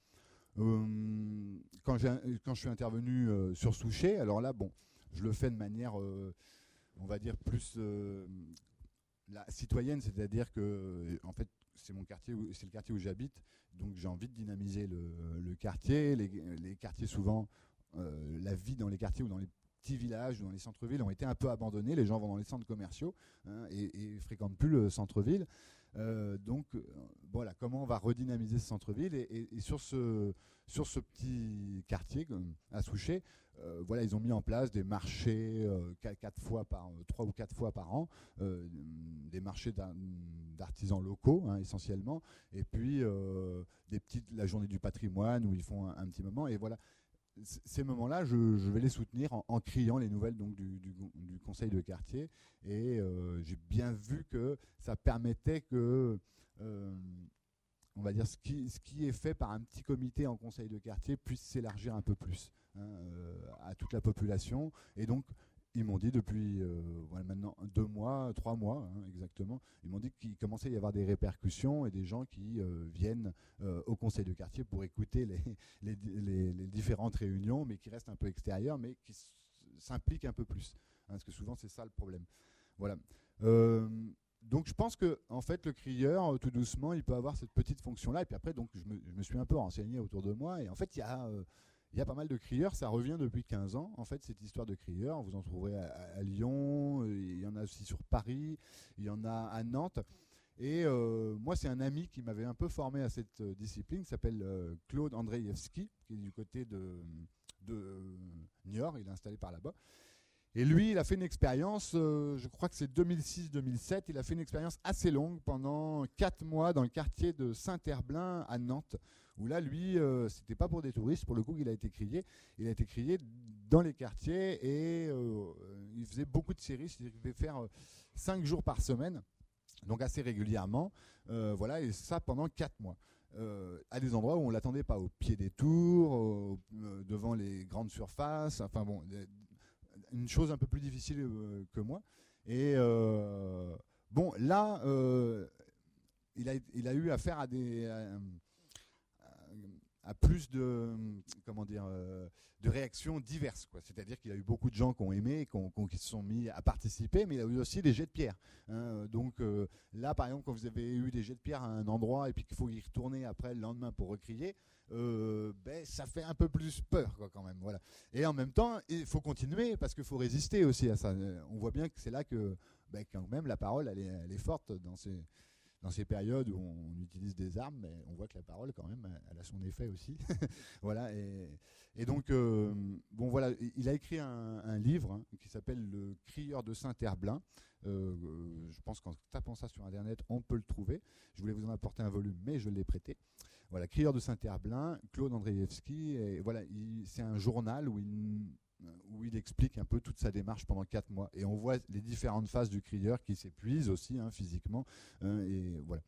S9: Euh, quand, j'ai, quand je suis intervenu euh, sur Souchet, alors là, bon, je le fais de manière, euh, on va dire, plus, euh, la citoyenne, c'est-à-dire que en fait c'est mon quartier, où, c'est le quartier où j'habite, donc j'ai envie de dynamiser le, le quartier. Les, les quartiers souvent, euh, la vie dans les quartiers ou dans les petits villages ou dans les centres-villes ont été un peu abandonnés. Les gens vont dans les centres commerciaux hein, et, et fréquentent plus le centre-ville. Euh, donc euh, voilà, comment on va redynamiser ce centre-ville et, et, et sur ce sur ce petit quartier à Souchet, euh, voilà, ils ont mis en place des marchés euh, quatre fois par trois ou quatre fois par an, euh, des marchés d'artisans locaux hein, essentiellement, et puis euh, des petites la journée du patrimoine où ils font un, un petit moment et voilà. Ces moments-là, je, je vais les soutenir en, en criant les nouvelles donc, du, du, du conseil de quartier. Et euh, j'ai bien vu que ça permettait que, euh, on va dire, ce qui, ce qui est fait par un petit comité en conseil de quartier puisse s'élargir un peu plus hein, euh, à toute la population. Et donc, ils m'ont dit depuis euh, voilà, maintenant deux mois, trois mois hein, exactement, ils m'ont dit qu'il commençait à y avoir des répercussions et des gens qui euh, viennent euh, au conseil de quartier pour écouter les, les, les, les différentes réunions, mais qui restent un peu extérieurs, mais qui s'impliquent un peu plus. Hein, parce que souvent, c'est ça le problème. Voilà. Euh, donc je pense que en fait, le crieur, tout doucement, il peut avoir cette petite fonction-là. Et puis après, donc, je me, je me suis un peu renseigné autour de moi. Et en fait, il y a... Euh, Il y a pas mal de crieurs, ça revient depuis quinze ans, en fait, cette histoire de crieurs. Vous en trouverez à, à Lyon, il y en a aussi sur Paris, il y en a à Nantes. Et euh, moi, c'est un ami qui m'avait un peu formé à cette euh, discipline, qui s'appelle euh, Claude Andrzejewski, qui est du côté de, de Niort, il est installé par là-bas. Et lui, il a fait une expérience, euh, je crois que c'est deux mille six deux mille sept, il a fait une expérience assez longue pendant quatre mois dans le quartier de Saint-Herblain à Nantes, où là, lui, euh, c'était pas pour des touristes, pour le coup, il a été crié. Il a été crié dans les quartiers et euh, il faisait beaucoup de séries, c'est-à-dire qu'il devait faire euh, cinq jours par semaine, donc assez régulièrement, euh, voilà, et ça pendant quatre mois. Euh, à des endroits où on l'attendait pas, au pied des tours, au, euh, devant les grandes surfaces, enfin bon, une chose un peu plus difficile euh, que moi. Et euh, bon, là, euh, il, a, il a eu affaire à des... À, à plus de, comment dire, euh, de réactions diverses, quoi. C'est-à-dire qu'il a eu beaucoup de gens qui ont aimé, qui, ont, qui se sont mis à participer, mais il a eu aussi des jets de pierre. Hein. Donc euh, là, par exemple, quand vous avez eu des jets de pierre à un endroit et puis qu'il faut y retourner après le lendemain pour recrier, euh, ben, ça fait un peu plus peur, quoi, quand même. Voilà. Et en même temps, il faut continuer parce qu'il faut résister aussi à ça. On voit bien que c'est là que, ben, quand même, la parole, elle est, elle est forte dans ces... Dans ces périodes où on utilise des armes, mais on voit que la parole, quand même, elle a son effet aussi. Voilà. Et, et donc, euh, bon, voilà, il a écrit un, un livre hein, qui s'appelle Le crieur de Saint-Herblain. Euh, je pense qu'en tapant ça sur Internet, on peut le trouver. Je voulais vous en apporter un volume, mais je l'ai prêté. Voilà, crieur de Saint-Herblain, Claude Andrzejewski. Et voilà, c'est un journal où il où il explique un peu toute sa démarche pendant quatre mois. Et on voit les différentes phases du crieur qui s'épuisent aussi hein, physiquement. Hein, et voilà.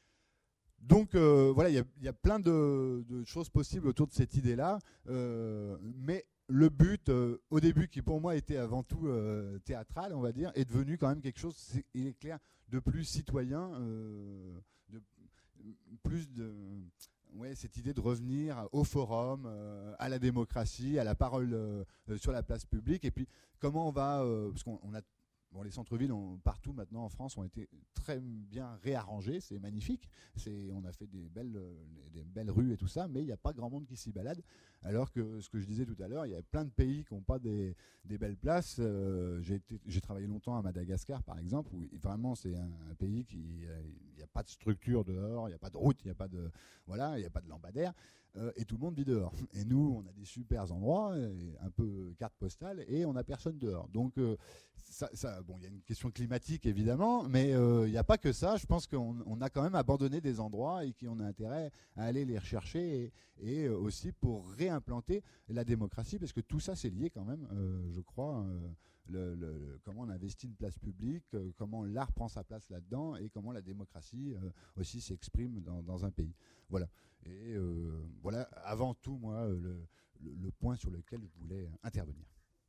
S9: Donc euh, voilà, il y, y a plein de, de choses possibles autour de cette idée-là. Euh, mais le but, euh, au début, qui pour moi était avant tout euh, théâtral, on va dire, est devenu quand même quelque chose, c'est, il est clair, de plus citoyen, euh, de plus de... Ouais, cette idée de revenir au forum, euh, à la démocratie, à la parole euh, sur la place publique. Et puis, comment on va... Euh, parce qu'on on a... Bon, les centres-villes ont, partout maintenant en France ont été très bien réarrangés, c'est magnifique. C'est, on a fait des belles, des belles rues et tout ça, mais il n'y a pas grand monde qui s'y balade. Alors que ce que je disais tout à l'heure, il y a plein de pays qui n'ont pas des, des belles places. Euh, j'ai, été, j'ai travaillé longtemps à Madagascar, par exemple, où vraiment c'est un, un pays qui il n'y a pas de structure dehors, il n'y a pas de route, il n'y a pas de voilà, il n'y a pas de lampadaire. Euh, et tout le monde vit dehors. Et nous, on a des super endroits, un peu carte postale, et on n'a personne dehors. Donc, euh, ça, ça, bon, il y a une question climatique évidemment, mais il euh, n'y a pas que ça. Je pense qu'on on a quand même abandonné des endroits et qu'on a intérêt à aller les rechercher, et, et aussi pour réimplanter la démocratie, parce que tout ça c'est lié quand même, euh, je crois. Euh, Le, le, le, comment on investit une place publique, euh, comment l'art prend sa place là-dedans et comment la démocratie euh, aussi s'exprime dans, dans un pays. Voilà. Et euh, voilà, avant tout, moi, le, le, le point sur lequel je voulais intervenir.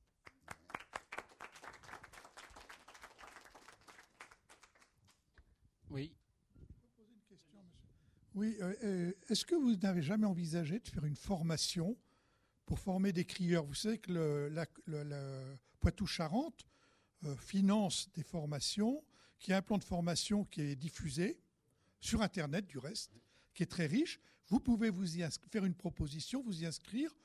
S2: Oui.
S8: Oui, euh, est-ce que vous n'avez jamais envisagé de faire une formation pour former des crieurs? Vous savez que le, la, le, le Poitou-Charentes euh, finance des formations qui a un plan de formation qui est diffusé sur Internet, du reste, qui est très riche. Vous pouvez vous y faire une proposition, vous y inscrire.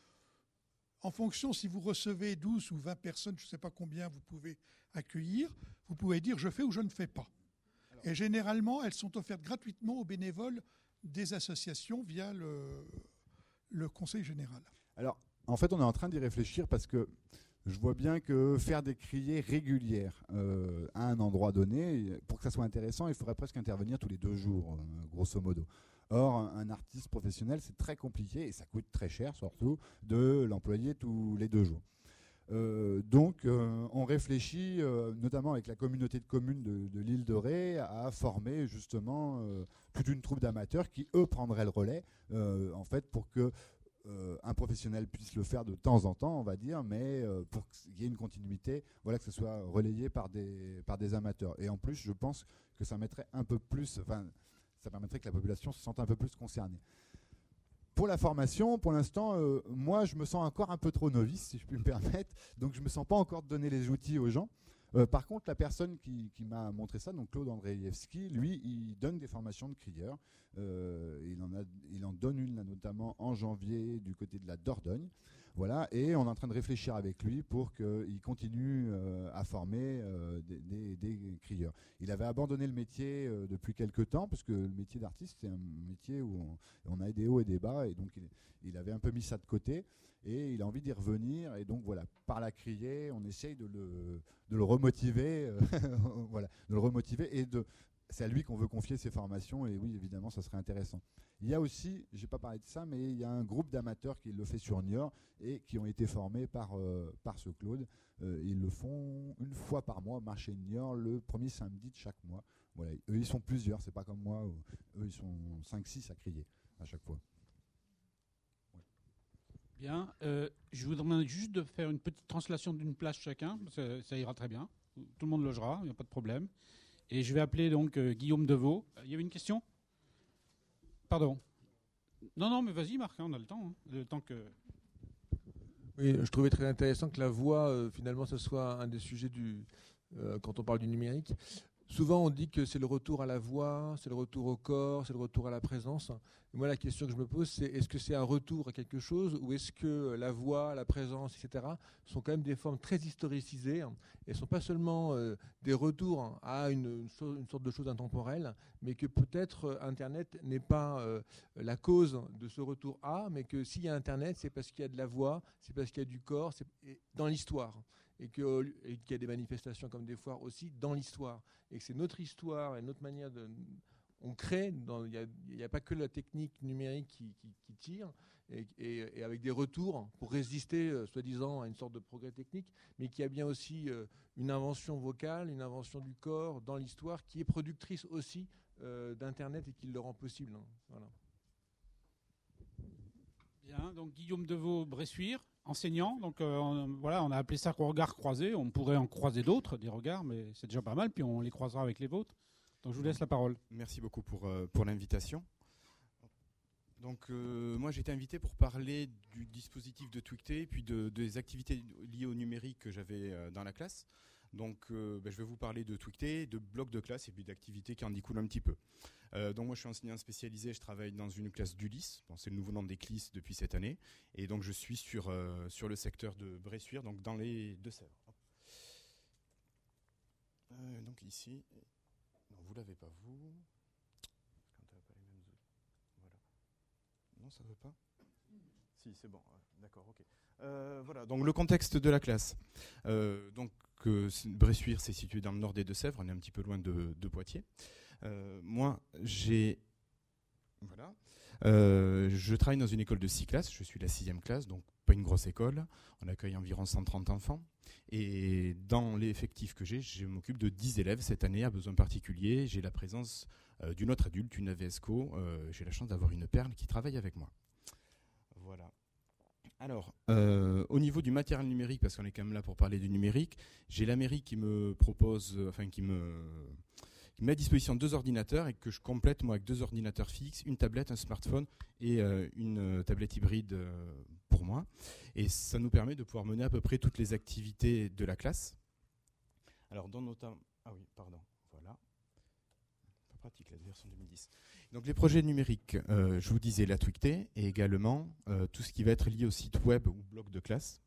S8: En fonction, si vous recevez douze ou vingt personnes, je ne sais pas combien vous pouvez accueillir, vous pouvez dire « je fais » ou « je ne fais pas ». Et généralement, elles sont offertes gratuitement aux bénévoles des associations via le, le Conseil général.
S9: Alors, en fait, on est en train d'y réfléchir parce que je vois bien que faire des criées régulières euh, à un endroit donné, pour que ça soit intéressant, il faudrait presque intervenir tous les deux jours, euh, grosso modo. Or, un artiste professionnel, c'est très compliqué et ça coûte très cher, surtout, de l'employer tous les deux jours. Euh, donc, euh, on réfléchit, euh, notamment avec la communauté de communes de, de l'île de Ré, à former justement euh, toute une troupe d'amateurs qui, eux, prendraient le relais, euh, en fait, pour que euh, un professionnel puisse le faire de temps en temps, on va dire, mais euh, pour qu'il y ait une continuité, voilà, que ce soit relayé par des, par des amateurs. Et en plus, je pense que ça mettrait un peu plus, enfin, ça permettrait que la population se sente un peu plus concernée. Pour la formation, pour l'instant, euh, moi, je me sens encore un peu trop novice, si je puis me permettre. Donc, je ne me sens pas encore de donner les outils aux gens. Euh, par contre, la personne qui, qui m'a montré ça, donc Claude Andrzejewski, lui, il donne des formations de crieurs. Euh, il, en a, il en donne une, là, notamment en janvier, du côté de la Dordogne. Voilà, et on est en train de réfléchir avec lui pour qu'il continue euh, à former euh, des, des, des crieurs. Il avait abandonné le métier euh, depuis quelques temps, parce que le métier d'artiste, c'est un métier où on, on a des hauts et des bas, et donc il, il avait un peu mis ça de côté, et il a envie d'y revenir, et donc voilà, par la criée, on essaye de le, de le remotiver, euh, voilà, de le remotiver, et de... C'est à lui qu'on veut confier ces formations, et oui, évidemment, ça serait intéressant. Il y a aussi, je n'ai pas parlé de ça, mais il y a un groupe d'amateurs qui le fait sur Niort et qui ont été formés par, euh, par ce Claude. Euh, ils le font une fois par mois, marché de Niort, le premier samedi de chaque mois. Voilà. Eux, ils sont plusieurs, c'est pas comme moi. Où, eux, ils sont cinq six à crier à chaque fois. Ouais.
S2: Bien. Euh, je vous demande juste de faire une petite translation d'une place chacun. Ça, ça ira très bien. Tout le monde logera, il n'y a pas de problème. Et je vais appeler donc euh, Guillaume Deveau. Il y avait une question ? Pardon. Non, non, mais vas-y Marc, hein, on a le temps. Hein, le temps que...
S7: Oui, je trouvais très intéressant que la voix, euh, finalement, ce soit un des sujets du, euh, quand on parle du numérique. Souvent, on dit que c'est le retour à la voix, c'est le retour au corps, c'est le retour à la présence. Et moi, la question que je me pose, c'est est-ce que c'est un retour à quelque chose ou est-ce que la voix, la présence, et cetera sont quand même des formes très historicisées et ne sont pas seulement euh, des retours à une, une, so- une sorte de chose intemporelle, mais que peut-être euh, Internet n'est pas euh, la cause de ce retour à, mais que s'il y a Internet, c'est parce qu'il y a de la voix, c'est parce qu'il y a du corps, c'est dans l'histoire. Et, que, et qu'il y a des manifestations comme des foires aussi dans l'histoire. Et que c'est notre histoire et notre manière de... On crée, il n'y a, a pas que la technique numérique qui, qui, qui tire, et, et, et avec des retours pour résister, euh, soi-disant, à une sorte de progrès technique, mais qui a bien aussi euh, une invention vocale, une invention du corps dans l'histoire, qui est productrice aussi euh, d'Internet et qui le rend possible. Hein. Voilà.
S2: Bien, donc Guillaume Deveau, Bressuire, enseignant. Donc euh, on, voilà, on a appelé ça regard croisé. On pourrait en croiser d'autres, des regards, mais c'est déjà pas mal. Puis on les croisera avec les vôtres. Donc je vous laisse la parole.
S10: Merci beaucoup pour, euh, pour l'invitation. Donc euh, moi j'ai été invité pour parler du dispositif de Twicté, puis de, des activités liées au numérique que j'avais euh, dans la classe. Donc euh, ben, je vais vous parler de Twicté, de blocs de classe et puis d'activités qui en découlent un petit peu. Euh, donc moi je suis enseignant spécialisé, je travaille dans une classe d'Ulysse, bon, c'est le nouveau nom d'Eclis depuis cette année, et donc je suis sur, euh, sur le secteur de Bressuire, donc dans les Deux-Sèvres. Euh, donc ici, non vous l'avez pas vous, quand t'as pas les mêmes outils. Voilà. Non ça veut pas. Si c'est bon, ouais, d'accord, ok. Euh, voilà, donc le contexte de la classe. Euh, donc euh, Bressuire, c'est situé dans le nord des Deux-Sèvres, on est un petit peu loin de, de Poitiers. Euh, moi, j'ai, voilà, euh, je travaille dans une école de six classes. Je suis la sixième classe, donc pas une grosse école. On accueille environ cent trente enfants. Et dans l'effectif que j'ai, je m'occupe de dix élèves cette année à besoins particuliers. J'ai la présence euh, d'une autre adulte, une A V S C O. Euh, j'ai la chance d'avoir une perle qui travaille avec moi. Voilà. Alors, euh, au niveau du matériel numérique, parce qu'on est quand même là pour parler du numérique, j'ai la mairie qui me propose, euh, enfin qui me, qui met à disposition deux ordinateurs et que je complète moi avec deux ordinateurs fixes, une tablette, un smartphone et euh, une euh, tablette hybride euh, pour moi. Et ça nous permet de pouvoir mener à peu près toutes les activités de la classe. Alors, dans notamment, ah oui, pardon, voilà.
S11: pratique, la version deux mille dix. Donc les projets numériques, euh, je vous disais la Twicté et également euh, tout ce qui va être lié au site web ou bloc de classe.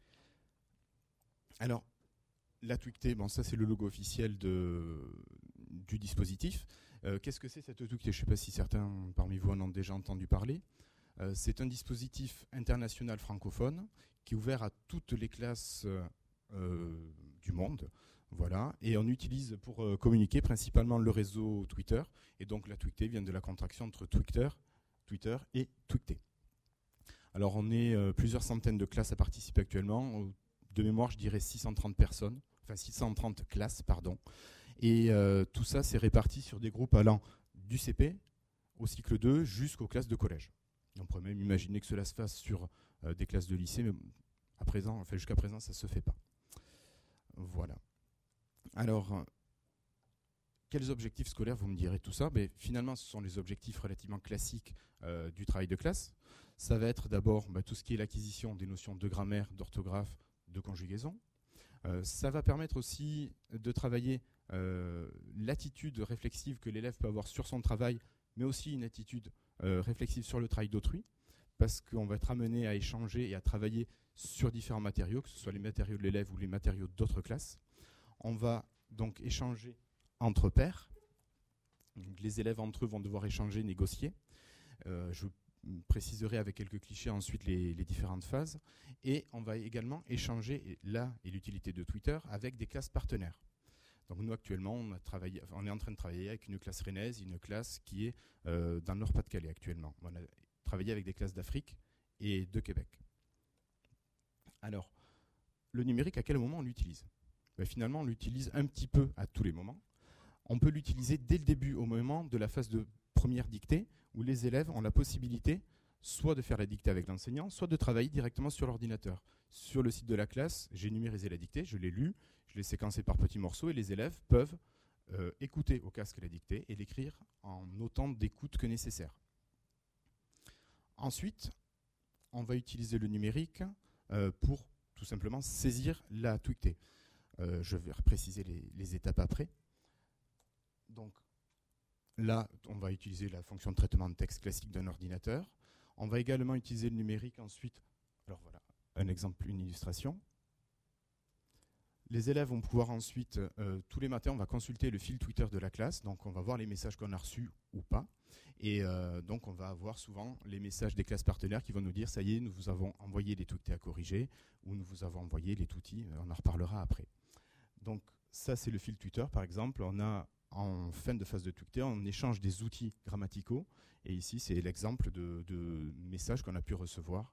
S11: Alors, la Twicté, bon, ça c'est le logo officiel de, du dispositif. Euh, qu'est-ce que c'est cette Twicté? Je ne sais pas si certains parmi vous en ont déjà entendu parler. Euh, c'est un dispositif international francophone qui est ouvert à toutes les classes euh, du monde. Voilà. Et on utilise pour euh, communiquer principalement le réseau Twitter. Et donc la Twicté vient de la contraction entre Twitter, Twitter et Twicté. Alors on est euh, plusieurs centaines de classes à participer actuellement. De mémoire, je dirais six cent trente personnes, enfin six cent trente classes, pardon. Et euh, tout ça, c'est réparti sur des groupes allant du C P au cycle deux jusqu'aux classes de collège. On pourrait même imaginer que cela se fasse sur euh, des classes de lycée, mais à présent, enfin, jusqu'à présent, ça ne se fait pas. Voilà. Alors, euh, quels objectifs scolaires, vous me direz tout ça? Ben, finalement, ce sont les objectifs relativement classiques euh, du travail de classe. Ça va être d'abord ben, tout ce qui est l'acquisition des notions de grammaire, d'orthographe, de conjugaison. Euh, ça va permettre aussi de travailler euh, l'attitude réflexive que l'élève peut avoir sur son travail, mais aussi une attitude euh, réflexive sur le travail d'autrui, parce qu'on va être amené à échanger et à travailler sur différents matériaux, que ce soit les matériaux de l'élève ou les matériaux d'autres classes. On va donc échanger entre pairs. Donc, les élèves entre eux vont devoir échanger, négocier. Euh, je préciserai avec quelques clichés ensuite les, les différentes phases. Et on va également échanger, et là est l'utilité de Twitter, avec des classes partenaires. Donc nous actuellement, on, a travaillé, on est en train de travailler avec une classe rennaise, une classe qui est euh, dans le Nord-Pas-de-Calais actuellement. On a travaillé avec des classes d'Afrique et de Québec. Alors, le numérique, à quel moment on l'utilise? Ben, finalement, on l'utilise un petit peu à tous les moments. On peut l'utiliser dès le début, au moment de la phase de première dictée, où les élèves ont la possibilité soit de faire la dictée avec l'enseignant, soit de travailler directement sur l'ordinateur. Sur le site de la classe, j'ai numérisé la dictée, je l'ai lue, je l'ai séquencée par petits morceaux, et les élèves peuvent euh, écouter au casque la dictée et l'écrire en autant d'écoute que nécessaire. Ensuite, on va utiliser le numérique euh, pour tout simplement saisir la Twicté. Euh, je vais préciser les, les étapes après. Donc là, on va utiliser la fonction de traitement de texte classique d'un ordinateur. On va également utiliser le numérique ensuite. Alors voilà, un exemple, une illustration. Les élèves vont pouvoir ensuite, euh, tous les matins, on va consulter le fil Twitter de la classe. Donc on va voir les messages qu'on a reçus ou pas. Et euh, donc on va avoir souvent les messages des classes partenaires qui vont nous dire « ça y est, nous vous avons envoyé les Twictés à corriger » ou « nous vous avons envoyé les toutis », on en reparlera après. Donc ça c'est le fil Twitter par exemple. On a en fin de phase de Twicté, on échange des outils grammaticaux. Et ici c'est l'exemple de, de messages qu'on a pu recevoir.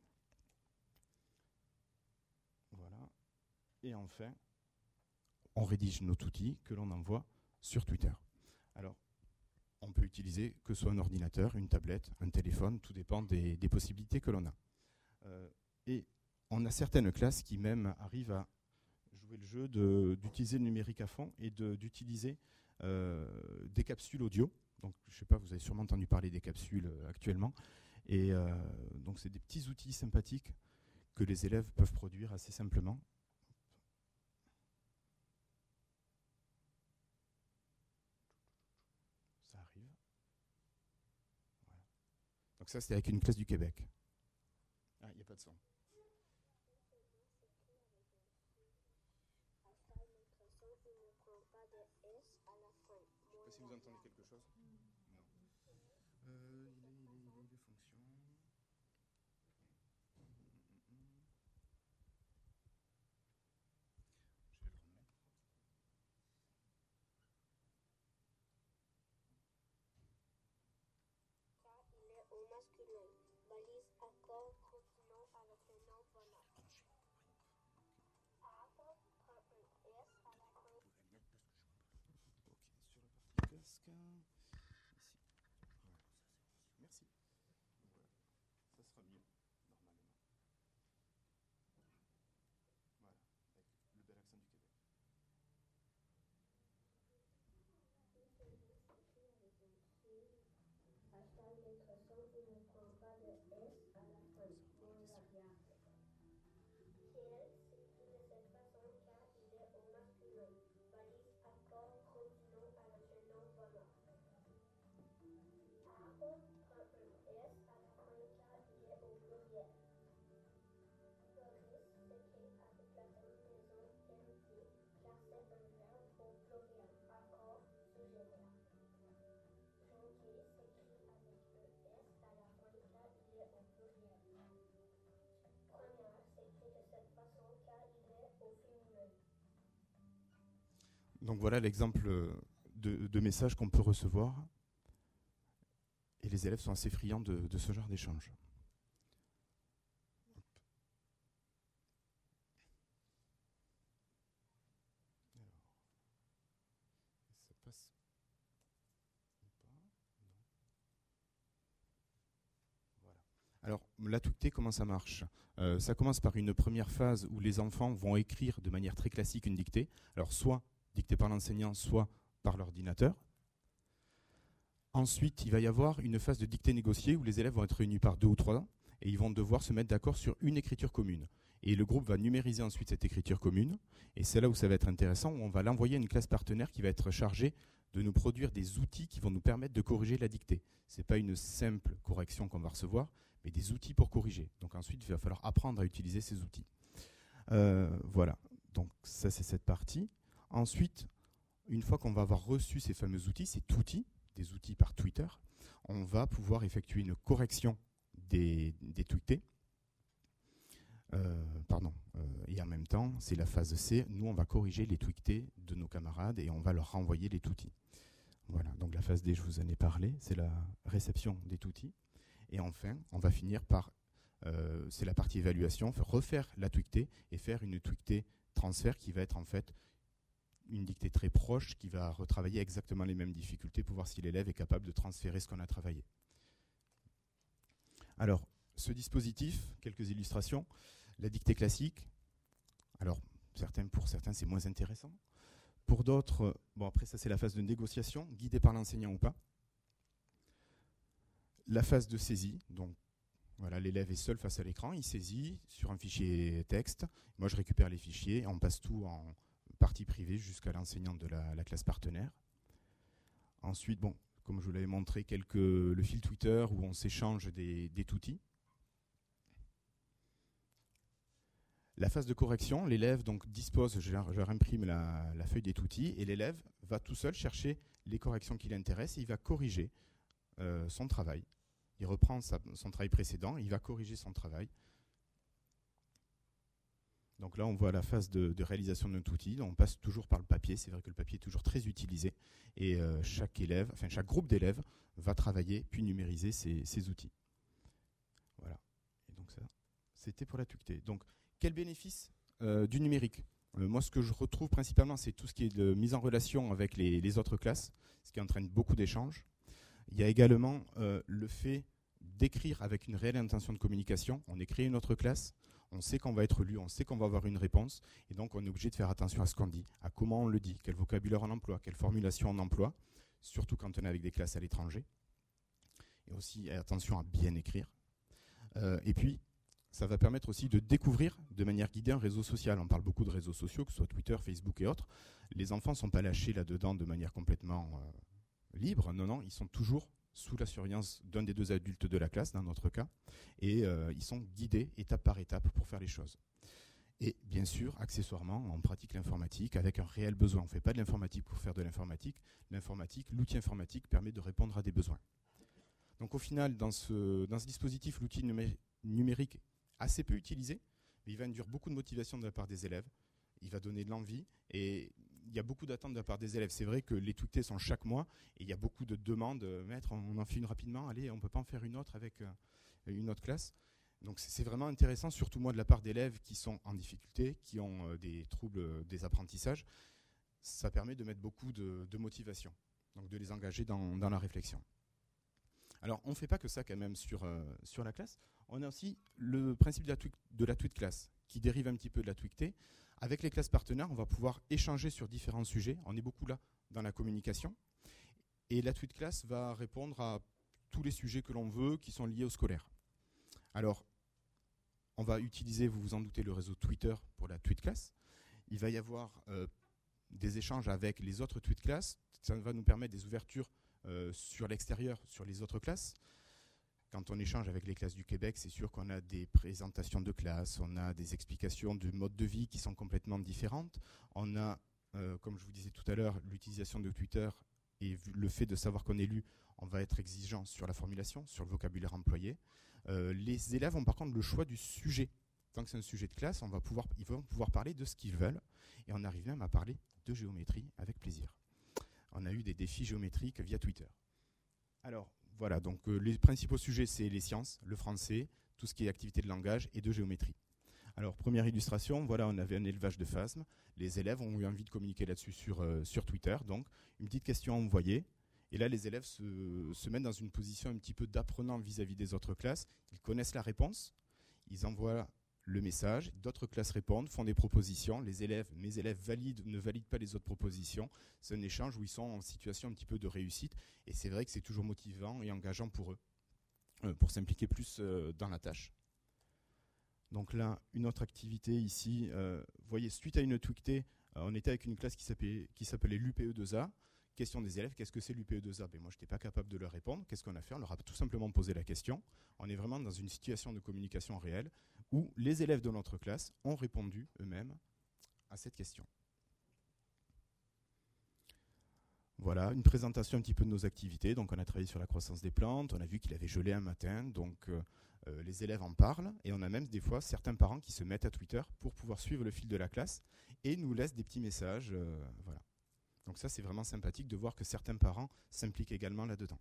S11: Voilà. Et enfin, on rédige notre outil que l'on envoie sur Twitter. Alors, on peut utiliser que ce soit un ordinateur, une tablette, un téléphone, tout dépend des, des possibilités que l'on a. Euh, et on a certaines classes qui même arrivent à jouer le jeu de, d'utiliser le numérique à fond et de, d'utiliser euh, des capsules audio. Donc, je ne sais pas, vous avez sûrement entendu parler des capsules euh, actuellement. Et euh, donc, c'est des petits outils sympathiques que les élèves peuvent produire assez simplement. Ça arrive. Voilà. Donc ça, c'était avec une classe du Québec. Ah, il n'y a pas de son. Si vous entendez quelque chose? Non. Euh, il est, il est, il est de fonction. Je vais le remettre.
S12: Car il est au masculin. Balise accord continent avec le nom pronom. Arbre prend un S à la fin.
S11: Ok, sur la partie casque. Merci. Voilà. Ça sera mieux, normalement. Voilà, avec le bel accent du Québec.
S12: Hashtag lettre son, il ne prend pas de S à la fin.
S11: Donc voilà l'exemple de, de message qu'on peut recevoir. Et les élèves sont assez friands de, de ce genre d'échange. Ça passe. Alors, la tweetée, comment ça marche ? euh, Ça commence par une première phase où les enfants vont écrire de manière très classique une dictée. Alors, soit dictée par l'enseignant, soit par l'ordinateur. Ensuite, il va y avoir une phase de dictée négociée où les élèves vont être réunis par deux ou trois et ils vont devoir se mettre d'accord sur une écriture commune. Et le groupe va numériser ensuite cette écriture commune. Et c'est là où ça va être intéressant, où on va l'envoyer à une classe partenaire qui va être chargée de nous produire des outils qui vont nous permettre de corriger la dictée. Ce n'est pas une simple correction qu'on va recevoir, mais des outils pour corriger. Donc ensuite, il va falloir apprendre à utiliser ces outils. Euh, voilà, donc ça c'est cette partie. Ensuite, une fois qu'on va avoir reçu ces fameux outils, cet outil, des outils par Twitter, on va pouvoir effectuer une correction des, des tweetés. Euh, pardon. Euh, et en même temps, c'est la phase C. Nous, on va corriger les tweetés de nos camarades et on va leur renvoyer les toutis. Voilà. Donc la phase D, je vous en ai parlé, c'est la réception des toutis. Et enfin, on va finir par, euh, c'est la partie évaluation, refaire la tweetée et faire une tweetée transfert qui va être en fait une dictée très proche, qui va retravailler exactement les mêmes difficultés pour voir si l'élève est capable de transférer ce qu'on a travaillé. Alors, ce dispositif, quelques illustrations. La dictée classique, alors certains, pour certains c'est moins intéressant. Pour d'autres, bon après ça c'est la phase de négociation, guidée par l'enseignant ou pas. La phase de saisie, donc voilà, l'élève est seul face à l'écran, il saisit sur un fichier texte. Moi je récupère les fichiers, on passe tout en partie privée jusqu'à l'enseignant de la, la classe partenaire. Ensuite, bon, comme je vous l'avais montré, quelques, le fil Twitter où on s'échange des, des toutis. La phase de correction, l'élève donc dispose, je, je imprime la, la feuille des toutis et l'élève va tout seul chercher les corrections qui l'intéressent et il va corriger euh, son travail. Il reprend sa, son travail précédent, il va corriger son travail. Donc là, on voit la phase de, de réalisation d'un outil. On passe toujours par le papier. C'est vrai que le papier est toujours très utilisé. Et euh, chaque élève, enfin chaque groupe d'élèves va travailler puis numériser ces, ces outils. Voilà. Et donc ça, c'était pour la tweetée. Donc, quel bénéfice euh, du numérique ? euh, Moi, ce que je retrouve principalement, c'est tout ce qui est de mise en relation avec les, les autres classes, ce qui entraîne beaucoup d'échanges. Il y a également euh, le fait d'écrire avec une réelle intention de communication. On écrit une autre classe. On sait qu'on va être lu, on sait qu'on va avoir une réponse, et donc on est obligé de faire attention à ce qu'on dit, à comment on le dit, quel vocabulaire on emploie, quelle formulation on emploie, surtout quand on est avec des classes à l'étranger. Et aussi attention à bien écrire. Euh, et puis, ça va permettre aussi de découvrir de manière guidée un réseau social. On parle beaucoup de réseaux sociaux, que ce soit Twitter, Facebook et autres. Les enfants ne sont pas lâchés là-dedans de manière complètement euh, libre. Non, non, ils sont toujours sous la surveillance d'un des deux adultes de la classe, dans notre cas, et euh, ils sont guidés étape par étape pour faire les choses. Et bien sûr, accessoirement, on pratique l'informatique avec un réel besoin. On ne fait pas de l'informatique pour faire de l'informatique. L'informatique, l'outil informatique permet de répondre à des besoins. Donc au final, dans ce, dans ce dispositif, l'outil numé- numérique assez peu utilisé, mais il va induire beaucoup de motivation de la part des élèves. Il va donner de l'envie et il y a beaucoup d'attentes de la part des élèves. C'est vrai que les tweetés sont chaque mois et il y a beaucoup de demandes. Maître, on en fait une rapidement. Allez, on ne peut pas en faire une autre avec euh, une autre classe. Donc c'est vraiment intéressant, surtout moi de la part d'élèves qui sont en difficulté, qui ont euh, des troubles euh, des apprentissages. Ça permet de mettre beaucoup de, de motivation, donc de les engager dans, dans la réflexion. Alors on ne fait pas que ça quand même sur, euh, sur la classe. On a aussi le principe de la, tweet, de la tweet class qui dérive un petit peu de la tweetée. Avec les classes partenaires, on va pouvoir échanger sur différents sujets. On est beaucoup là dans la communication. Et la tweet class va répondre à tous les sujets que l'on veut qui sont liés au scolaire. Alors, on va utiliser, vous vous en doutez, le réseau Twitter pour la tweet class. Il va y avoir euh, des échanges avec les autres tweet class. Ça va nous permettre des ouvertures euh, sur l'extérieur, sur les autres classes. Quand on échange avec les classes du Québec, c'est sûr qu'on a des présentations de classe, on a des explications du mode de vie qui sont complètement différentes. On a, euh, comme je vous disais tout à l'heure, l'utilisation de Twitter et le fait de savoir qu'on est lu, on va être exigeant sur la formulation, sur le vocabulaire employé. Euh, les élèves ont par contre le choix du sujet. tant que c'est un sujet de classe, on va pouvoir, ils vont pouvoir parler de ce qu'ils veulent. Et on arrive même à parler de géométrie avec plaisir. On a eu des défis géométriques via Twitter. Alors, voilà, donc euh, les principaux sujets, c'est les sciences, le français, tout ce qui est activité de langage et de géométrie. Alors, première illustration, voilà, on avait un élevage de phasmes. Les élèves ont eu envie de communiquer là-dessus sur, euh, sur Twitter. Donc, une petite question à envoyer. Et là, les élèves se, se mettent dans une position un petit peu d'apprenant vis-à-vis des autres classes. Ils connaissent la réponse. Ils envoient le message. D'autres classes répondent, font des propositions. Les élèves, mes élèves valident, ne valident pas les autres propositions. C'est un échange où ils sont en situation un petit peu de réussite. Et c'est vrai que c'est toujours motivant et engageant pour eux, euh, pour s'impliquer plus euh, dans la tâche. Donc là, une autre activité ici. Euh, vous voyez, suite à une tweetée, euh, on était avec une classe qui s'appelait, qui s'appelait l'U P E deux A. Question des élèves, qu'est-ce que c'est l'U P E deux A? Ben moi, je n'étais pas capable de leur répondre. Qu'est-ce qu'on a fait? On leur a tout simplement posé la question. On est vraiment dans une situation de communication réelle où les élèves de notre classe ont répondu eux-mêmes à cette question. Voilà, une présentation un petit peu de nos activités. Donc, on a travaillé sur la croissance des plantes. On a vu qu'il avait gelé un matin. Donc, euh, euh, les élèves en parlent. Et on a même des fois certains parents qui se mettent à Twitter pour pouvoir suivre le fil de la classe et nous laissent des petits messages. Euh, voilà. Donc ça, c'est vraiment sympathique de voir que certains parents s'impliquent également là-dedans.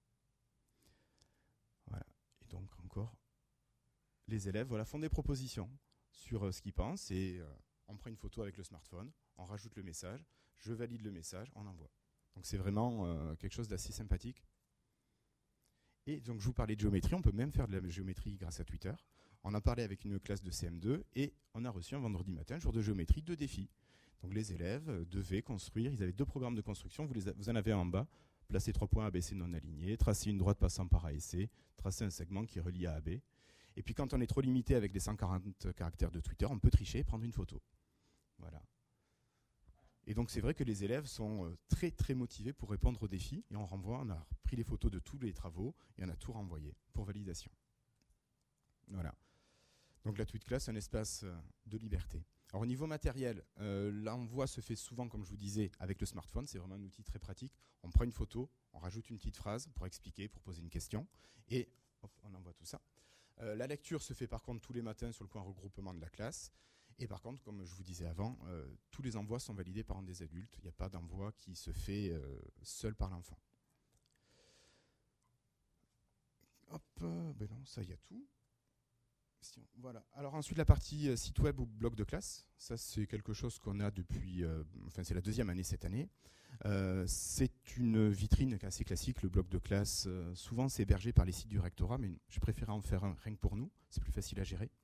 S11: Voilà. Et donc, encore, les élèves voilà, font des propositions sur euh, ce qu'ils pensent et euh, on prend une photo avec le smartphone, on rajoute le message, je valide le message, on envoie. Donc c'est vraiment euh, quelque chose d'assez sympathique. Et donc, je vous parlais de géométrie, on peut même faire de la géométrie grâce à Twitter. On a parlé avec une classe de C M deux et on a reçu un vendredi matin, jour de géométrie, deux défis. Donc les élèves devaient construire, ils avaient deux programmes de construction, vous, les a, vous en avez un en bas, placer trois points A B C non alignés, tracer une droite passant par A et C, tracer un segment qui relie A à B. Et puis quand on est trop limité avec les cent quarante caractères de Twitter, on peut tricher et prendre une photo. Voilà. Et donc c'est vrai que les élèves sont très très motivés pour répondre aux défis et on renvoie, on a pris les photos de tous les travaux et on a tout renvoyé pour validation. Voilà. Donc la tweet class, c'est un espace de liberté. Alors au niveau matériel, euh, l'envoi se fait souvent, comme je vous disais, avec le smartphone. C'est vraiment un outil très pratique. On prend une photo, on rajoute une petite phrase pour expliquer, pour poser une question, et hop, on envoie tout ça. Euh, la lecture se fait par contre tous les matins sur le coin regroupement de la classe. Et par contre, comme je vous disais avant, euh, tous les envois sont validés par un des adultes. Il n'y a pas d'envoi qui se fait euh, seul par l'enfant. Hop, euh, ben non, ça y a tout. Voilà. Alors ensuite la partie euh, site web ou blog de classe, ça c'est quelque chose qu'on a depuis, euh, enfin c'est la deuxième année cette année. Euh, c'est une vitrine assez classique, le blog de classe. Euh, souvent c'est hébergé par les sites du rectorat, mais je préfère en faire un rien que pour nous, c'est plus facile à gérer.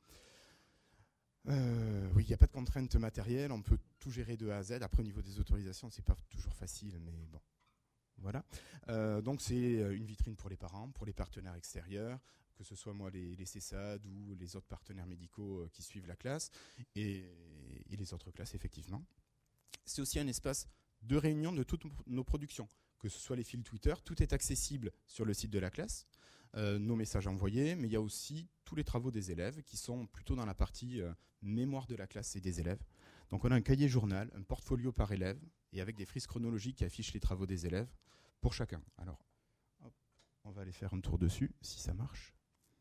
S11: Euh, oui, il n'y a pas de contraintes matérielles, on peut tout gérer de A à Z. Après au niveau des autorisations, c'est pas toujours facile, mais bon. Voilà. Euh, donc c'est une vitrine pour les parents, pour les partenaires extérieurs, que ce soit moi les, les C S A D ou les autres partenaires médicaux euh, qui suivent la classe et, et les autres classes effectivement. C'est aussi un espace de réunion de toutes nos productions, que ce soit les fils Twitter, tout est accessible sur le site de la classe, euh, nos messages envoyés, mais il y a aussi tous les travaux des élèves qui sont plutôt dans la partie euh, mémoire de la classe et des élèves. Donc on a un cahier journal, un portfolio par élève et avec des frises chronologiques qui affichent les travaux des élèves pour chacun. Alors, hop, on va aller faire un tour dessus si ça marche.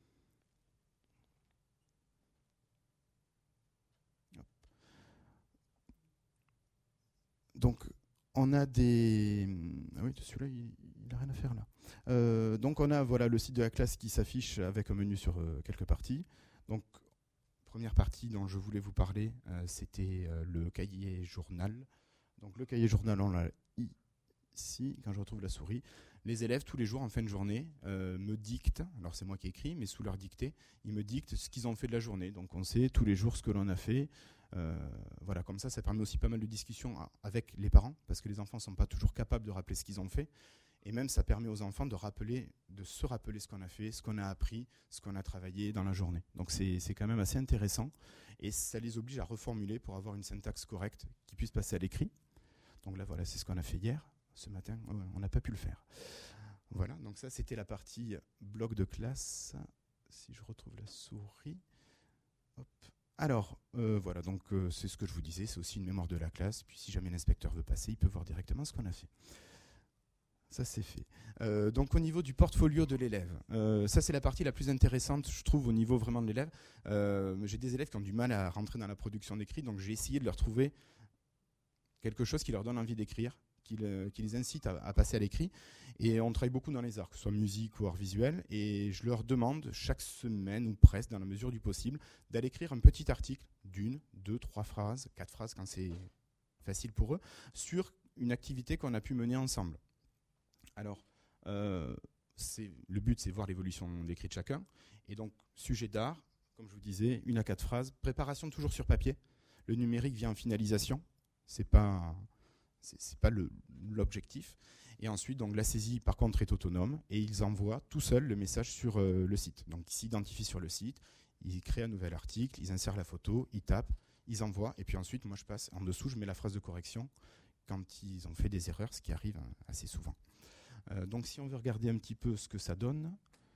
S11: Donc, on a des... Ah oui, celui-là, il n'a rien à faire là. Euh, donc, on a voilà, le site de la classe qui s'affiche avec un menu sur euh, quelques parties. Donc, première partie dont je voulais vous parler, euh, c'était euh, le cahier journal. Donc, le cahier journal, on l'a ici, quand je retrouve la souris. Les élèves, tous les jours, en fin de journée, euh, me dictent, alors c'est moi qui écris, mais sous leur dictée, ils me dictent ce qu'ils ont fait de la journée. Donc, on sait tous les jours ce que l'on a fait. Euh, voilà, comme ça, ça permet aussi pas mal de discussions avec les parents, parce que les enfants ne sont pas toujours capables de rappeler ce qu'ils ont fait. Et même, ça permet aux enfants de rappeler, de se rappeler ce qu'on a fait, ce qu'on a appris, ce qu'on a travaillé dans la journée. Donc, c'est, c'est quand même assez intéressant. Et ça les oblige à reformuler pour avoir une syntaxe correcte qui puisse passer à l'écrit. Donc là, voilà, c'est ce qu'on a fait hier. Ce matin, on n'a pas pu le faire. Voilà, donc ça, c'était la partie bloc de classe. Si je retrouve la souris. Hop. Alors, euh, voilà, donc euh, c'est ce que je vous disais, c'est aussi une mémoire de la classe. Puis si jamais l'inspecteur veut passer, il peut voir directement ce qu'on a fait. Ça, c'est fait. Euh, donc, au niveau du portfolio de l'élève, euh, ça, c'est la partie la plus intéressante, je trouve, au niveau vraiment de l'élève. Euh, j'ai des élèves qui ont du mal à rentrer dans la production d'écrit, donc j'ai essayé de leur trouver quelque chose qui leur donne envie d'écrire, qui, le, qui les incite à, à passer à l'écrit. Et on travaille beaucoup dans les arts, que ce soit musique ou art visuel, et je leur demande chaque semaine, ou presque, dans la mesure du possible, d'aller écrire un petit article d'une, deux, trois phrases, quatre phrases quand c'est facile pour eux, sur une activité qu'on a pu mener ensemble. Alors, euh, c'est, le but, c'est voir l'évolution d'écrit de chacun. Et donc, sujet d'art, comme je vous disais, une à quatre phrases. Préparation toujours sur papier. Le numérique vient en finalisation. C'est pas, c'est, c'est pas le, l'objectif. Et ensuite, donc, la saisie, par contre, est autonome. Et ils envoient tout seuls le message sur euh, le site. Donc, ils s'identifient sur le site. Ils créent un nouvel article. Ils insèrent la photo. Ils tapent. Ils envoient. Et puis ensuite, moi, je passe en dessous. Je mets la phrase de correction quand ils ont fait des erreurs, ce qui arrive hein, assez souvent. Euh, donc si on veut regarder un petit peu ce que ça donne,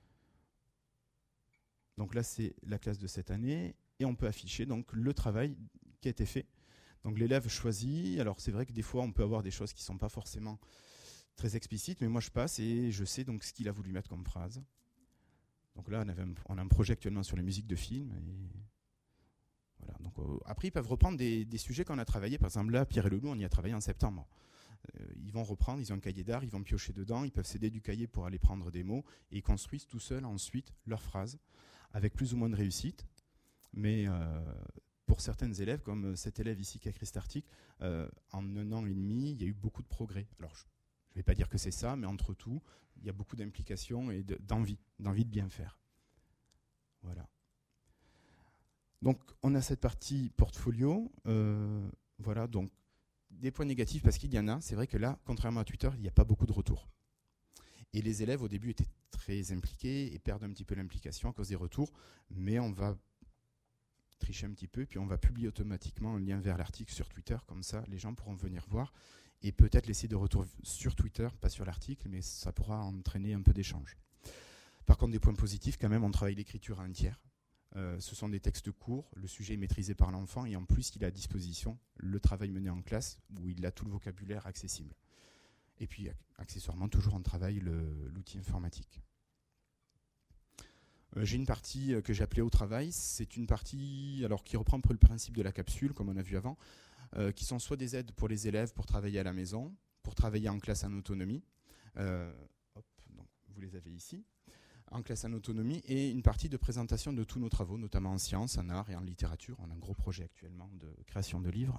S11: donc là c'est la classe de cette année, et on peut afficher donc le travail qui a été fait. Donc l'élève choisit, alors c'est vrai que des fois on peut avoir des choses qui ne sont pas forcément très explicites, mais moi je passe et je sais donc ce qu'il a voulu mettre comme phrase. Donc là on, avait un, on a un projet actuellement sur les musiques de films, et voilà. Donc, euh, après ils peuvent reprendre des, des sujets qu'on a travaillé, par exemple là Pierre et le loup on y a travaillé en septembre. Euh, ils vont reprendre, ils ont un cahier d'art, ils vont piocher dedans, ils peuvent s'aider du cahier pour aller prendre des mots et ils construisent tout seuls ensuite leurs phrases avec plus ou moins de réussite. Mais euh, pour certains élèves, comme cet élève ici qui a écrit cet article, euh, en un an et demi, il y a eu beaucoup de progrès. Alors je ne vais pas dire que c'est ça, mais entre tout, il y a beaucoup d'implication et de, d'envie, d'envie de bien faire. Voilà. Donc on a cette partie portfolio. Euh, voilà, donc des points négatifs, parce qu'il y en a, c'est vrai que là, contrairement à Twitter, il n'y a pas beaucoup de retours. Et les élèves, au début, étaient très impliqués et perdent un petit peu l'implication à cause des retours, mais on va tricher un petit peu, puis on va publier automatiquement un lien vers l'article sur Twitter, comme ça, les gens pourront venir voir, et peut-être laisser des retours sur Twitter, pas sur l'article, mais ça pourra entraîner un peu d'échange. Par contre, des points positifs, quand même, on travaille l'écriture à un tiers. Euh, ce sont des textes courts, le sujet est maîtrisé par l'enfant et en plus il a à disposition le travail mené en classe où il a tout le vocabulaire accessible. Et puis accessoirement toujours on travaille le, l'outil informatique. Euh, j'ai une partie que j'ai appelée au travail, c'est une partie alors, qui reprend un peu le principe de la capsule comme on a vu avant, euh, qui sont soit des aides pour les élèves pour travailler à la maison, pour travailler en classe en autonomie, euh, hop, donc vous les avez ici, en classe en autonomie, et une partie de présentation de tous nos travaux, notamment en sciences, en art et en littérature. On a un gros projet actuellement de création de livres.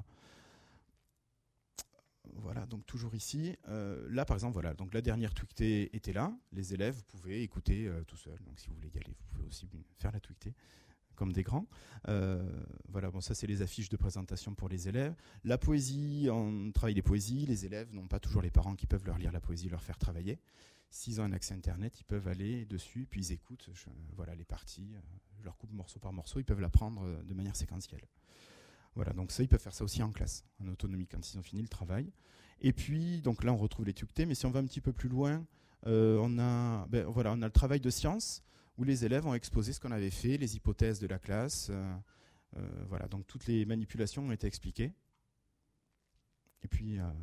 S11: Voilà, donc toujours ici. Euh, là, par exemple, voilà, donc la dernière tweetée était là. Les élèves, vous pouvez écouter euh, tout seuls. Donc si vous voulez y aller, vous pouvez aussi faire la tweetée comme des grands. Euh, voilà, bon, ça c'est les affiches de présentation pour les élèves. La poésie, on travaille les poésies. Les élèves n'ont pas toujours les parents qui peuvent leur lire la poésie, leur faire travailler. S'ils ont un accès Internet, ils peuvent aller dessus, puis ils écoutent je, voilà, les parties, euh, je leur coupe morceau par morceau, ils peuvent l'apprendre euh, de manière séquentielle. Voilà, donc ça, ils peuvent faire ça aussi en classe, en autonomie, quand ils ont fini le travail. Et puis, donc là, on retrouve les tuctés, mais si on va un petit peu plus loin, euh, on, a, ben, voilà, on a le travail de science, où les élèves ont exposé ce qu'on avait fait, les hypothèses de la classe. Euh, euh, voilà, donc toutes les manipulations ont été expliquées. Et puis, euh,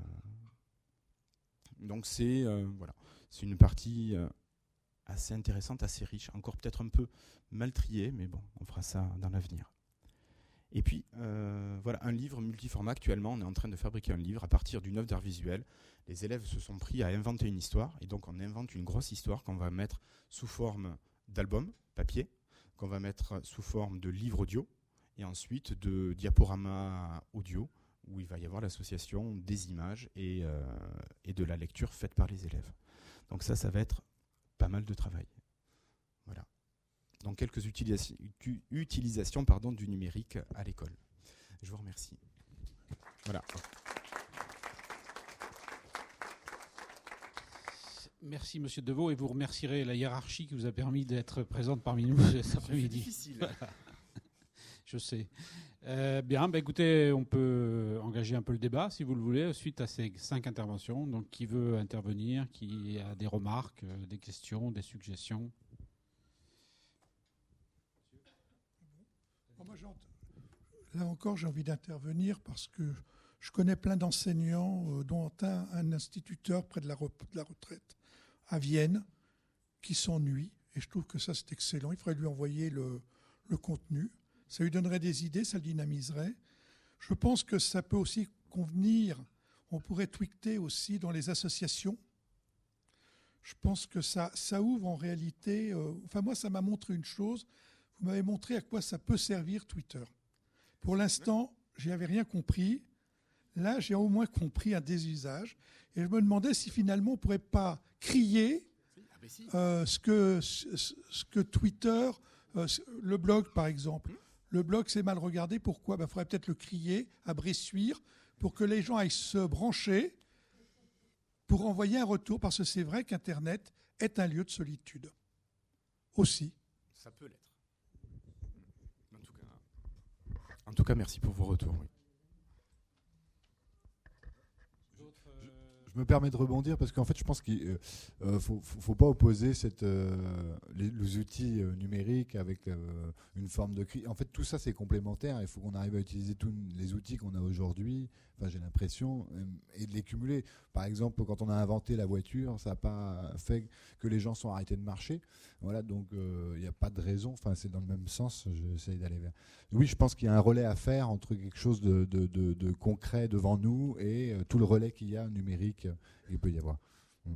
S11: donc c'est... Euh, voilà. C'est une partie euh, assez intéressante, assez riche, encore peut-être un peu mal triée, mais bon, on fera ça dans l'avenir. Et puis, euh, voilà, un livre multiformat. Actuellement, on est en train de fabriquer un livre à partir d'une œuvre d'art visuel. Les élèves se sont pris à inventer une histoire, et donc on invente une grosse histoire qu'on va mettre sous forme d'album, papier, qu'on va mettre sous forme de livre audio, et ensuite de diaporama audio, où il va y avoir l'association des images et, euh, et de la lecture faite par les élèves. Donc ça, ça va être pas mal de travail. Voilà. Donc quelques utilisa- utilisations pardon, du numérique à l'école. Je vous remercie. Voilà.
S2: Merci Monsieur Deveau, et vous remercierez la hiérarchie qui vous a permis d'être présente parmi nous cet après-midi.
S11: C'est difficile.
S2: Je sais. Euh, bien, bah, écoutez, on peut engager un peu le débat, si vous le voulez, suite à ces cinq interventions. Donc, qui veut intervenir, qui a des remarques, euh, des questions, des suggestions?
S8: Bon, moi, là encore, j'ai envie d'intervenir parce que Je connais plein d'enseignants, euh, dont un, un instituteur près de la, re, de la retraite à Vienne, qui s'ennuie. Et je trouve que ça, c'est excellent. Il faudrait lui envoyer le, le contenu. Ça lui donnerait des idées, ça le dynamiserait. Je pense que ça peut aussi convenir. On pourrait tweeter aussi dans les associations. Je pense que ça, ça ouvre en réalité... Euh, enfin, moi, ça m'a montré une chose. Vous m'avez montré à quoi ça peut servir Twitter. Pour l'instant, je n'avais rien compris. Là, j'ai au moins compris un des usages. Et je me demandais si finalement, on ne pourrait pas crier euh, ce, que, ce, ce que Twitter... Euh, le blog, par exemple. Le blog, c'est mal regardé. Pourquoi ? Ben, il faudrait peut-être le crier à Bressuire pour que les gens aillent se brancher pour envoyer un retour, parce que c'est vrai qu'Internet est un lieu de solitude. Aussi.
S11: Ça peut l'être. En tout cas, en tout cas merci pour vos retours. Oui.
S9: Je me permets de rebondir parce qu'en fait, je pense qu'il ne euh, faut, faut, faut pas opposer cette, euh, les, les outils euh, numériques avec euh, une forme de cri. En fait, tout ça, c'est complémentaire. Il faut qu'on arrive à utiliser tous les outils qu'on a aujourd'hui, enfin, j'ai l'impression, et de les cumuler. Par exemple, quand on a inventé la voiture, ça n'a pas fait que les gens sont arrêtés de marcher. Voilà, donc il euh, n'y a pas de raison. Enfin, c'est dans le même sens. J'essaie d'aller vers. Oui, je pense qu'il y a un relais à faire entre quelque chose de, de, de, de concret devant nous et euh, tout le relais qu'il y a numérique. Il peut y avoir. Mm.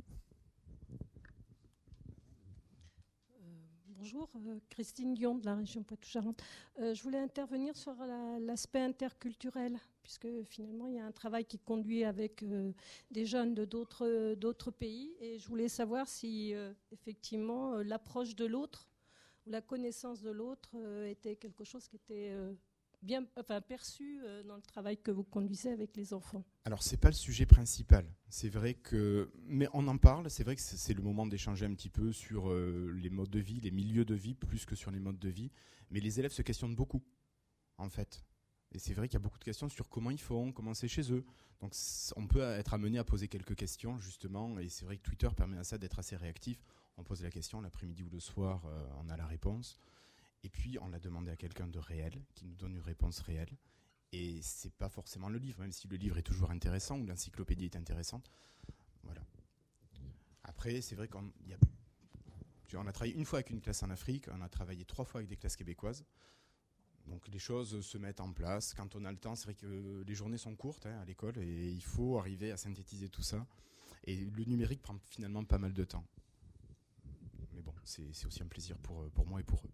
S13: Euh, bonjour, euh, Christine Guillaume de la région Poitou-Charentes. Euh, je voulais intervenir sur la, l'aspect interculturel, puisque finalement il y a un travail qui conduit avec euh, des jeunes de d'autres, euh, d'autres pays, et je voulais savoir si euh, effectivement euh, l'approche de l'autre ou la connaissance de l'autre euh, était quelque chose qui était euh, bien, enfin, perçu euh, dans le travail que vous conduisez avec les enfants.
S11: Alors, ce n'est pas le sujet principal. C'est vrai que... Mais on en parle, c'est vrai que c'est, c'est le moment d'échanger un petit peu sur euh, les modes de vie, les milieux de vie, plus que sur les modes de vie. Mais les élèves se questionnent beaucoup, en fait. Et c'est vrai qu'il y a beaucoup de questions sur comment ils font, comment c'est chez eux. Donc, on peut être amené à poser quelques questions, justement. Et c'est vrai que Twitter permet à ça d'être assez réactif. On pose la question l'après-midi ou le soir, euh, on a la réponse. Et puis, on l'a demandé à quelqu'un de réel, qui nous donne une réponse réelle. Et c'est pas forcément le livre, même si le livre est toujours intéressant, ou l'encyclopédie est intéressante. Voilà. Après, c'est vrai qu'on y a, on a travaillé une fois avec une classe en Afrique, on a travaillé trois fois avec des classes québécoises. Donc les choses se mettent en place. Quand on a le temps, c'est vrai que les journées sont courtes hein, à l'école, et il faut arriver à synthétiser tout ça. Et le numérique prend finalement pas mal de temps. Mais bon, c'est, c'est aussi un plaisir pour, pour moi et pour eux.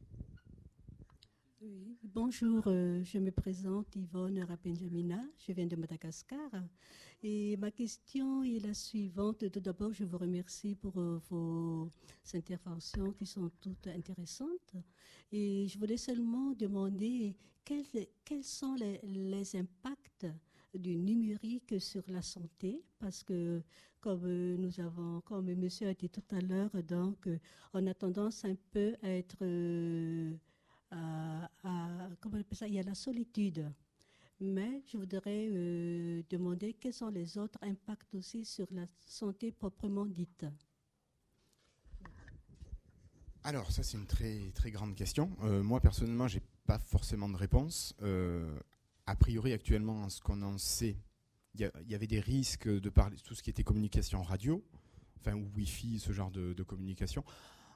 S14: Oui, bonjour, euh, je me présente Yvonne Rapenjamina, je viens de Madagascar et ma question est la suivante. Tout d'abord, je vous remercie pour euh, vos interventions qui sont toutes intéressantes et je voulais seulement demander quels, quels sont les, les impacts du numérique sur la santé, parce que comme nous avons, comme monsieur a dit tout à l'heure, donc on a tendance un peu à être... Euh, À, à, comment on appelle ça, il y a la solitude. Mais je voudrais euh, demander quels sont les autres impacts aussi sur la santé proprement dite.
S11: Alors, ça, c'est une très, très grande question. Euh, moi, personnellement, je n'ai pas forcément de réponse. Euh, a priori, actuellement, ce qu'on en sait, il y, y avait des risques de parler de tout ce qui était communication radio, enfin, ou Wi-Fi, ce genre de, de communication.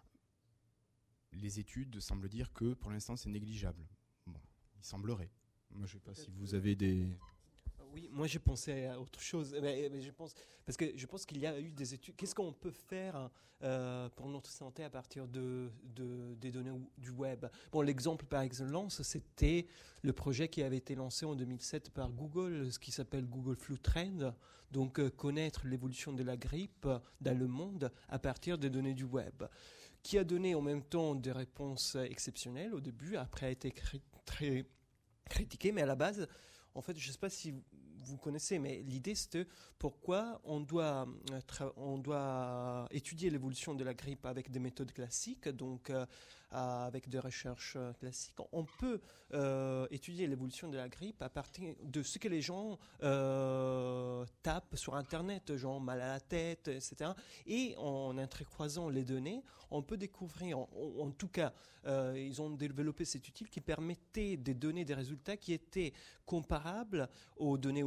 S11: Les études semblent dire que pour l'instant c'est négligeable. Bon, il semblerait. Moi je ne sais pas si vous avez des...
S6: Oui, moi j'ai pensé à autre chose. Mais, mais je pense, parce que je pense qu'il y a eu des études. Qu'est-ce qu'on peut faire euh, pour notre santé à partir de, de, des données du web ? Bon, l'exemple par excellence, c'était le projet qui avait été lancé en deux mille sept par Google, ce qui s'appelle Google Flu Trend. Donc euh, connaître l'évolution de la grippe dans le monde à partir des données du web, qui a donné en même temps des réponses exceptionnelles au début, après a été cri- très critiqué, mais à la base, en fait, je ne sais pas si vous connaissez, mais l'idée c'est pourquoi on doit, tra- on doit étudier l'évolution de la grippe avec des méthodes classiques, donc euh, avec des recherches classiques. On peut euh, étudier l'évolution de la grippe à partir de ce que les gens euh, tapent sur Internet, genre mal à la tête, et cetera. Et en intercroisant les données, on peut découvrir, en, en tout cas, euh, ils ont développé cet outil qui permettait de donner des résultats qui étaient comparables aux données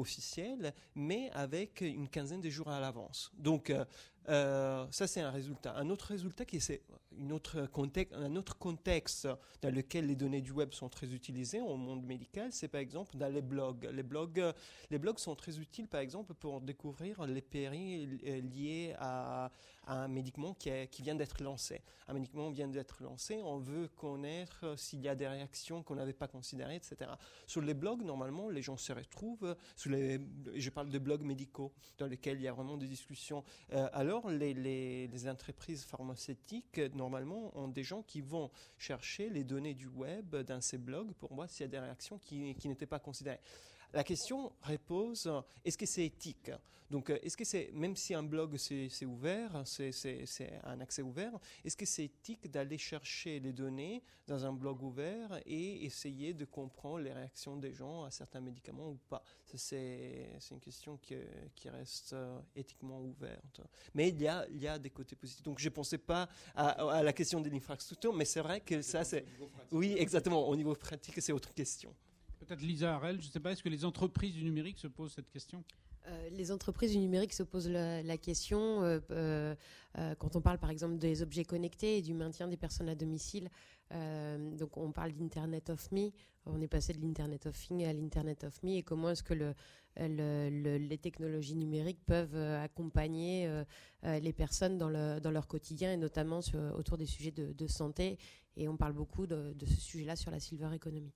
S6: officiel, mais avec une quinzaine de jours à l'avance. Donc, euh, euh, ça, c'est un résultat. Un autre résultat, qui est une autre contexte, un autre contexte dans lequel les données du web sont très utilisées au monde médical, c'est par exemple dans les blogs. Les blogs, les blogs sont très utiles, par exemple, pour découvrir les périls liés à, à un médicament qui, est, qui vient d'être lancé. Un médicament vient d'être lancé, on veut connaître s'il y a des réactions qu'on n'avait pas considérées, et cetera. Sur les blogs, normalement, les gens se retrouvent, sur les, je parle de blogs médicaux, dans lesquels il y a vraiment des discussions. Euh, alors, les, les, les entreprises pharmaceutiques, normalement, ont des gens qui vont chercher les données du web dans ces blogs pour voir s'il y a des réactions qui, qui n'étaient pas considérées. La question repose, est-ce que c'est éthique? Donc, est-ce que c'est, même si un blog c'est, c'est ouvert, c'est, c'est, c'est un accès ouvert, est-ce que c'est éthique d'aller chercher les données dans un blog ouvert et essayer de comprendre les réactions des gens à certains médicaments ou pas? Ça, c'est, c'est une question qui, qui reste éthiquement ouverte. Mais il y a, il y a des côtés positifs. Donc, je ne pensais pas à, à la question de l'infrastructure, mais c'est vrai que ça, c'est... Oui, exactement. Au niveau pratique, c'est autre question.
S2: Peut-être Lisa Harel, je ne sais pas, est-ce que les entreprises du numérique se posent cette question ?
S3: Euh, les entreprises du numérique se posent la, la question, euh, euh, euh, quand on parle par exemple des objets connectés et du maintien des personnes à domicile, euh, donc on parle d'Internet of Me, on est passé de l'Internet of Things à l'Internet of Me, et comment est-ce que le, le, le, les technologies numériques peuvent euh, accompagner euh, euh, les personnes dans, le, dans leur quotidien, et notamment sur, autour des sujets de, de santé, et on parle beaucoup de, de ce sujet-là sur la Silver Economy.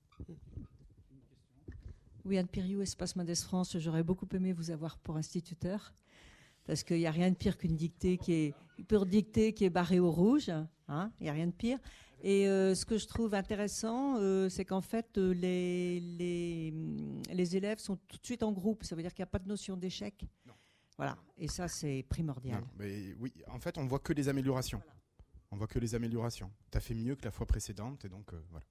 S15: Oui, Anne Piriou, Espace Mendes France, j'aurais beaucoup aimé vous avoir pour instituteur, parce qu'il n'y a rien de pire qu'une dictée qui est, pour dictée qui est barrée au rouge, hein, il n'y a rien de pire. Et euh, ce que je trouve intéressant, euh, c'est qu'en fait, euh, les, les, les élèves sont tout de suite en groupe, ça veut dire qu'il n'y a pas de notion d'échec.
S11: Non.
S15: Voilà, et ça, c'est primordial.
S11: Non, mais oui, en fait, on voit que les améliorations. Voilà. On voit que les améliorations. Tu as fait mieux que la fois précédente, et donc, euh, voilà.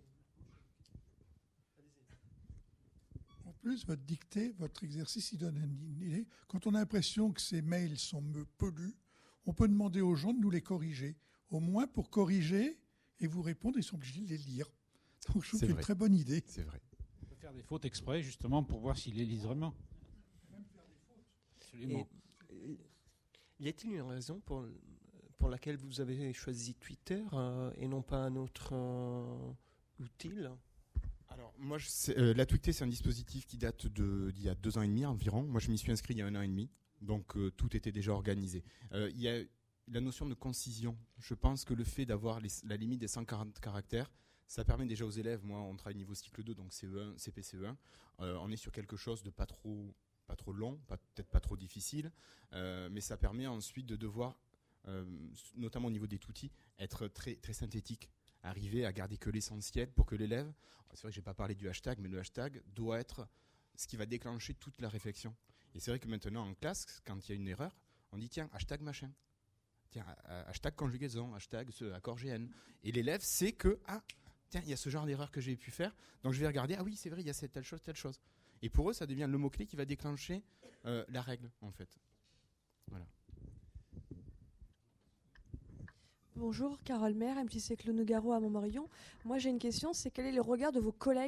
S8: En plus, votre dictée, votre exercice, il donne une idée. Quand on a l'impression que ces mails sont peu lus, on peut demander aux gens de nous les corriger. Au moins pour corriger et vous répondre, ils sont obligés de les lire. Donc je trouve que c'est une très bonne idée.
S11: C'est vrai.
S2: On peut faire des fautes exprès, justement, pour voir s'ils les lisent vraiment.
S8: Même faire des fautes.
S2: Absolument.
S6: Et, y a-t-il une raison pour, pour laquelle vous avez choisi Twitter euh, et non pas un autre euh, outil ?
S11: Alors, moi, je sais, euh, la Twicté, c'est un dispositif qui date de, d'il y a deux ans et demi environ. Moi, je m'y suis inscrit il y a un an et demi. Donc, euh, tout était déjà organisé. Euh, il y a la notion de concision. Je pense que le fait d'avoir les, la limite des cent quarante caractères, ça permet déjà aux élèves, moi, on travaille niveau cycle deux, donc C E un, C P C E un. Euh, on est sur quelque chose de pas trop, pas trop long, pas, peut-être pas trop difficile. Euh, mais ça permet ensuite de devoir, euh, notamment au niveau des outils, être très, très synthétique. Arriver à garder que l'essentiel pour que l'élève, c'est vrai que je n'ai pas parlé du hashtag, mais le hashtag doit être ce qui va déclencher toute la réflexion. Et c'est vrai que maintenant en classe, quand il y a une erreur, on dit tiens, hashtag machin, tiens, hashtag conjugaison, hashtag ce accord G N. Et l'élève sait que, ah, tiens, il y a ce genre d'erreur que j'ai pu faire, donc je vais regarder, ah oui, c'est vrai, il y a cette telle chose, telle chose. Et pour eux, ça devient le mot-clé qui va déclencher euh, la règle, en fait. Voilà.
S16: Bonjour, Carole Maire, M J C Clos Nougaro à Montmorillon. Moi, j'ai une question, c'est quel est le regard de vos collègues ?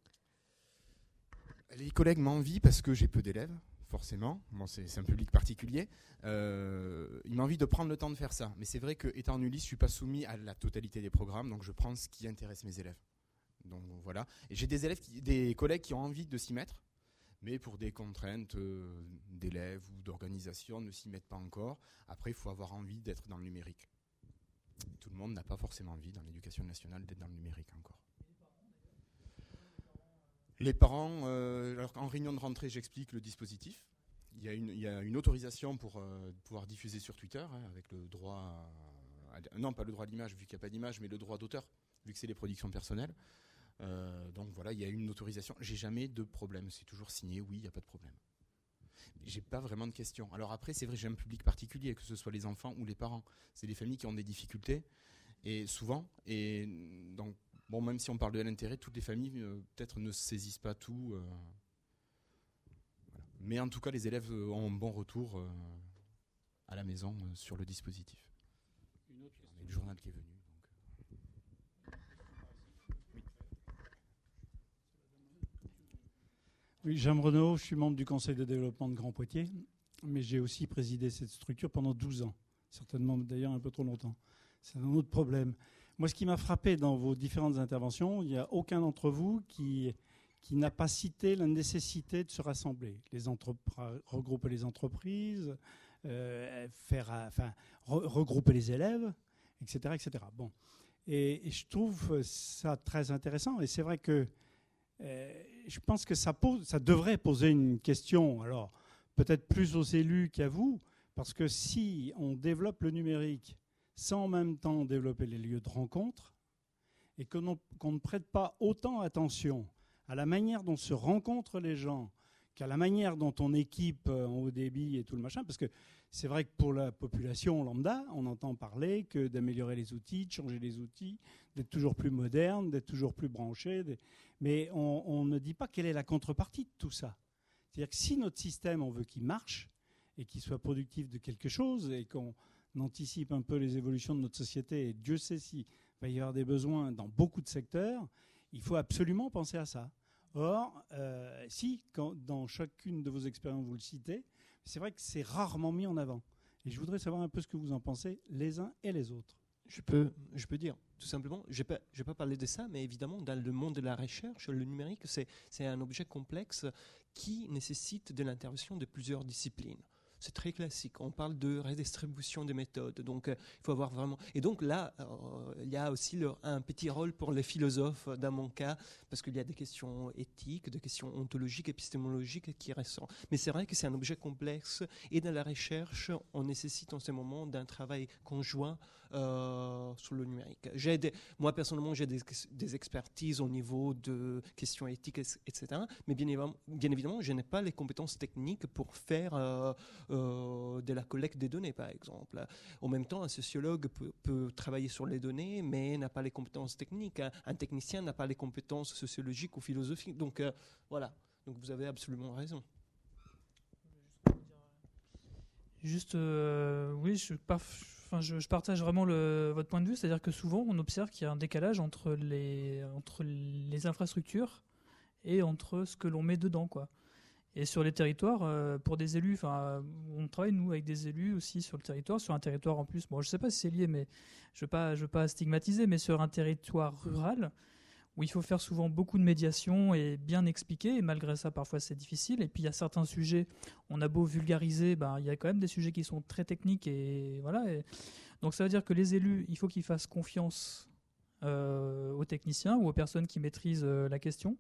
S11: Les collègues m'envient parce que j'ai peu d'élèves, forcément. Bon, c'est, c'est un public particulier. Euh, ils m'envient de prendre le temps de faire ça. Mais c'est vrai qu'étant en Ulysse, je ne suis pas soumis à la totalité des programmes, donc je prends ce qui intéresse mes élèves. Donc voilà. Et j'ai des élèves, qui, des collègues qui ont envie de s'y mettre, mais pour des contraintes euh, d'élèves ou d'organisation, ne s'y mettent pas encore. Après, il faut avoir envie d'être dans le numérique. Tout le monde n'a pas forcément envie, dans l'éducation nationale, d'être dans le numérique encore. Les parents, euh, alors en réunion de rentrée, j'explique le dispositif. Il y a une, il y a une autorisation pour euh, pouvoir diffuser sur Twitter, hein, avec le droit, à, à, non pas le droit à l'image, vu qu'il n'y a pas d'image, mais le droit d'auteur, vu que c'est les productions personnelles. Euh, donc voilà, il y a une autorisation. J'ai jamais de problème, c'est toujours signé, oui, il n'y a pas de problème. J'ai pas vraiment de questions. Alors après, c'est vrai, j'ai un public particulier, que ce soit les enfants ou les parents. C'est des familles qui ont des difficultés, et souvent, et donc, bon, même si on parle de l'intérêt, toutes les familles euh, peut-être ne saisissent pas tout. Euh, voilà. Mais en tout cas, les élèves ont un bon retour euh, à la maison euh, sur le dispositif.
S2: Une autre question.
S11: Et le journal qui est venu. Donc, euh...
S2: Oui, Jean Renaud, je suis membre du conseil de développement de Grand Poitiers, mais j'ai aussi présidé cette structure pendant douze ans, certainement d'ailleurs un peu trop longtemps. C'est un autre problème. Moi, ce qui m'a frappé dans vos différentes interventions, il n'y a aucun d'entre vous qui, qui n'a pas cité la nécessité de se rassembler, les entrepr- regrouper les entreprises, euh, faire, enfin, re- regrouper les élèves, et cetera, et cetera. Bon. Et, et je trouve ça très intéressant. Et c'est vrai que euh, je pense que ça, pose, ça devrait poser une question, alors peut-être plus aux élus qu'à vous, parce que si on développe le numérique sans en même temps développer les lieux de rencontre, et que non, qu'on ne prête pas autant attention à la manière dont se rencontrent les gens qu'à la manière dont on équipe en haut débit et tout le machin, parce que c'est vrai que pour la population lambda, on entend parler que d'améliorer les outils, de changer les outils, d'être toujours plus moderne, d'être toujours plus branché, de... mais on, on ne dit pas quelle est la contrepartie de tout ça. C'est-à-dire que si notre système, on veut qu'il marche et qu'il soit productif de quelque chose et qu'on anticipe un peu les évolutions de notre société, et Dieu sait s'il va y avoir des besoins dans beaucoup de secteurs, il faut absolument penser à ça. Or, euh, si, quand, dans chacune de vos expériences, vous le citez, c'est vrai que c'est rarement mis en avant. Et je voudrais savoir un peu ce que vous en pensez, les uns et les autres.
S6: Je peux, je peux dire, tout simplement, je ne vais pas parler de ça, mais évidemment, dans le monde de la recherche, le numérique, c'est, c'est un objet complexe qui nécessite de l'intervention de plusieurs disciplines. C'est très classique. On parle de redistribution des méthodes. Donc, euh, il faut avoir vraiment. Et donc là, euh, il y a aussi le, un petit rôle pour les philosophes dans mon cas, parce qu'il y a des questions éthiques, des questions ontologiques, épistémologiques qui restent. Mais c'est vrai que c'est un objet complexe. Et dans la recherche, on nécessite en ce moment d'un travail conjoint euh, sur le numérique. J'ai des, moi personnellement, j'ai des, des expertises au niveau de questions éthiques, et cetera. Mais bien évidemment, bien évidemment, je n'ai pas les compétences techniques pour faire euh, Euh, de la collecte des données, par exemple. En même temps, un sociologue peut, peut travailler sur les données, mais n'a pas les compétences techniques. Un, un technicien n'a pas les compétences sociologiques ou philosophiques. Donc, euh, voilà. Donc, vous avez absolument raison.
S4: Juste, euh, oui, je, enfin, je, je partage vraiment le, votre point de vue. C'est-à-dire que souvent, on observe qu'il y a un décalage entre les, entre les infrastructures et entre ce que l'on met dedans, quoi. Et sur les territoires, euh, pour des élus, enfin, on travaille nous avec des élus aussi sur le territoire, sur un territoire en plus. Bon, je sais pas si c'est lié, mais je veux pas, je veux pas stigmatiser, mais sur un territoire rural où il faut faire souvent beaucoup de médiation et bien expliquer. Et malgré ça, parfois c'est difficile. Et puis il y a certains sujets, on a beau vulgariser, ben il y a quand même des sujets qui sont très techniques et voilà. Et donc ça veut dire que les élus, il faut qu'ils fassent confiance euh, aux techniciens ou aux personnes qui maîtrisent euh, la question.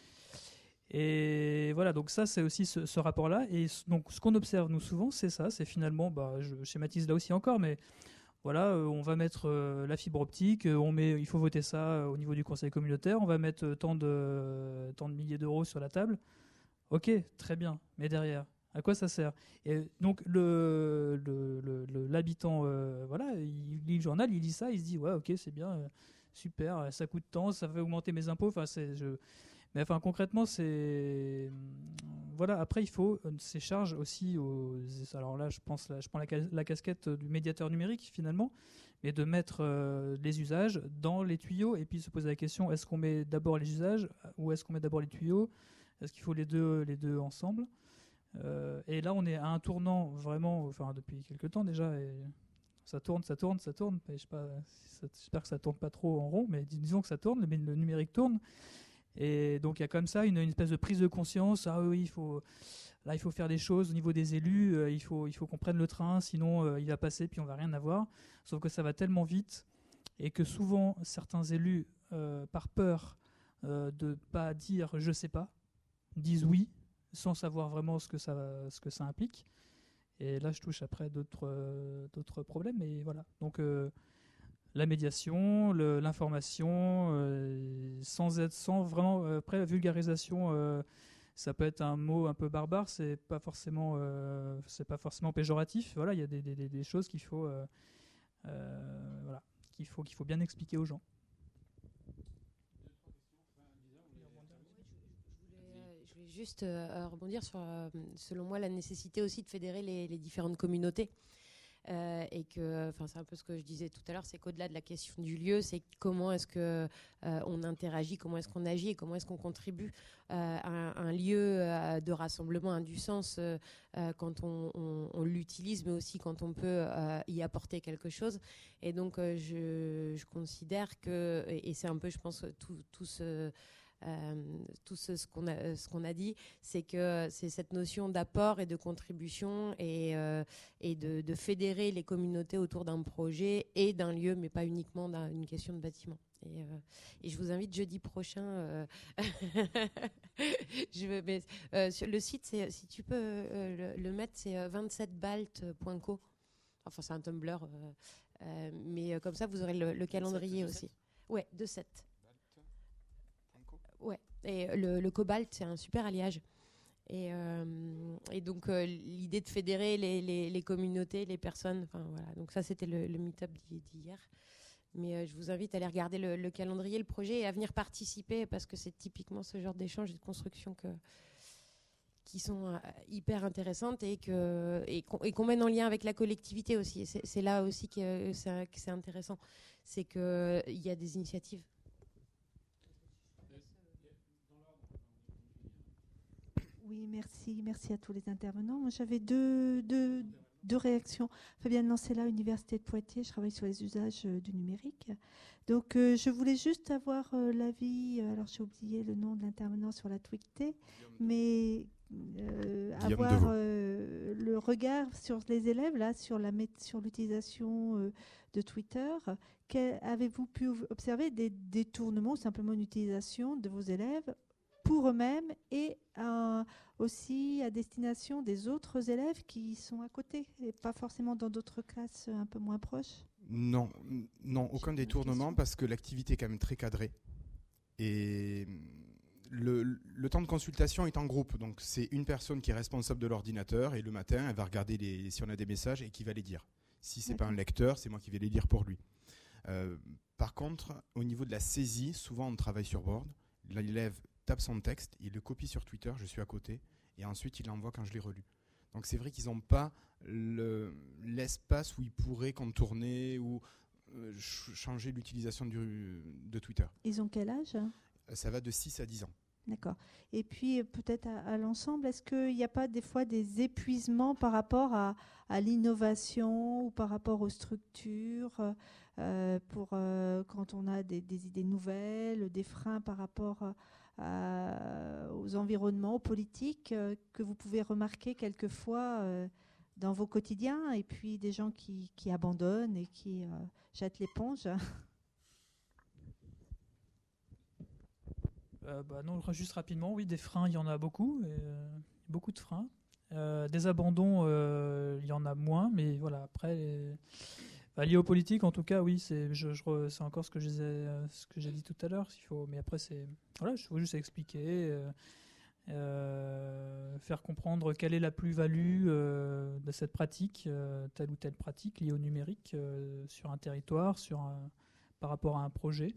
S4: Et voilà, donc ça, c'est aussi ce, ce rapport-là. Et donc, ce qu'on observe, nous, souvent, c'est ça. C'est finalement, bah, je schématise là aussi encore, mais voilà, euh, on va mettre euh, la fibre optique, euh, on met, il faut voter ça euh, au niveau du conseil communautaire, on va mettre euh, tant, de, tant de milliers d'euros sur la table. Ok, très bien, mais derrière, à quoi ça sert? Et donc, le, le, le, le, l'habitant, euh, voilà, il lit le journal, il lit ça, il se dit, ouais, ok, c'est bien, euh, super, ça coûte tant, ça fait augmenter mes impôts, enfin, c'est... Je, Mais enfin, concrètement, c'est voilà. Après, il faut ces charges aussi aux. Alors là, je pense, là, je prends la, la casquette du médiateur numérique finalement, mais de mettre euh, les usages dans les tuyaux et puis se poser la question est-ce qu'on met d'abord les usages ou est-ce qu'on met d'abord les tuyaux? Est-ce qu'il faut les deux, les deux ensemble? euh, Et là, on est à un tournant vraiment, enfin depuis quelques temps déjà. Et ça tourne, ça tourne, ça tourne. Je sais pas, ça, j'espère que ça tourne pas trop en rond, mais disons que ça tourne. Le, le numérique tourne. Et donc il y a comme ça une, une espèce de prise de conscience. Ah oui, il faut, là il faut faire des choses au niveau des élus. Euh, il faut, il faut qu'on prenne le train, sinon euh, il va passer puis on va rien avoir. Sauf que ça va tellement vite et que souvent certains élus, euh, par peur euh, de pas dire je sais pas, disent oui sans savoir vraiment ce que ça, ce que ça implique. Et là je touche après d'autres, euh, d'autres problèmes. Et voilà. Donc euh, la médiation, le, l'information, euh, sans être, sans vraiment, euh, après la vulgarisation, euh, ça peut être un mot un peu barbare, c'est pas forcément, euh, c'est pas forcément péjoratif. Voilà, il y a des, des, des choses qu'il faut, euh, euh, voilà, qu'il faut, qu'il faut bien expliquer aux gens.
S3: Je voulais juste euh, rebondir sur, euh, selon moi, la nécessité aussi de fédérer les, les différentes communautés. euh, et que, enfin, c'est un peu ce que je disais tout à l'heure, c'est qu'au-delà de la question du lieu, c'est comment est-ce que euh, on interagit, comment est-ce qu'on agit et comment est-ce qu'on contribue euh, à un, un lieu euh, de rassemblement, a du sens euh, euh, quand on, on, on l'utilise, mais aussi quand on peut euh, y apporter quelque chose. Et donc, euh, je, je considère que, et, et c'est un peu, je pense, tout, tout ce Euh, tout ce, ce qu'on a, ce qu'on a dit, c'est que c'est cette notion d'apport et de contribution et, euh, et de, de fédérer les communautés autour d'un projet et d'un lieu, mais pas uniquement d'une question de bâtiment. Et, euh, et je vous invite jeudi prochain. Euh je veux, mais, euh, sur le site, c'est, si tu peux euh, le, le mettre, c'est vingt-sept balt point co. Enfin, c'est un Tumblr, euh, euh, mais euh, comme ça, vous aurez le, le calendrier aussi. Ouais, de sept. Ouais, et le, le cobalt, c'est un super alliage. Et, euh, et donc, euh, l'idée de fédérer les, les, les communautés, les personnes, enfin voilà. Donc, ça, c'était le, le meet-up d'hier. Mais euh, je vous invite à aller regarder le, le calendrier, le projet et à venir participer parce que c'est typiquement ce genre d'échange et de construction que, qui sont euh, hyper intéressantes et qu'on et qu'on, et qu'on mène en lien avec la collectivité aussi. C'est, c'est là aussi que c'est, que c'est intéressant. C'est qu'il y a des initiatives.
S17: Oui, merci. Merci à tous les intervenants. Moi, j'avais deux, deux, deux réactions. Fabienne Lancella, Université de Poitiers. Je travaille sur les usages euh, du numérique. Donc, euh, je voulais juste avoir euh, l'avis. Euh, alors, j'ai oublié le nom de l'intervenant sur la Twicté, mais euh, avoir euh, le regard sur les élèves, là, sur, la, sur l'utilisation euh, de Twitter. Quel, avez-vous pu observer des détournements ou simplement une utilisation de vos élèves pour eux-mêmes et euh, aussi à destination des autres élèves qui sont à côté et pas forcément dans d'autres classes un peu moins proches?
S11: Non, non, aucun détournement parce que l'activité est quand même très cadrée. Et le, le temps de consultation est en groupe. Donc c'est une personne qui est responsable de l'ordinateur et le matin, elle va regarder les, si on a des messages et qui va les dire. Si c'est pas un lecteur, c'est moi qui vais les lire pour lui. Euh, par contre, au niveau de la saisie, souvent on travaille sur board. L'élève tape son texte, il le copie sur Twitter, je suis à côté, et ensuite il l'envoie quand je l'ai relu. Donc c'est vrai qu'ils n'ont pas le, l'espace où ils pourraient contourner ou euh, ch- changer l'utilisation du, de Twitter.
S17: Ils ont quel âge?
S11: Ça va de six à dix ans.
S17: D'accord. Et puis peut-être à, à l'ensemble, est-ce qu'il n'y a pas des fois des épuisements par rapport à, à l'innovation ou par rapport aux structures euh, pour euh, quand on a des, des idées nouvelles, des freins par rapport à, à, aux environnements, aux politiques euh, que vous pouvez remarquer quelquefois euh, dans vos quotidiens, et puis des gens qui, qui abandonnent et qui euh, jettent l'éponge?
S4: Euh, bah non, juste rapidement, oui, des freins, il y en a beaucoup, et, euh, beaucoup de freins. Euh, des abandons, euh, il y en a moins, mais voilà, après, les... bah, lié aux politiques, en tout cas, oui, c'est, je, je, c'est encore ce que, je disais, euh, ce que j'ai dit tout à l'heure. Il faut, mais après, c'est, voilà, je faut juste expliquer, euh, euh, faire comprendre quelle est la plus-value euh, de cette pratique, euh, telle ou telle pratique liée au numérique euh, sur un territoire, sur un, par rapport à un projet.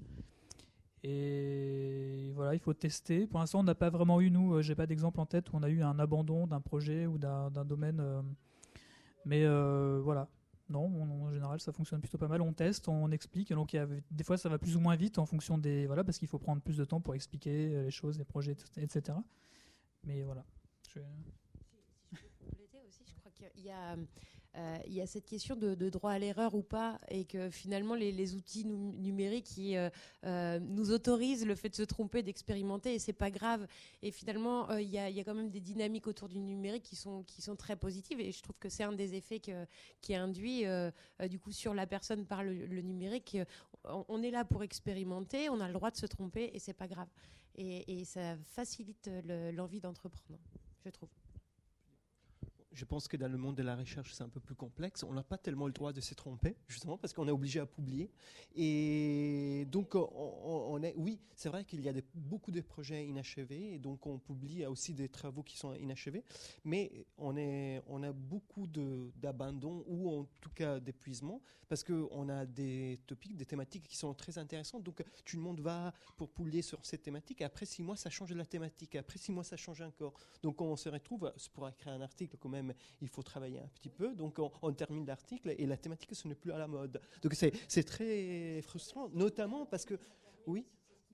S4: Et voilà, il faut tester. Pour l'instant, on n'a pas vraiment eu, nous, euh, j'ai pas d'exemple en tête où on a eu un abandon d'un projet ou d'un, d'un domaine. Euh, mais euh, voilà, non, on, en général, ça fonctionne plutôt pas mal. On teste, on explique. Donc, il y a, des fois, ça va plus ou moins vite en fonction des. Voilà, parce qu'il faut prendre plus de temps pour expliquer les choses, les projets, et cetera. Mais voilà. Je...
S3: Si je peux compléter aussi, je crois qu'il y a. Euh, il y a cette question de, de droit à l'erreur ou pas, et que finalement les, les outils num- numériques qui euh, euh, nous autorisent le fait de se tromper, d'expérimenter, et c'est pas grave. Et finalement, euh, il y a, il y a quand même des dynamiques autour du numérique qui sont qui sont très positives, et je trouve que c'est un des effets que, qui est induit euh, euh, du coup sur la personne par le, le numérique. On, on est là pour expérimenter, on a le droit de se tromper, et c'est pas grave. Et, et ça facilite le, l'envie d'entreprendre, je trouve.
S6: Je pense que dans le monde de la recherche, c'est un peu plus complexe. On n'a pas tellement le droit de se tromper, justement, parce qu'on est obligé à publier. Et Et donc, on, on est, oui, c'est vrai qu'il y a des, beaucoup de projets inachevés, et donc on publie aussi des travaux qui sont inachevés, mais on, est, on a beaucoup de, d'abandon ou en tout cas d'épuisement, parce qu'on a des topics, des thématiques qui sont très intéressantes. Donc, tout le monde va pour poulier sur cette thématique, et après six mois, ça change la thématique, et après six mois, ça change encore. Donc, on se retrouve, pour écrire un article, quand même, il faut travailler un petit peu. Donc, on, on termine l'article, et la thématique, ce n'est plus à la mode. Donc, c'est, c'est très frustrant, notamment parce que, oui,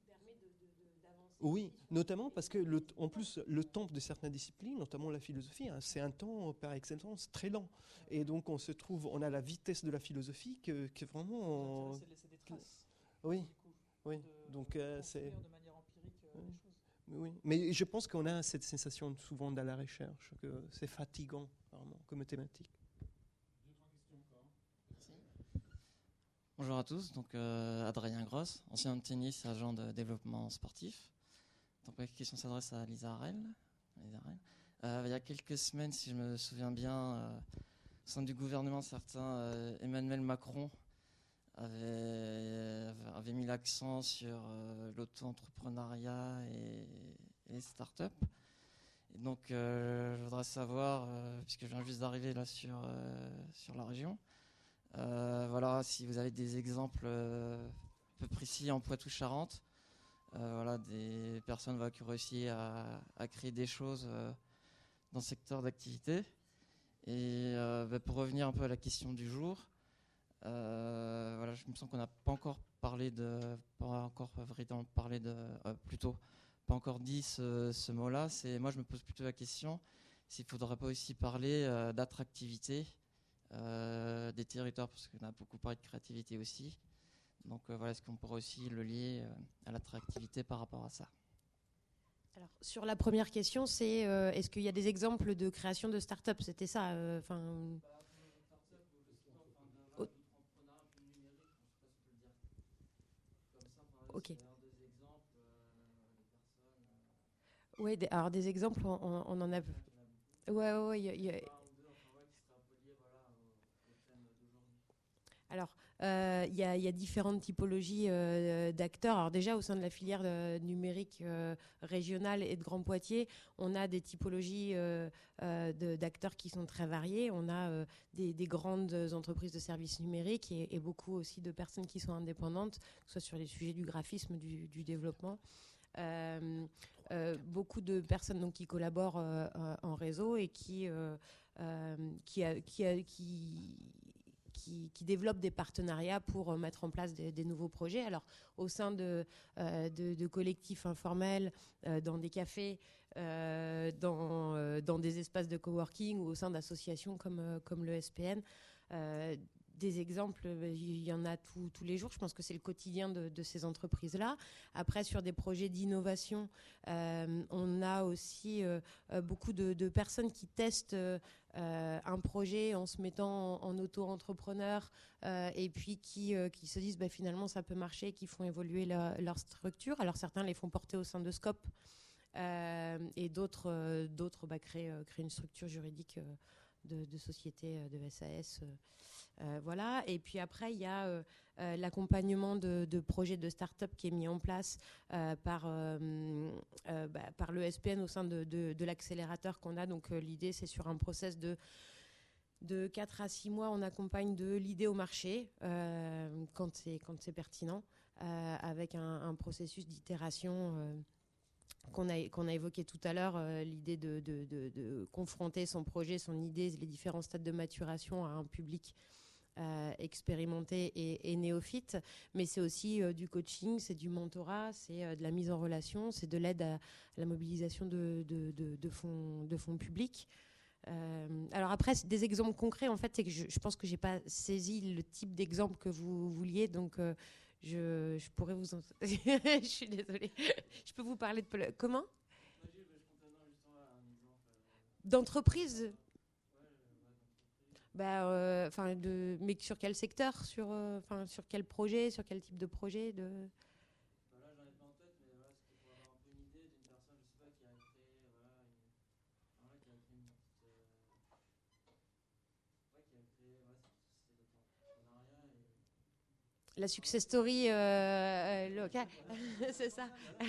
S6: oui, notamment parce que, le, en plus, le temps de certaines disciplines, notamment la philosophie, hein, c'est un temps par excellence très lent. Et donc, on se trouve, on a la vitesse de la philosophie que, que vraiment. On...
S4: C'est de laisser des traces.
S6: Oui, oui. De, donc, euh, c'est. De manière empirique, euh, oui. Les choses. Oui, mais je pense qu'on a cette sensation souvent dans la recherche que c'est fatigant, vraiment, comme thématique.
S18: Bonjour à tous, donc euh, Adrien Gross, ancien de tennis, agent de développement sportif. Donc ma question s'adresse à Lisa Harel. Lisa Harel. Euh, il y a quelques semaines, si je me souviens bien, euh, au sein du gouvernement, certains, euh, Emmanuel Macron avait, avait mis l'accent sur euh, l'auto-entrepreneuriat et, et les startups. Et donc euh, je voudrais savoir, euh, puisque je viens juste d'arriver là sur, euh, sur la région, Euh, voilà, si vous avez des exemples euh, un peu précis en Poitou-Charentes, euh, voilà, des personnes voilà, qui ont réussi à, à créer des choses euh, dans ce secteur d'activité. Et euh, bah, pour revenir un peu à la question du jour, euh, voilà, je me sens qu'on n'a pas encore parlé de, pas encore véritablement parlé de, euh, plutôt pas encore dit ce, ce mot-là. C'est, moi, je me pose plutôt la question s'il ne faudrait pas aussi parler euh, d'attractivité. Euh, des territoires, parce qu'on a beaucoup parlé de créativité aussi. Donc euh, voilà, est-ce qu'on pourrait aussi le lier euh, à l'attractivité par rapport à ça?
S3: Alors, sur la première question, c'est euh, est-ce qu'il y a des exemples de création de start-up? C'était ça enfin, euh, oh. Ok. Oui, alors des exemples, on, on en a vu. Ouais, ouais, ouais. Y a, Alors, il euh, y, y a différentes typologies euh, d'acteurs. Alors déjà, au sein de la filière euh, numérique euh, régionale et de Grand Poitiers, on a des typologies euh, euh, de, d'acteurs qui sont très variées. On a euh, des, des grandes entreprises de services numériques et, et beaucoup aussi de personnes qui sont indépendantes, que ce soit sur les sujets du graphisme, du, du développement. Euh, euh, beaucoup de personnes donc, qui collaborent euh, en réseau et qui, euh, euh, qui, a, qui, a, qui Qui, qui développent des partenariats pour euh, mettre en place des, des nouveaux projets. Alors, au sein de, euh, de, de collectifs informels, euh, dans des cafés, euh, dans, euh, dans des espaces de coworking ou au sein d'associations comme, euh, comme le S P N, euh, des exemples, il y en a tout, tous les jours. Je pense que c'est le quotidien de, de ces entreprises-là. Après, sur des projets d'innovation, euh, on a aussi euh, beaucoup de, de personnes qui testent euh, un projet en se mettant en, en auto-entrepreneur euh, et puis qui, euh, qui se disent bah, finalement ça peut marcher, qui font évoluer leur, leur structure. Alors certains les font porter au sein de Scope euh, et d'autres, euh, d'autres bah, créent, euh, créent une structure juridique euh, de, de société, euh, de S A S. Euh, Euh, voilà. Et puis après, il y a euh, euh, l'accompagnement de, de projets de start-up qui est mis en place euh, par, euh, euh, bah, par l'E S P N au sein de, de, de l'accélérateur qu'on a. Donc euh, l'idée, c'est sur un process de, de quatre à six mois, on accompagne de l'idée au marché euh, quand, c'est, quand c'est pertinent, euh, avec un, un processus d'itération euh, qu'on a, qu'on a évoqué tout à l'heure, euh, l'idée de, de, de, de confronter son projet, son idée, les différents stades de maturation à un public euh, expérimenté et, et néophyte. Mais c'est aussi euh, du coaching, c'est du mentorat, c'est euh, de la mise en relation, c'est de l'aide à, à la mobilisation de, de, de, de, fonds, de fonds publics. Euh, alors après, des exemples concrets, en fait, c'est que je, je pense que j'ai pas saisi le type d'exemple que vous vouliez, donc euh, je, je pourrais vous... En... je suis désolée. Je peux vous parler de... Comment ? D'entreprise ? Bah, euh, enfin, de... Mais sur quel secteur ? Sur, euh, enfin, sur quel projet ? Sur quel type de projet de... la success story euh, euh, locale. C'est ça.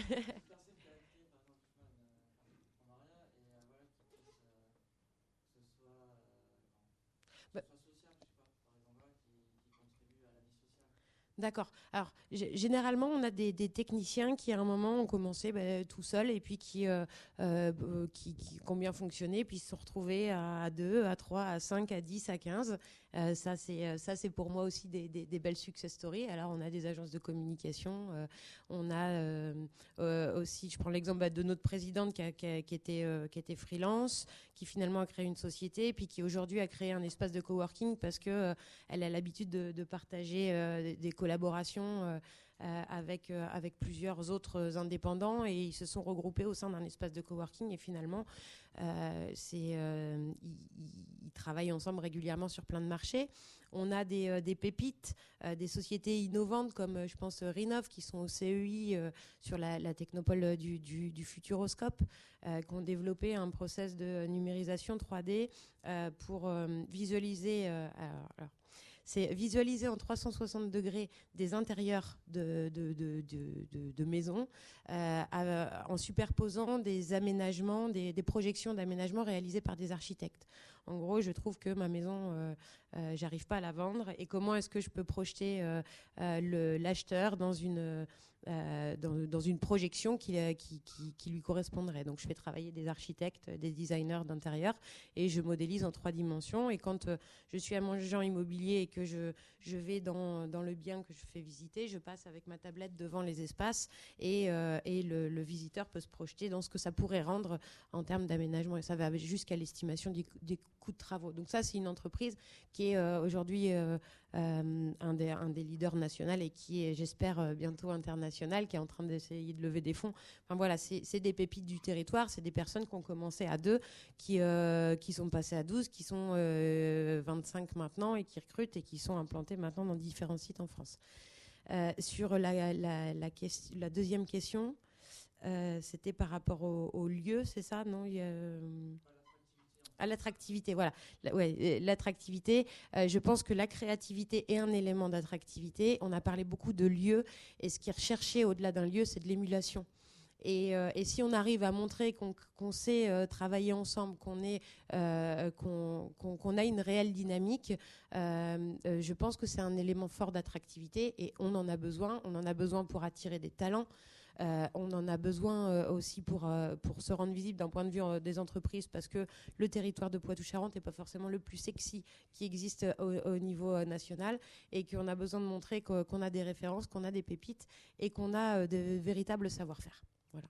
S3: D'accord. Alors, généralement, on a des, des techniciens qui, à un moment, ont commencé bah, tout seuls et puis qui, euh, euh, qui, qui, qui ont bien fonctionné, puis se sont retrouvés à deux, à trois, à cinq, à dix, à quinze. Euh, ça, c'est, ça, c'est pour moi aussi des, des, des belles success stories. Alors, on a des agences de communication. Euh, on a euh, euh, aussi, je prends l'exemple bah, de notre présidente qui, a, qui, a, qui, était, euh, qui était freelance, qui finalement a créé une société, et puis qui aujourd'hui a créé un espace de coworking parce que euh, elle a l'habitude de, de partager euh, des collaborations euh, euh, avec, euh, avec plusieurs autres indépendants, et ils se sont regroupés au sein d'un espace de coworking, et finalement euh, c'est, euh, ils, ils travaillent ensemble régulièrement sur plein de marchés. On a des, euh, des pépites, euh, des sociétés innovantes comme euh, je pense Rinov qui sont au C E I euh, sur la, la technopole du, du, du Futuroscope, euh, qui ont développé un process de numérisation trois D euh, pour euh, visualiser euh, alors, alors, c'est visualiser en trois cent soixante degrés des intérieurs de, de, de, de, de, de maisons euh, à, en superposant des aménagements, des, des projections d'aménagements réalisées par des architectes. En gros, je trouve que ma maison, euh, euh, j'arrive pas à la vendre, et comment est-ce que je peux projeter euh, euh, le, l'acheteur dans une Euh, dans, dans une projection qui, qui, qui, qui lui correspondrait. Donc je fais travailler des architectes, des designers d'intérieur, et je modélise en trois dimensions. Et quand euh, je suis un agent immobilier et que je, je vais dans, dans le bien que je fais visiter, je passe avec ma tablette devant les espaces, et, euh, et le, le visiteur peut se projeter dans ce que ça pourrait rendre en termes d'aménagement, et ça va jusqu'à l'estimation des, des coûts de travaux. Donc ça, c'est une entreprise qui est euh, aujourd'hui euh, euh, un, des, un des leaders nationaux, et qui est, j'espère, euh, bientôt international, qui est en train d'essayer de lever des fonds. Enfin voilà, c'est, c'est des pépites du territoire, c'est des personnes qui ont commencé à deux, qui, euh, qui sont passées à douze, qui sont euh, vingt-cinq maintenant, et qui recrutent et qui sont implantés maintenant dans différents sites en France. Euh, sur la, la, la, question, la deuxième question, euh, c'était par rapport au, au lieu, c'est ça, non il y a, euh... À l'attractivité, voilà. La, ouais, l'attractivité, euh, je pense que la créativité est un élément d'attractivité. On a parlé beaucoup de lieux, et ce qui est recherché au-delà d'un lieu, c'est de l'émulation. Et, euh, et si on arrive à montrer qu'on, qu'on sait euh, travailler ensemble, qu'on, est, euh, qu'on, qu'on, qu'on a une réelle dynamique, euh, euh, je pense que c'est un élément fort d'attractivité, et on en a besoin. On en a besoin pour attirer des talents. Euh, on en a besoin euh, aussi pour, euh, pour se rendre visible d'un point de vue euh, des entreprises, parce que le territoire de Poitou-Charentes n'est pas forcément le plus sexy qui existe au, au niveau euh, national, et qu'on a besoin de montrer qu'on, qu'on a des références, qu'on a des pépites, et qu'on a euh, de véritables savoir-faire. Voilà.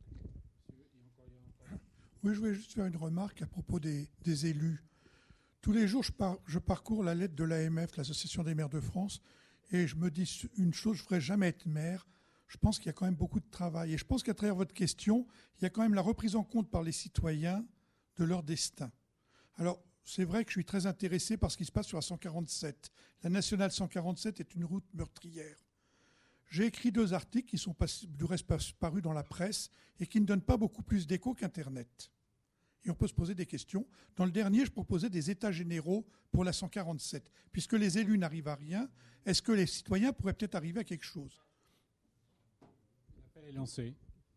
S8: Oui, je voulais juste faire une remarque à propos des, des élus. Tous les jours, je, par, je parcours la lettre de l'A M F, l'Association des maires de France, et je me dis une chose, je ne voudrais jamais être maire. Je pense qu'il y a quand même beaucoup de travail. Et je pense qu'à travers votre question, il y a quand même la reprise en compte par les citoyens de leur destin. Alors, c'est vrai que je suis très intéressé par ce qui se passe sur la cent quarante-sept. La nationale cent quarante-sept est une route meurtrière. J'ai écrit deux articles qui sont pas, du reste parus dans la presse, et qui ne donnent pas beaucoup plus d'écho qu'Internet. Et on peut se poser des questions. Dans le dernier, je proposais des états généraux pour la cent quarante-sept. Puisque les élus n'arrivent à rien, est-ce que les citoyens pourraient peut-être arriver à quelque chose ?
S2: Est lancé.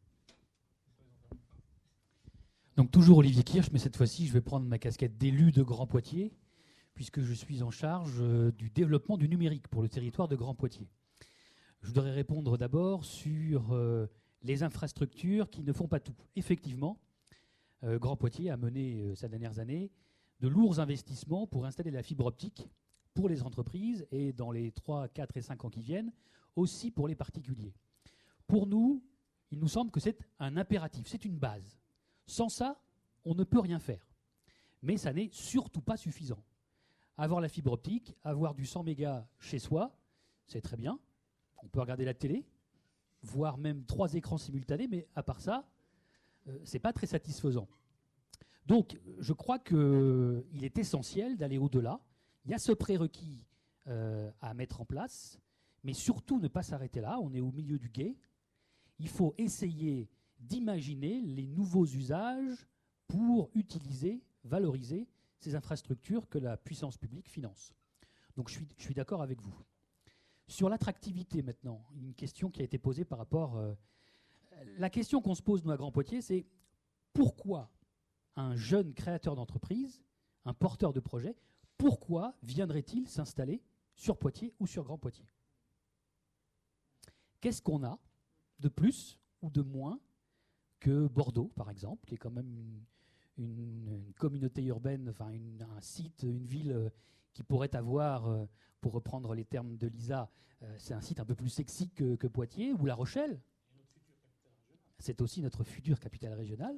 S5: Donc toujours Olivier Kirch, mais cette fois-ci je vais prendre ma casquette d'élu de Grand Poitiers, puisque je suis en charge euh, du développement du numérique pour le territoire de Grand Poitiers. Je voudrais répondre d'abord sur euh, les infrastructures qui ne font pas tout. Effectivement, euh, Grand Poitiers a mené euh, ces dernières années de lourds investissements pour installer la fibre optique pour les entreprises, et dans les trois, quatre et cinq ans qui viennent, aussi pour les particuliers. Pour nous, il nous semble que c'est un impératif, c'est une base. Sans ça, on ne peut rien faire. Mais ça n'est surtout pas suffisant. Avoir la fibre optique, avoir du cent mégas chez soi, c'est très bien. On peut regarder la télé, voire même trois écrans simultanés, mais à part ça, euh, c'est pas très satisfaisant. Donc, je crois qu'il est essentiel d'aller au-delà. Il y a ce prérequis euh, à mettre en place, mais surtout ne pas s'arrêter là. On est au milieu du gué. Il faut essayer d'imaginer les nouveaux usages pour utiliser, valoriser ces infrastructures que la puissance publique finance. Donc je suis, je suis d'accord avec vous. Sur l'attractivité maintenant, une question qui a été posée par rapport... Euh, la question qu'on se pose, nous, à Grand Poitiers, c'est pourquoi un jeune créateur d'entreprise, un porteur de projet, pourquoi viendrait-il s'installer sur Poitiers ou sur Grand Poitiers? Qu'est-ce qu'on a de plus ou de moins que Bordeaux, par exemple, qui est quand même une, une, une communauté urbaine, enfin une, un site, une ville euh, qui pourrait avoir, euh, pour reprendre les termes de Lisa, euh, c'est un site un peu plus sexy que, que Poitiers, ou La Rochelle. C'est aussi notre future capitale régionale.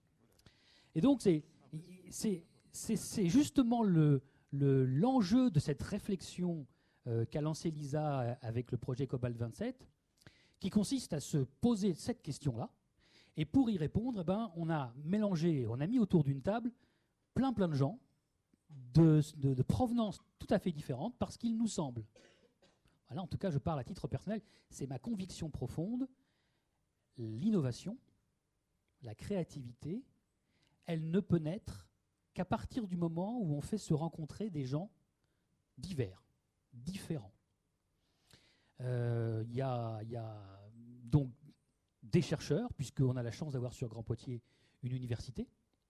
S5: Et donc, c'est, c'est, c'est, c'est justement le, le, l'enjeu de cette réflexion euh, qu'a lancée Lisa avec le projet Cobalt vingt-sept, qui consiste à se poser cette question-là. Et pour y répondre, eh ben, on a mélangé, on a mis autour d'une table plein plein de gens de, de, de provenance tout à fait différentes, parce qu'il nous semble, voilà, en tout cas je parle à titre personnel, c'est ma conviction profonde, l'innovation, la créativité, elle ne peut naître qu'à partir du moment où on fait se rencontrer des gens divers, différents. Il euh, y, y a donc des chercheurs, puisqu'on a la chance d'avoir sur Grand Poitiers une université.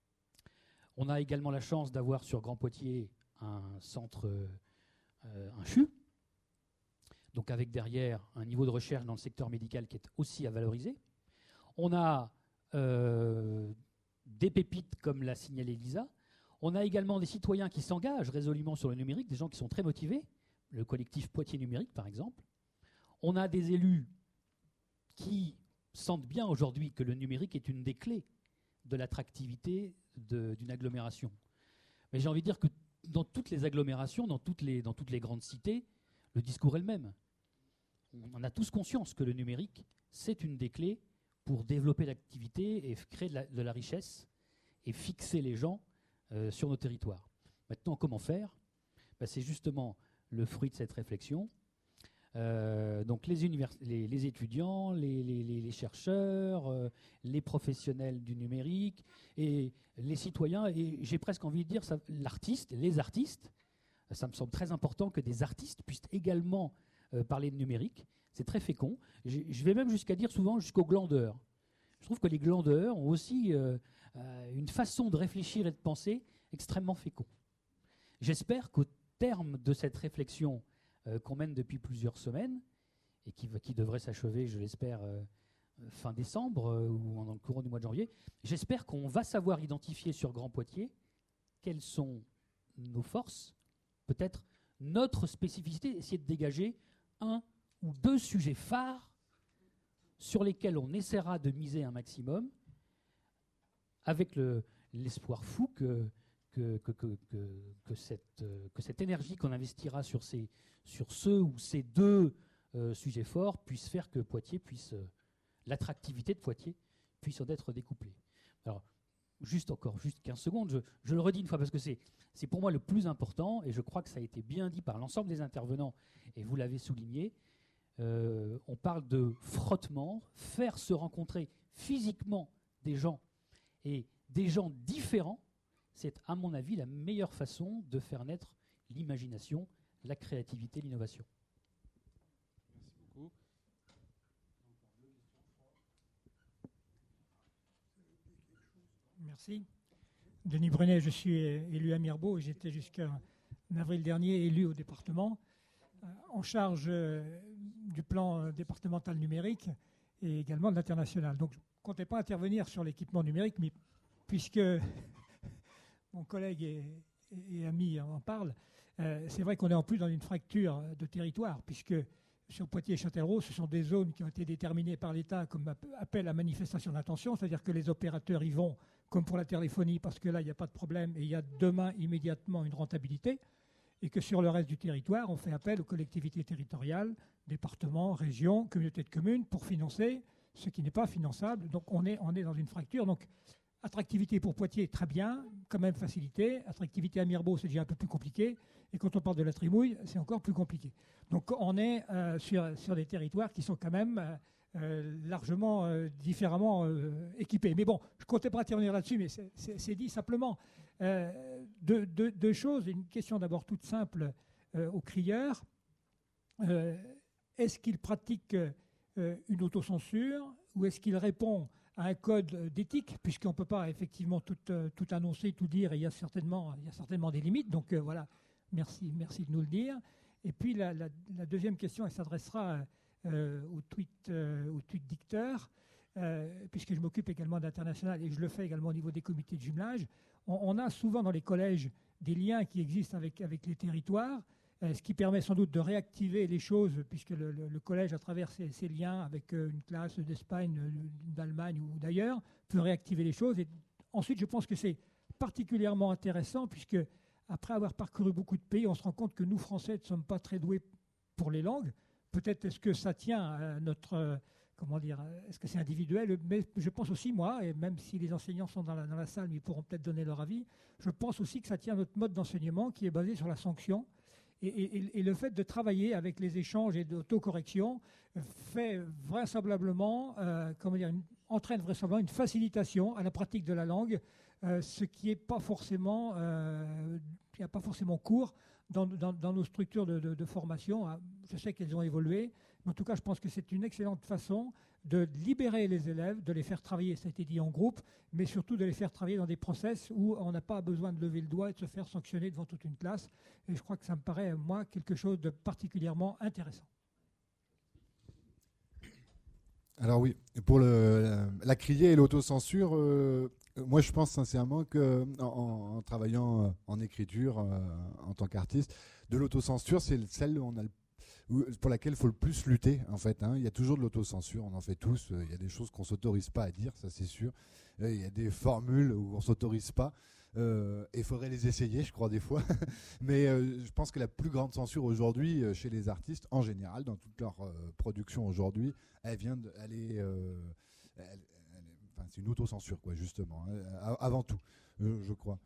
S5: On a également la chance d'avoir sur Grand Poitiers un centre, euh, un C H U, donc avec derrière un niveau de recherche dans le secteur médical qui est aussi à valoriser. On a euh, des pépites, comme l'a signalé Lisa. On a également des citoyens qui s'engagent résolument sur le numérique, des gens qui sont très motivés, le collectif Poitiers Numérique, par exemple. On a des élus qui sentent bien aujourd'hui que le numérique est une des clés de l'attractivité de, d'une agglomération. Mais j'ai envie de dire que dans toutes les agglomérations, dans toutes les, dans toutes les grandes cités, le discours est le même. On en a tous conscience que le numérique, c'est une des clés pour développer l'activité et créer de la, de la richesse et fixer les gens euh, sur nos territoires. Maintenant, comment faire? Ben, c'est justement le fruit de cette réflexion. Euh, donc les, univers- les, les étudiants, les, les, les chercheurs, euh, les professionnels du numérique et les citoyens, et j'ai presque envie de dire ça, l'artiste, les artistes. Ça me semble très important que des artistes puissent également euh, parler de numérique. C'est très fécond. J'ai, je vais même jusqu'à dire souvent jusqu'aux glandeurs. Je trouve que les glandeurs ont aussi euh, euh, une façon de réfléchir et de penser extrêmement fécond. J'espère qu'au terme de cette réflexion euh, qu'on mène depuis plusieurs semaines, et qui, qui devrait s'achever, je l'espère, euh, fin décembre euh, ou dans le courant du mois de janvier, j'espère qu'on va savoir identifier sur Grand Poitiers quelles sont nos forces, peut-être notre spécificité, essayer de dégager un ou deux sujets phares sur lesquels on essaiera de miser un maximum, avec le, l'espoir fou que, que, que, que, que, que, cette, que cette énergie qu'on investira sur, ces, sur ceux ou ces deux euh, sujets forts puisse faire que Poitiers puisse, euh, l'attractivité de Poitiers puisse en être découplée. Alors, juste encore, juste quinze secondes, je, je le redis une fois parce que c'est, c'est pour moi le plus important, et je crois que ça a été bien dit par l'ensemble des intervenants, et vous l'avez souligné. Euh, on parle de frottement, faire se rencontrer physiquement des gens et des gens différents, c'est à mon avis la meilleure façon de faire naître l'imagination, la créativité, l'innovation.
S2: Merci beaucoup.
S19: Merci. Denis Brunet, je suis élu à Mirebeau et j'étais jusqu'en avril dernier élu au département, euh, en charge euh, du plan départemental numérique et également de l'international. Donc je ne comptais pas intervenir sur l'équipement numérique, mais puisque mon collègue et, et ami en parle, euh, c'est vrai qu'on est en plus dans une fracture de territoire, puisque sur Poitiers et Châtellerault, ce sont des zones qui ont été déterminées par l'État comme appel à manifestation d'intention, c'est-à-dire que les opérateurs y vont comme pour la téléphonie, parce que là, il n'y a pas de problème et il y a demain immédiatement une rentabilité, et que sur le reste du territoire, on fait appel aux collectivités territoriales, départements, régions, communautés de communes, pour financer ce qui n'est pas finançable. Donc on est, on est dans une fracture. Donc attractivité pour Poitiers, très bien, quand même facilité. Attractivité à Mirebeau, c'est déjà un peu plus compliqué. Et quand on parle de la Trimouille, c'est encore plus compliqué. Donc on est euh, sur, sur des territoires qui sont quand même euh, euh, largement euh, différemment euh, équipés. Mais bon, je ne comptais pas intervenir là-dessus, mais c'est, c'est, c'est dit simplement. Euh, deux, deux, deux choses. Une question d'abord toute simple euh, aux crieurs. Euh, est-ce qu'il pratique euh, une autocensure ou est-ce qu'il répond à un code d'éthique, puisqu'on ne peut pas effectivement tout, euh, tout annoncer, tout dire, et il y a certainement, il y a certainement des limites. Donc euh, voilà, merci, merci de nous le dire. Et puis la, la, la deuxième question, elle s'adressera euh, au tweet, euh, au tweet dicteur, euh, puisque je m'occupe également d'international et je le fais également au niveau des comités de jumelage. On, on a souvent dans les collèges des liens qui existent avec, avec les territoires, euh, ce qui permet sans doute de réactiver les choses, puisque le, le, le collège, à travers ses, ses liens avec euh, une classe d'Espagne, euh, d'Allemagne ou d'ailleurs, peut réactiver les choses. Et ensuite, je pense que c'est particulièrement intéressant, puisque après avoir parcouru beaucoup de pays, on se rend compte que nous, Français, ne sommes pas très doués pour les langues. Peut-être est-ce que ça tient à notre... Euh, comment dire, est-ce que c'est individuel? Mais je pense aussi, moi, et même si les enseignants sont dans la, dans la salle, mais ils pourront peut-être donner leur avis, je pense aussi que ça tient à notre mode d'enseignement qui est basé sur la sanction. Et, et, et le fait de travailler avec les échanges et d'autocorrection fait vraisemblablement, euh, comment dire, une, entraîne vraisemblablement une facilitation à la pratique de la langue, euh, ce qui n'est pas forcément, euh, qui n'a pas forcément cours dans, dans, dans nos structures de, de, de formation. Je sais qu'elles ont évolué, mais en tout cas, je pense que c'est une excellente façon de libérer les élèves, de les faire travailler, ça a été dit en groupe, mais surtout de les faire travailler dans des process où on n'a pas besoin de lever le doigt et de se faire sanctionner devant toute une classe. Et je crois que ça me paraît, moi, quelque chose de particulièrement intéressant.
S9: Alors oui, pour le, la criée et l'autocensure, euh, moi je pense sincèrement que en, en travaillant en écriture, euh, en tant qu'artiste, de l'autocensure, c'est celle où on a le pour laquelle il faut le plus lutter, en fait. Hein. Il y a toujours de l'autocensure, on en fait tous. Il y a des choses qu'on ne s'autorise pas à dire, ça c'est sûr. Il y a des formules où on ne s'autorise pas. Euh, et il faudrait les essayer, je crois, des fois. Mais euh, je pense que la plus grande censure aujourd'hui, euh, chez les artistes, en général, dans toute leur euh, production aujourd'hui, elle vient de, elle est, euh, elle, elle est, enfin, c'est une autocensure, quoi, justement, hein, avant tout, euh, je crois.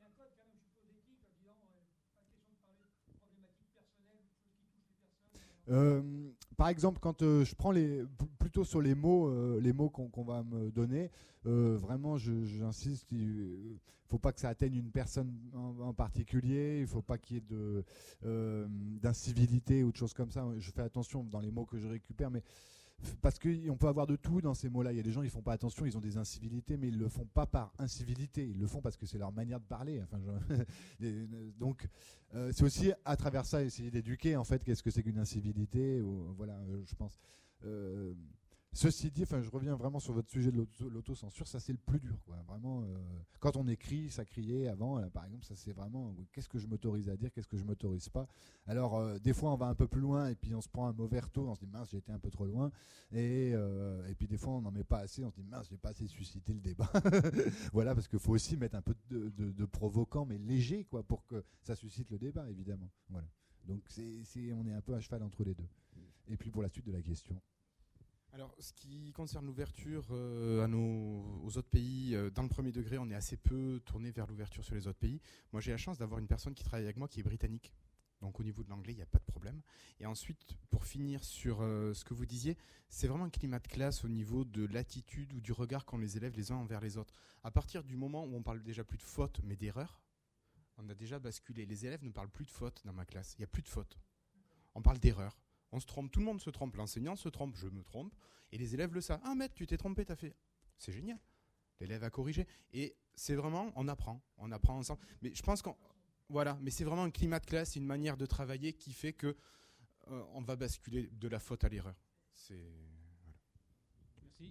S9: Euh, par exemple, quand euh, je prends les, plutôt sur les mots, euh, les mots qu'on qu'on va me donner, euh, vraiment, j'insiste, il ne faut pas que ça atteigne une personne en, en particulier, il ne faut pas qu'il y ait de, euh, d'incivilité ou de choses comme ça. Je fais attention dans les mots que je récupère, mais parce qu'on peut avoir de tout dans ces mots-là. Il y a des gens, ils font pas attention, ils ont des incivilités, mais ils le font pas par incivilité, ils le font parce que c'est leur manière de parler. Enfin, je... Donc, euh, c'est aussi à travers ça essayer d'éduquer en fait qu'est-ce que c'est qu'une incivilité. Ou, voilà, je pense. Euh, Ceci dit, enfin, je reviens vraiment sur votre sujet de l'autocensure, ça c'est le plus dur, quoi. Vraiment, euh, quand on écrit, ça criait avant, là, par exemple, ça c'est vraiment euh, qu'est-ce que je m'autorise à dire, qu'est-ce que je m'autorise pas. Alors, euh, des fois on va un peu plus loin et puis on se prend un mauvais retour, on se dit mince, j'ai été un peu trop loin, et, euh, et puis des fois on n'en met pas assez, on se dit mince, j'ai pas assez suscité le débat. Voilà, parce qu'il faut aussi mettre un peu de, de, de provoquant, mais léger, quoi, pour que ça suscite le débat, évidemment. Voilà. Donc c'est, c'est, on est un peu à cheval entre les deux. Et puis pour la suite de la question.
S11: Alors, ce qui concerne l'ouverture euh, à nos, aux autres pays, euh, dans le premier degré, on est assez peu tourné vers l'ouverture sur les autres pays. Moi, j'ai la chance d'avoir une personne qui travaille avec moi qui est britannique. Donc, au niveau de l'anglais, il n'y a pas de problème. Et ensuite, pour finir sur euh, ce que vous disiez, c'est vraiment un climat de classe au niveau de l'attitude ou du regard qu'ont les élèves les uns envers les autres. À partir du moment où on parle déjà plus de fautes, mais d'erreurs, on a déjà basculé. Les élèves ne parlent plus de fautes dans ma classe. Il n'y a plus de fautes. On parle d'erreurs. On se trompe, tout le monde se trompe, l'enseignant se trompe, je me trompe, et les élèves le savent. Ah maître, tu t'es trompé, t'as fait. C'est génial. L'élève a corrigé. Et c'est vraiment, on apprend, on apprend ensemble. Mais je pense qu'on, voilà, mais c'est vraiment un climat de classe, une manière de travailler qui fait que euh, on va basculer de la faute à l'erreur. C'est voilà.
S2: Merci.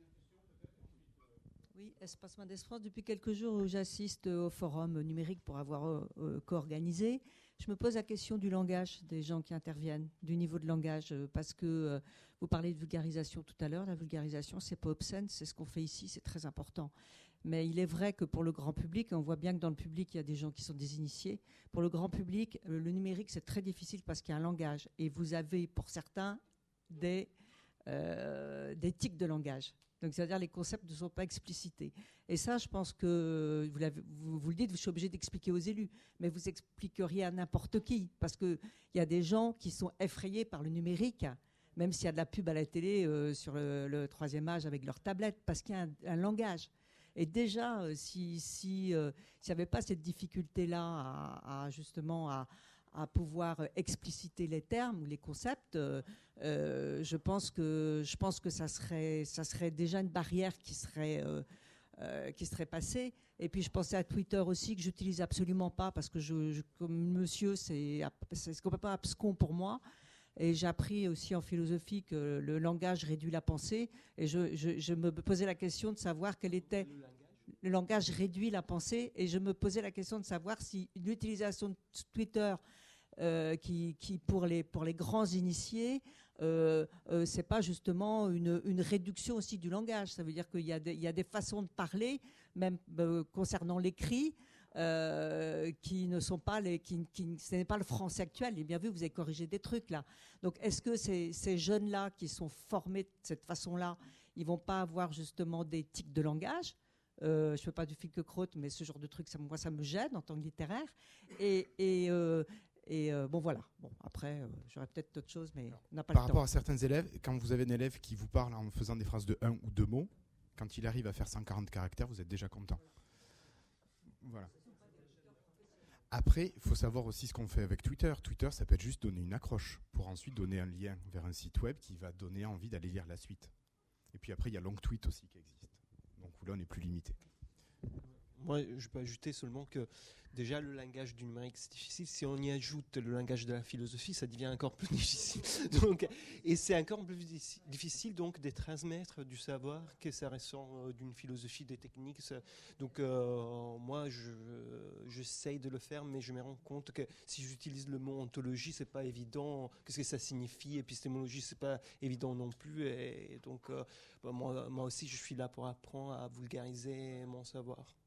S15: Oui, Espace Mendes France, depuis quelques jours où j'assiste au forum numérique pour avoir euh, euh, co-organisé, je me pose la question du langage des gens qui interviennent, du niveau de langage, euh, parce que euh, vous parlez de vulgarisation tout à l'heure, la vulgarisation, c'est pas obscène, c'est ce qu'on fait ici, c'est très important. Mais il est vrai que pour le grand public, on voit bien que dans le public, il y a des gens qui sont désinitiés. Pour le grand public, le, le numérique, c'est très difficile parce qu'il y a un langage. Et vous avez, pour certains, des, euh, des tics de langage. Donc, c'est-à-dire les concepts ne sont pas explicités. Et ça, je pense que, vous, vous, vous le dites, je suis obligé d'expliquer aux élus, mais vous expliqueriez à n'importe qui, parce qu'il y a des gens qui sont effrayés par le numérique, même s'il y a de la pub à la télé euh, sur le, le troisième âge avec leur tablette, parce qu'il y a un, un langage. Et déjà, euh, si, si, euh, s'il n'y avait pas cette difficulté-là à, à justement à, à pouvoir expliciter les termes ou les concepts, euh, euh, je pense que je pense que ça serait ça serait déjà une barrière qui serait euh, euh, qui serait passée. Et puis je pensais à Twitter aussi, que j'utilise absolument pas parce que je, je comme monsieur c'est c'est complètement abscon pour moi. Et j'ai appris aussi en philosophie que le langage réduit la pensée. Et je, je, je me posais la question de savoir quel était... Le langage. le langage réduit la pensée. Et je me posais la question de savoir si l'utilisation de Twitter, euh, qui, qui pour, les, pour les grands initiés, euh, euh, c'est pas justement une, une réduction aussi du langage. Ça veut dire qu'il y a des, il y a des façons de parler, même euh, concernant l'écrit, Euh, qui ne sont pas les, qui, qui, ce n'est pas le français actuel. Et bien vu, vous avez corrigé des trucs là. Donc, est-ce que ces, ces jeunes-là qui sont formés de cette façon-là, ils vont pas avoir justement des tics de langage? euh, Je fais pas du Finkielkraut, mais ce genre de truc, ça, moi, ça me gêne en tant que littéraire. Et, et, euh, et euh, bon, voilà. Bon, après, euh, j'aurais peut-être d'autres choses, mais on n'a pas le temps.
S11: Par rapport à certains élèves, quand vous avez un élève qui vous parle en faisant des phrases de un ou deux mots, quand il arrive à faire cent quarante caractères, vous êtes déjà content. Voilà. Après, il faut savoir aussi ce qu'on fait avec Twitter. Twitter, ça peut être juste donner une accroche pour ensuite donner un lien vers un site web qui va donner envie d'aller lire la suite. Et puis après, il y a Longtweet aussi qui existe. Donc là, on est plus limité.
S6: Moi, je peux ajouter seulement que déjà le langage du numérique c'est difficile. Si on y ajoute le langage de la philosophie, ça devient encore plus difficile. Donc, et c'est encore plus difficile donc de transmettre du savoir que ça ressort euh, d'une philosophie, des techniques. Ça, donc euh, moi, je j'essaye de le faire, mais je me rends compte que si j'utilise le mot ontologie, c'est pas évident. Qu'est-ce que ça signifie? Épistémologie, c'est pas évident non plus. Et, et donc euh, bah, moi, moi aussi, je suis là pour apprendre à vulgariser mon savoir.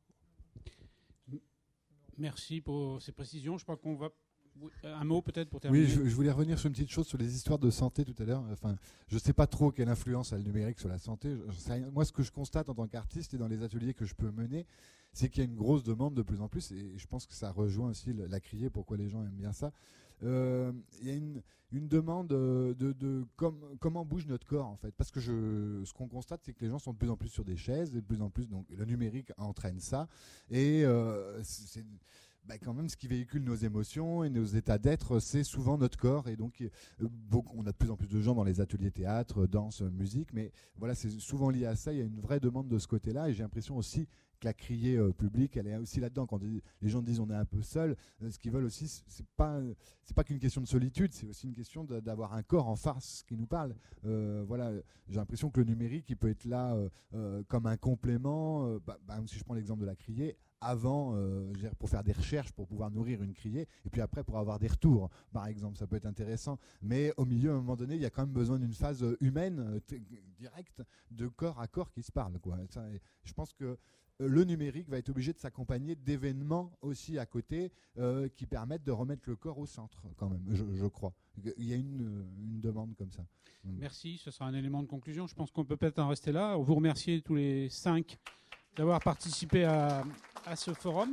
S2: Merci pour ces précisions. Je crois qu'on va... Un mot peut-être pour terminer.
S9: Oui, je, je voulais revenir sur une petite chose sur les histoires de santé tout à l'heure. Enfin, je ne sais pas trop quelle influence a le numérique sur la santé. Je, je sais rien. Moi, ce que je constate en tant qu'artiste et dans les ateliers que je peux mener, c'est qu'il y a une grosse demande de plus en plus. Et je pense que ça rejoint aussi la criée, pourquoi les gens aiment bien ça. Euh, il y a une, une demande de, de, de com, comment bouge notre corps en fait. Parce que je, ce qu'on constate, c'est que les gens sont de plus en plus sur des chaises, et de plus en plus, donc le numérique entraîne ça. Et euh, c'est... Bah, quand même, ce qui véhicule nos émotions et nos états d'être, c'est souvent notre corps. Et donc, euh, beaucoup, on a de plus en plus de gens dans les ateliers théâtre, danse, musique. Mais voilà, c'est souvent lié à ça. Il y a une vraie demande de ce côté-là. Et j'ai l'impression aussi que la criée euh, publique, elle est aussi là-dedans. Quand les gens disent on est un peu seul, euh, ce qu'ils veulent aussi, c'est pas, c'est pas qu'une question de solitude, c'est aussi une question de, d'avoir un corps en face qui nous parle. Euh, voilà, j'ai l'impression que le numérique, il peut être là euh, euh, comme un complément. Euh, bah, bah, si je prends l'exemple de la criée, avant, euh, pour faire des recherches, pour pouvoir nourrir une criée, et puis après pour avoir des retours, par exemple, ça peut être intéressant. Mais au milieu, à un moment donné, il y a quand même besoin d'une phase humaine, t- directe, de corps à corps qui se parle, quoi. Ça, je pense que le numérique va être obligé de s'accompagner d'événements aussi à côté euh, qui permettent de remettre le corps au centre, quand même, je, je crois. Il y a une, une demande comme ça.
S2: Merci, ce sera un élément de conclusion. Je pense qu'on peut peut-être en rester là. Vous remercier tous les cinq d'avoir participé à, à ce forum.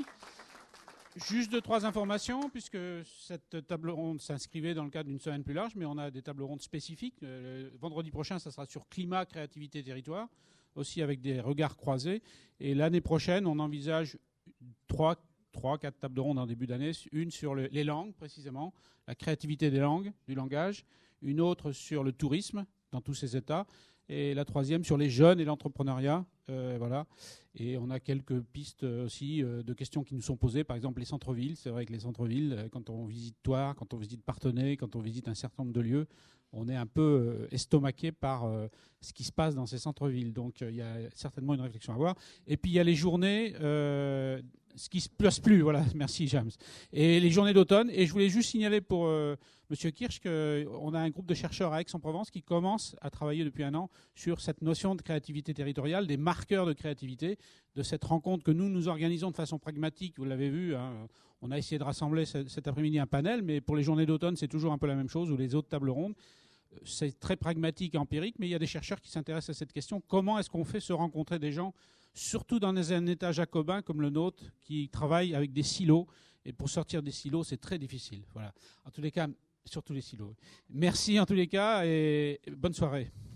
S2: Juste deux, trois informations, puisque cette table ronde s'inscrivait dans le cadre d'une semaine plus large, mais on a des tables rondes spécifiques. Euh, vendredi prochain, ça sera sur climat, créativité, territoire, aussi avec des regards croisés. Et l'année prochaine, on envisage trois, trois, quatre tables rondes en début d'année. Une sur le, les langues, précisément, la créativité des langues, du langage. Une autre sur le tourisme, dans tous ses états. Et la troisième sur les jeunes et l'entrepreneuriat. Euh, voilà. Et on a quelques pistes aussi euh, de questions qui nous sont posées. Par exemple, les centres-villes. C'est vrai que les centres-villes, euh, quand on visite Thouars, quand on visite Parthenay, quand on visite un certain nombre de lieux, on est un peu euh, estomaqué par euh, ce qui se passe dans ces centres-villes. Donc, il euh, y a certainement une réflexion à avoir. Et puis, il y a les journées... Euh, ce qui se place plus, voilà, merci James. Et les journées d'automne, et je voulais juste signaler pour euh, Monsieur Kirsch qu'on a un groupe de chercheurs à Aix-en-Provence qui commence à travailler depuis un an sur cette notion de créativité territoriale, des marqueurs de créativité, de cette rencontre que nous, nous organisons de façon pragmatique, vous l'avez vu, hein, on a essayé de rassembler cet après-midi un panel, mais pour les journées d'automne, c'est toujours un peu la même chose, ou les autres tables rondes. C'est très pragmatique et empirique, mais il y a des chercheurs qui s'intéressent à cette question. Comment est-ce qu'on fait se rencontrer des gens, surtout dans un État jacobin comme le nôtre, qui travaille avec des silos. Et pour sortir des silos, c'est très difficile. Voilà. En tous les cas, surtout les silos. Merci en tous les cas et bonne soirée.